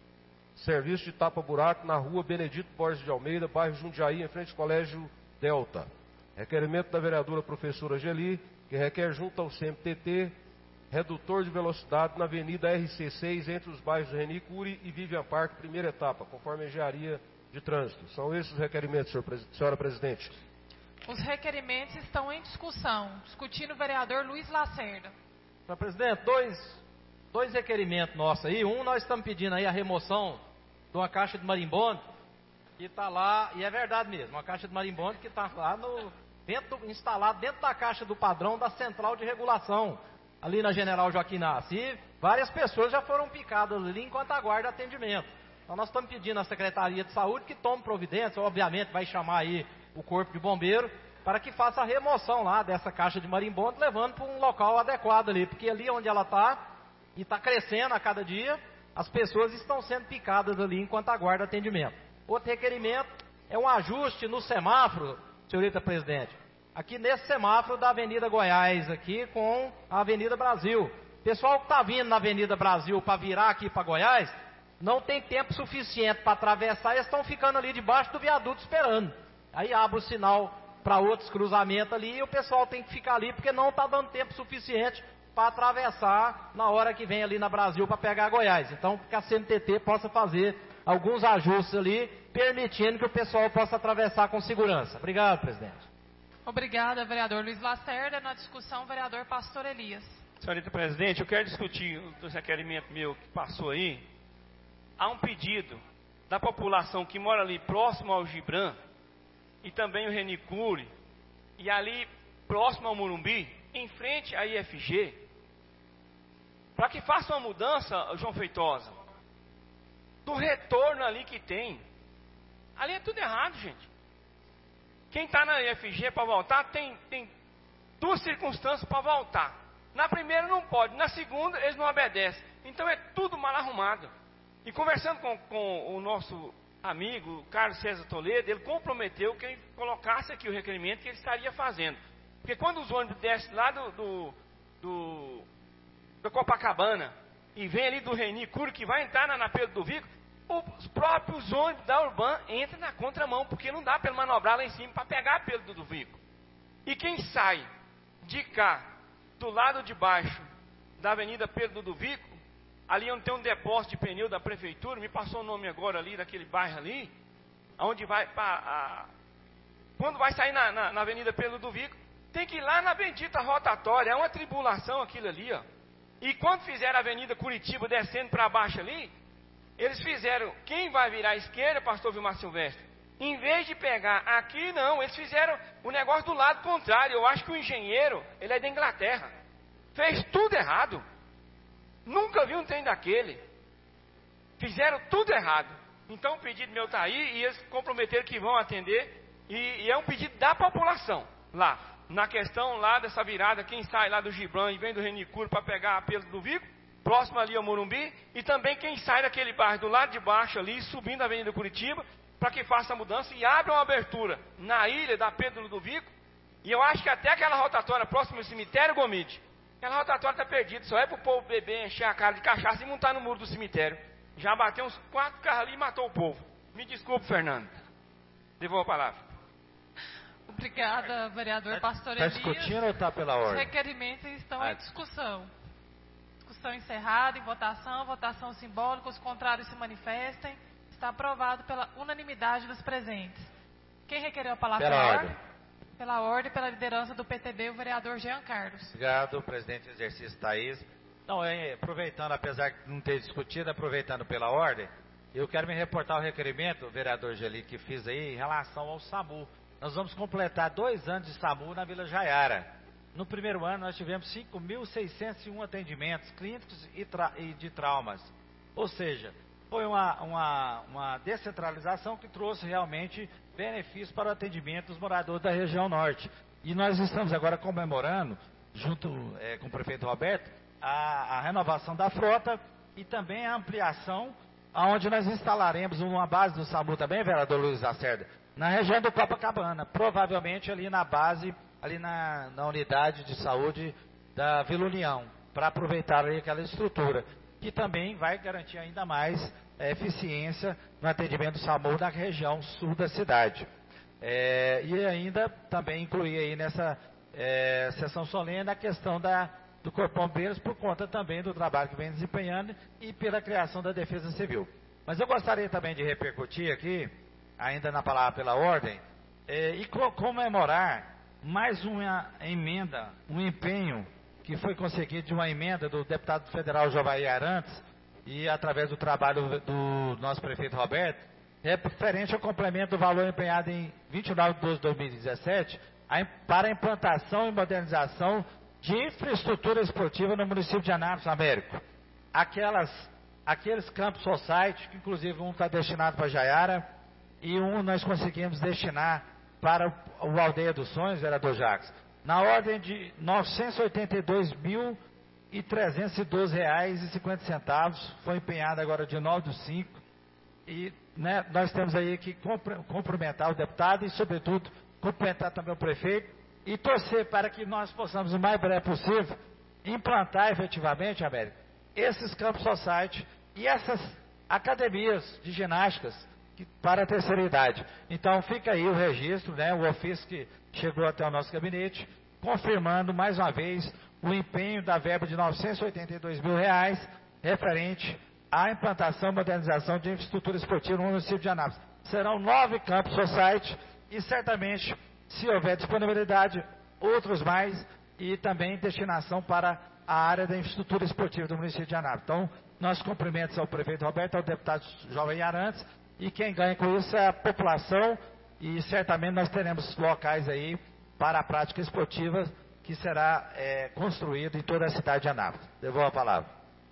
serviço de tapa-buraco na rua Benedito Borges de Almeida, bairro Jundiaí, em frente ao Colégio Delta. Requerimento da vereadora professora Geli, que requer junto ao C M T T, redutor de velocidade na Avenida R C seis, entre os bairros Reni Cury e Vivian Park, primeira etapa, conforme a engenharia de trânsito. São esses os requerimentos, senhora presidente. Os requerimentos estão em discussão. Discutindo o vereador Luiz Lacerda. Senhor presidente, dois, dois requerimentos nossos aí. Um, nós estamos pedindo aí a remoção de uma caixa de marimbondo que está lá, e é verdade mesmo, uma caixa de marimbondo que está lá no, dentro, instalada dentro da caixa do padrão da central de regulação, ali na General Joaquim Nassi. E várias pessoas já foram picadas ali enquanto aguarda atendimento. Então nós estamos pedindo à Secretaria de Saúde que tome providência, obviamente vai chamar aí o Corpo de Bombeiro, para que faça a remoção lá dessa caixa de marimbondo, levando para um local adequado ali, porque ali onde ela está, e está crescendo a cada dia, as pessoas estão sendo picadas ali enquanto aguarda atendimento. Outro requerimento é um ajuste no semáforo, senhorita presidente, aqui nesse semáforo da Avenida Goiás, aqui com a Avenida Brasil. Pessoal que está vindo na Avenida Brasil para virar aqui para Goiás, não tem tempo suficiente para atravessar, eles estão ficando ali debaixo do viaduto esperando. Aí abre o sinal para outros cruzamentos ali e o pessoal tem que ficar ali porque não está dando tempo suficiente para atravessar na hora que vem ali na Brasil para pegar Goiás. Então, que a C N T T possa fazer alguns ajustes ali, permitindo que o pessoal possa atravessar com segurança. Obrigado, presidente. Obrigada, vereador Luiz Lacerda. Na discussão, vereador Pastor Elias. Senhorita presidente, eu quero discutir o requerimento meu que passou aí. Há um pedido da população que mora ali próximo ao Gibran, e também o Reni Cury, e ali próximo ao Morumbi, em frente à I F G, para que faça uma mudança, João Feitosa, do retorno ali que tem. Ali é tudo errado, gente. Quem está na I F G para voltar, tem, tem duas circunstâncias para voltar. Na primeira não pode, na segunda eles não obedecem. Então é tudo mal arrumado. E conversando com, com o nosso amigo Carlos César Toledo, ele comprometeu que ele colocasse aqui o requerimento que ele estaria fazendo. Porque quando os ônibus descem lá do, do, do da Copacabana e vem ali do Reni Cury, que vai entrar na, na Pedro do Vico, os próprios ônibus da Urban entram na contramão, porque não dá para ele manobrar lá em cima para pegar a Pedro do Vico. E quem sai de cá, do lado de baixo da Avenida Pedro do Vico, ali onde tem um depósito de pneu da prefeitura, me passou o nome agora ali, daquele bairro ali, onde vai para... Quando vai sair na, na, na Avenida Pedro do Vico, tem que ir lá na bendita rotatória, é uma tribulação aquilo ali, ó. E quando fizeram a Avenida Curitiba descendo para baixo ali, eles fizeram, quem vai virar à esquerda, pastor Vilmar Silvestre, em vez de pegar aqui, não, eles fizeram o negócio do lado contrário. Eu acho que o engenheiro, ele é da Inglaterra, fez tudo errado. Nunca vi um trem daquele. Fizeram tudo errado. Então o pedido meu está aí e eles comprometeram que vão atender. E, e é um pedido da população lá. Na questão lá dessa virada, quem sai lá do Gibran e vem do Reni Cury para pegar a Pedro do Vico, próximo ali ao Morumbi. E também quem sai daquele bairro do lado de baixo ali, subindo a Avenida Curitiba, para que faça a mudança e abra uma abertura na ilha da Pedro do Vico. E eu acho que até aquela rotatória próxima ao cemitério Gomide, aquela rotatória está perdida, só é para o povo beber, encher a cara de cachaça e montar no muro do cemitério. Já bateu uns quatro carros ali e matou o povo. Me desculpe, Fernando. Devolvo a palavra. Obrigada, vereador Pastor Está Elias. discutindo ou está pela ordem? Os requerimentos estão Ah, em discussão. Discussão encerrada, em votação, votação simbólica, os contrários se manifestem. Está aprovado pela unanimidade dos presentes. Quem requereu a palavra? Pela ordem. Pela ordem, pela liderança do P T B, o vereador Jean Carlos. Obrigado, presidente do exercício Thaís. Não, é, aproveitando, apesar de não ter discutido, aproveitando pela ordem, eu quero me reportar o requerimento, vereador Geli, que fiz aí em relação ao SAMU. Nós vamos completar dois anos de SAMU na Vila Jaiara. No primeiro ano nós tivemos cinco mil seiscentos e um atendimentos clínicos e, tra e de traumas. Ou seja, foi uma, uma, uma descentralização que trouxe realmente benefícios para o atendimento dos moradores da região norte. E nós estamos agora comemorando, junto é, com o prefeito Roberto, a, a renovação da frota e também a ampliação, onde nós instalaremos uma base do SAMU também, vereador Luiz Lacerda, na região do Copacabana, provavelmente ali na base, ali na, na unidade de saúde da Vila União, para aproveitar ali aquela estrutura, que também vai garantir ainda mais é, eficiência no atendimento do SAMU na região sul da cidade. É, e ainda também incluir aí nessa é, sessão solene a questão da, do Corpo de Bombeiros, por conta também do trabalho que vem desempenhando e pela criação da Defesa Civil. Mas eu gostaria também de repercutir aqui, ainda na palavra pela ordem, é, e co comemorar mais uma emenda, um empenho que foi conseguido de uma emenda do deputado federal Jovair Arantes, e através do trabalho do nosso prefeito Roberto, referente ao complemento do valor empenhado em vinte e nove de doze de dois mil e dezessete, para a implantação e modernização de infraestrutura esportiva no município de Anápolis, Américo. Aquelas, aqueles campos society, que inclusive um está destinado para Jaiara, e um nós conseguimos destinar para o Aldeia dos Sonhos, vereador Jacques, na ordem de novecentos e oitenta e dois mil e trezentos e doze reais e cinquenta centavos, foi empenhado agora de nove do cinco, e né, nós temos aí que cumprimentar o deputado e, sobretudo, cumprimentar também o prefeito e torcer para que nós possamos, o mais breve possível, implantar efetivamente, Américo, esses campos society e essas academias de ginásticas que, para a terceira idade. Então, fica aí o registro, né, o ofício que chegou até o nosso gabinete, confirmando mais uma vez o empenho da verba de novecentos e oitenta e dois mil reais referente à implantação e modernização de infraestrutura esportiva no município de Anápolis. Serão nove campos society e certamente, se houver disponibilidade, outros mais e também destinação para a área da infraestrutura esportiva do município de Anápolis. Então, nossos cumprimentos ao prefeito Roberto, ao deputado Jovem Arantes, e quem ganha com isso é a população, e certamente nós teremos locais aí para a prática esportiva que será é, construído em toda a cidade de Anápolis. Devolvo a palavra.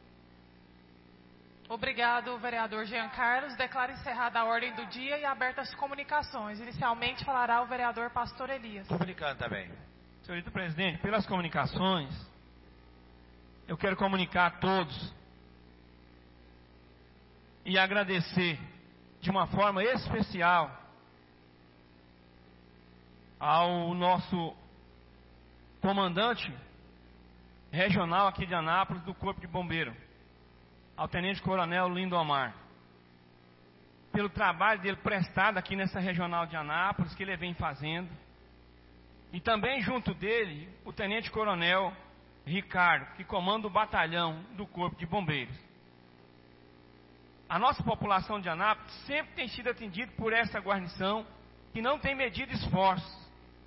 Obrigado, vereador Jean Carlos. Declaro encerrada a ordem do dia e abertas as comunicações. Inicialmente falará o vereador Pastor Elias. Comunicando também. Senhorita presidente, pelas comunicações, eu quero comunicar a todos e agradecer de uma forma especial ao nosso comandante regional aqui de Anápolis do Corpo de Bombeiro, ao Tenente Coronel Lindomar, pelo trabalho dele prestado aqui nessa regional de Anápolis, que ele vem fazendo, e também junto dele o Tenente Coronel Ricardo, que comanda o batalhão do Corpo de Bombeiros. A nossa população de Anápolis sempre tem sido atendida por essa guarnição, que não tem medido esforços.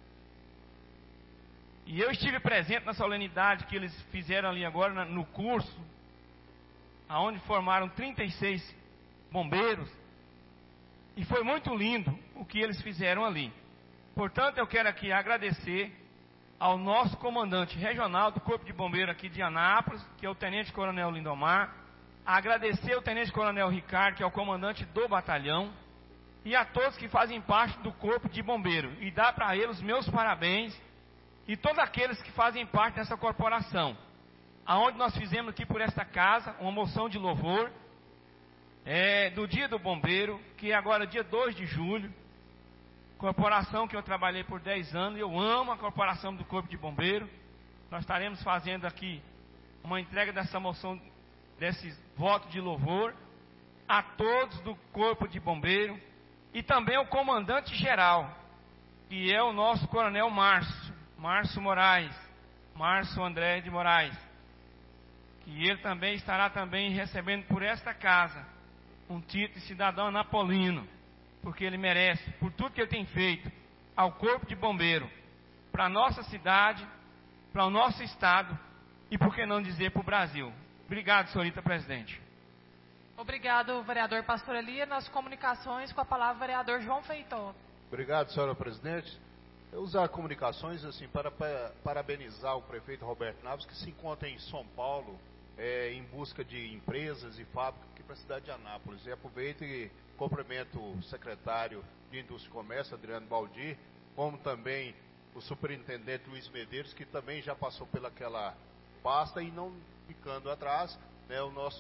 E eu estive presente na solenidade que eles fizeram ali agora no curso, aonde formaram trinta e seis bombeiros, e foi muito lindo o que eles fizeram ali. Portanto, eu quero aqui agradecer ao nosso comandante regional do Corpo de Bombeiro aqui de Anápolis, que é o Tenente Coronel Lindomar, agradecer ao Tenente Coronel Ricardo, que é o comandante do batalhão, e a todos que fazem parte do Corpo de Bombeiro, e dar para eles meus parabéns, e todos aqueles que fazem parte dessa corporação, aonde nós fizemos aqui por esta casa uma moção de louvor é, do Dia do Bombeiro, que é agora dia dois de julho, corporação que eu trabalhei por dez anos, eu amo a corporação do Corpo de Bombeiro. Nós estaremos fazendo aqui uma entrega dessa moção, desse voto de louvor a todos do Corpo de Bombeiro e também ao comandante geral, que é o nosso Coronel Márcio, Márcio Moraes, Márcio André de Moraes, que ele também estará também recebendo por esta casa um título de cidadão anapolino, porque ele merece, por tudo que ele tem feito ao Corpo de Bombeiro, para a nossa cidade, para o nosso estado e, por que não dizer, para o Brasil. Obrigado, senhorita presidente. Obrigado, vereador Pastor Elias. Nas comunicações, com a palavra o vereador João Feitó. Obrigado, senhora presidente. Eu usar comunicações assim para, para parabenizar o prefeito Roberto Naves, que se encontra em São Paulo, é, em busca de empresas e fábricas aqui para a cidade de Anápolis. E aproveito e cumprimento o secretário de Indústria e Comércio, Adriano Baldi, como também o superintendente Luiz Medeiros, que também já passou pelaquela pasta e não ficando atrás, né, o nosso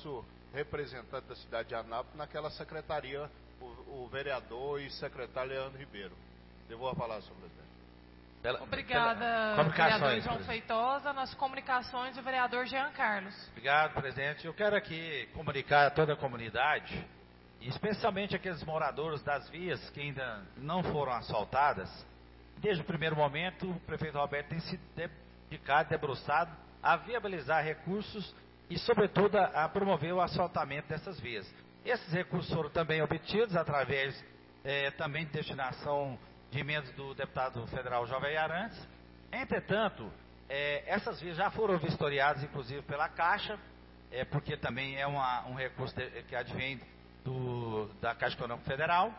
representante da cidade de Anápolis naquela secretaria, o, o vereador e secretário Leandro Ribeiro. Devolvo a palavra, senhor presidente. Pela, Obrigada, pela, vereador João Feitosa. Nas comunicações, o vereador Jean Carlos. Obrigado, presidente. Eu quero aqui comunicar a toda a comunidade, especialmente aqueles moradores das vias que ainda não foram asfaltadas. Desde o primeiro momento, o prefeito Roberto tem se dedicado, debruçado a viabilizar recursos e, sobretudo, a promover o asfaltamento dessas vias. Esses recursos foram também obtidos através eh, também de destinação de emendas do deputado federal Jovem Arantes. Entretanto, eh, essas vias já foram vistoriadas, inclusive, pela Caixa, eh, porque também é uma, um recurso de, que advém do, da Caixa Econômica Federal.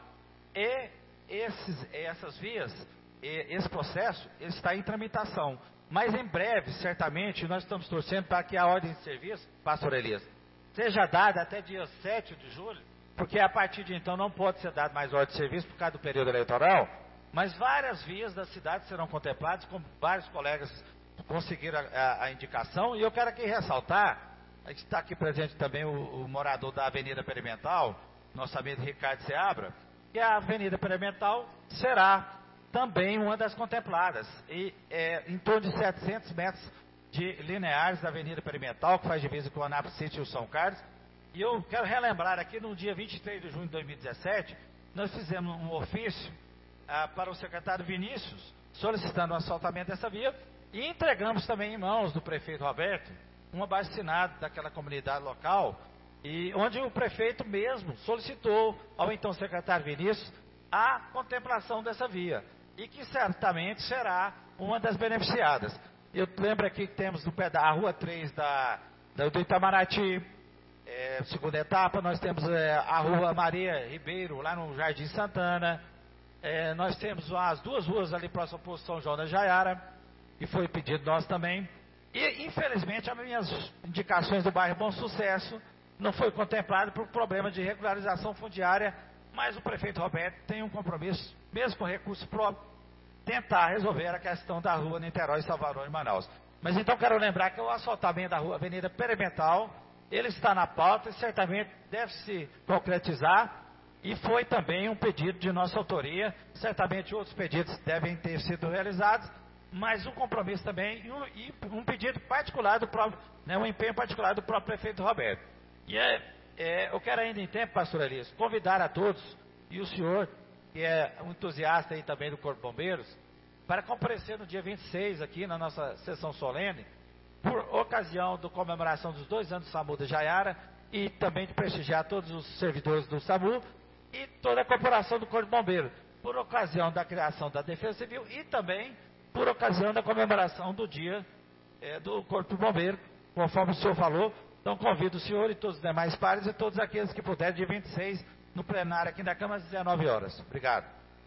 E esses, essas vias, e, esse processo ele está em tramitação. Mas em breve, certamente, nós estamos torcendo para que a ordem de serviço, pastor Elias, seja dada até dia sete de julho, porque a partir de então não pode ser dado mais ordem de serviço por causa do período eleitoral, mas várias vias da cidade serão contempladas, como vários colegas conseguiram a, a, a indicação, e eu quero aqui ressaltar, está aqui presente também o, o morador da Avenida Perimental, nosso amigo Ricardo Seabra, que a Avenida Perimental será também uma das contempladas, e é, em torno de setecentos metros de lineares da Avenida Perimental, que faz divisa com o Anápolis City e o São Carlos. E eu quero relembrar aqui, no dia vinte e três de junho de dois mil e dezessete, nós fizemos um ofício ah, para o secretário Vinícius, solicitando o asfaltamento dessa via, e entregamos também em mãos do prefeito Roberto, um abaixo-assinado daquela comunidade local, e onde o prefeito mesmo solicitou ao então secretário Vinícius a contemplação dessa via, e que certamente será uma das beneficiadas. Eu lembro aqui que temos no pé da Rua três da, da, do Itamaraty, é, segunda etapa, nós temos é, a Rua Maria Ribeiro, lá no Jardim Santana, é, nós temos as duas ruas ali próximo ao posto São João da Jaiara, que foi pedido nós também, e infelizmente as minhas indicações do bairro Bom Sucesso não foi contemplado por problema de regularização fundiária, mas o prefeito Roberto tem um compromisso, mesmo com recurso próprio, tentar resolver a questão da rua Niterói, Salvador e Manaus. Mas então quero lembrar que o asfaltamento da rua Avenida Perimental, ele está na pauta e certamente deve se concretizar, e foi também um pedido de nossa autoria, certamente outros pedidos devem ter sido realizados, mas um compromisso também e um, e um pedido particular do próprio, né, um empenho particular do próprio prefeito Roberto. E é, é, eu quero ainda em tempo, pastor Elias, convidar a todos, e o senhor, que é um entusiasta aí também do Corpo de Bombeiros, para comparecer no dia vinte e seis aqui na nossa sessão solene, por ocasião da comemoração dos dois anos do SAMU da Jaiara, e também de prestigiar todos os servidores do SAMU e toda a corporação do Corpo de Bombeiros, por ocasião da criação da Defesa Civil e também por ocasião da comemoração do dia é, do Corpo de Bombeiros, conforme o senhor falou. Então convido o senhor e todos os demais pares e todos aqueles que puderem, dia vinte e seis, no plenário aqui da Câmara, às dezenove horas. Obrigado.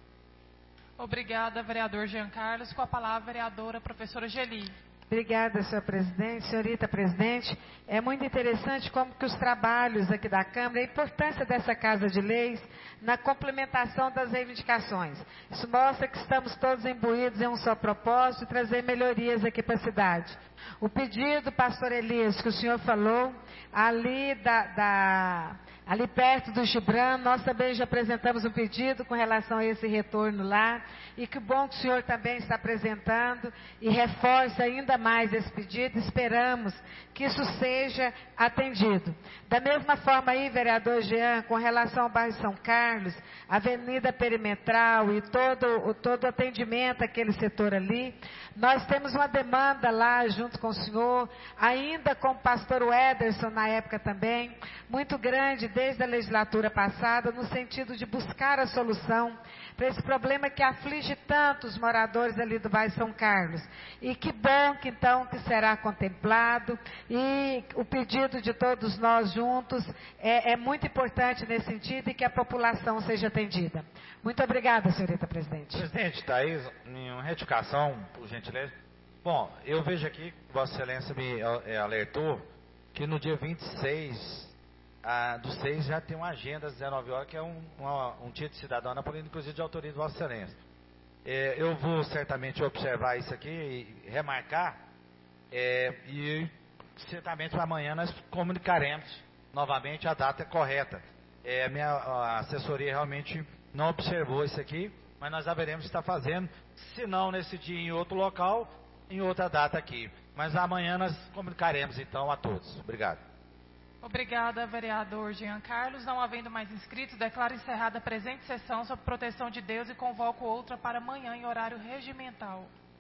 Obrigada, vereador Jean Carlos. Com a palavra, a vereadora professora Geli. Obrigada, senhor presidente, senhorita presidente. É muito interessante como que os trabalhos aqui da Câmara, a importância dessa Casa de Leis na complementação das reivindicações. Isso mostra que estamos todos imbuídos em um só propósito, trazer melhorias aqui para a cidade. O pedido, pastor Elias, que o senhor falou, ali da... da ali perto do Gibran, nós também já apresentamos um pedido com relação a esse retorno lá, e que bom que o senhor também está apresentando, e reforça ainda mais esse pedido, esperamos que isso seja atendido. Da mesma forma aí, vereador Jean, com relação ao bairro São Carlos, Avenida Perimetral e todo o todo atendimento àquele setor ali, nós temos uma demanda lá junto com o senhor, ainda com o pastor Ederson na época também, muito grande desde a legislatura passada, no sentido de buscar a solução para esse problema que aflige tanto os moradores ali do bairro São Carlos. E que bom que então que será contemplado, e o pedido de todos nós juntos é, é muito importante nesse sentido, e que a população seja atendida. Muito obrigada, senhorita presidente. Presidente, Thaís, uma retificação, por gentileza. Bom, eu vejo aqui que Vossa Excelência me é, alertou que no dia vinte e seis ah, do seis já tem uma agenda às dezenove horas, que é um, uma, um dia de cidadão napolitano, inclusive de autoria de Vossa Excelência. É, eu vou certamente observar isso aqui e remarcar, é, e certamente para amanhã nós comunicaremos novamente a data correta. É, a minha a assessoria realmente não observou isso aqui, mas nós haveremos estar fazendo, se não nesse dia em outro local, em outra data aqui. Mas amanhã nós comunicaremos então a todos. Obrigado. Obrigada, vereador Jean Carlos. Não havendo mais inscritos, declaro encerrada a presente sessão sob proteção de Deus e convoco outra para amanhã em horário regimental.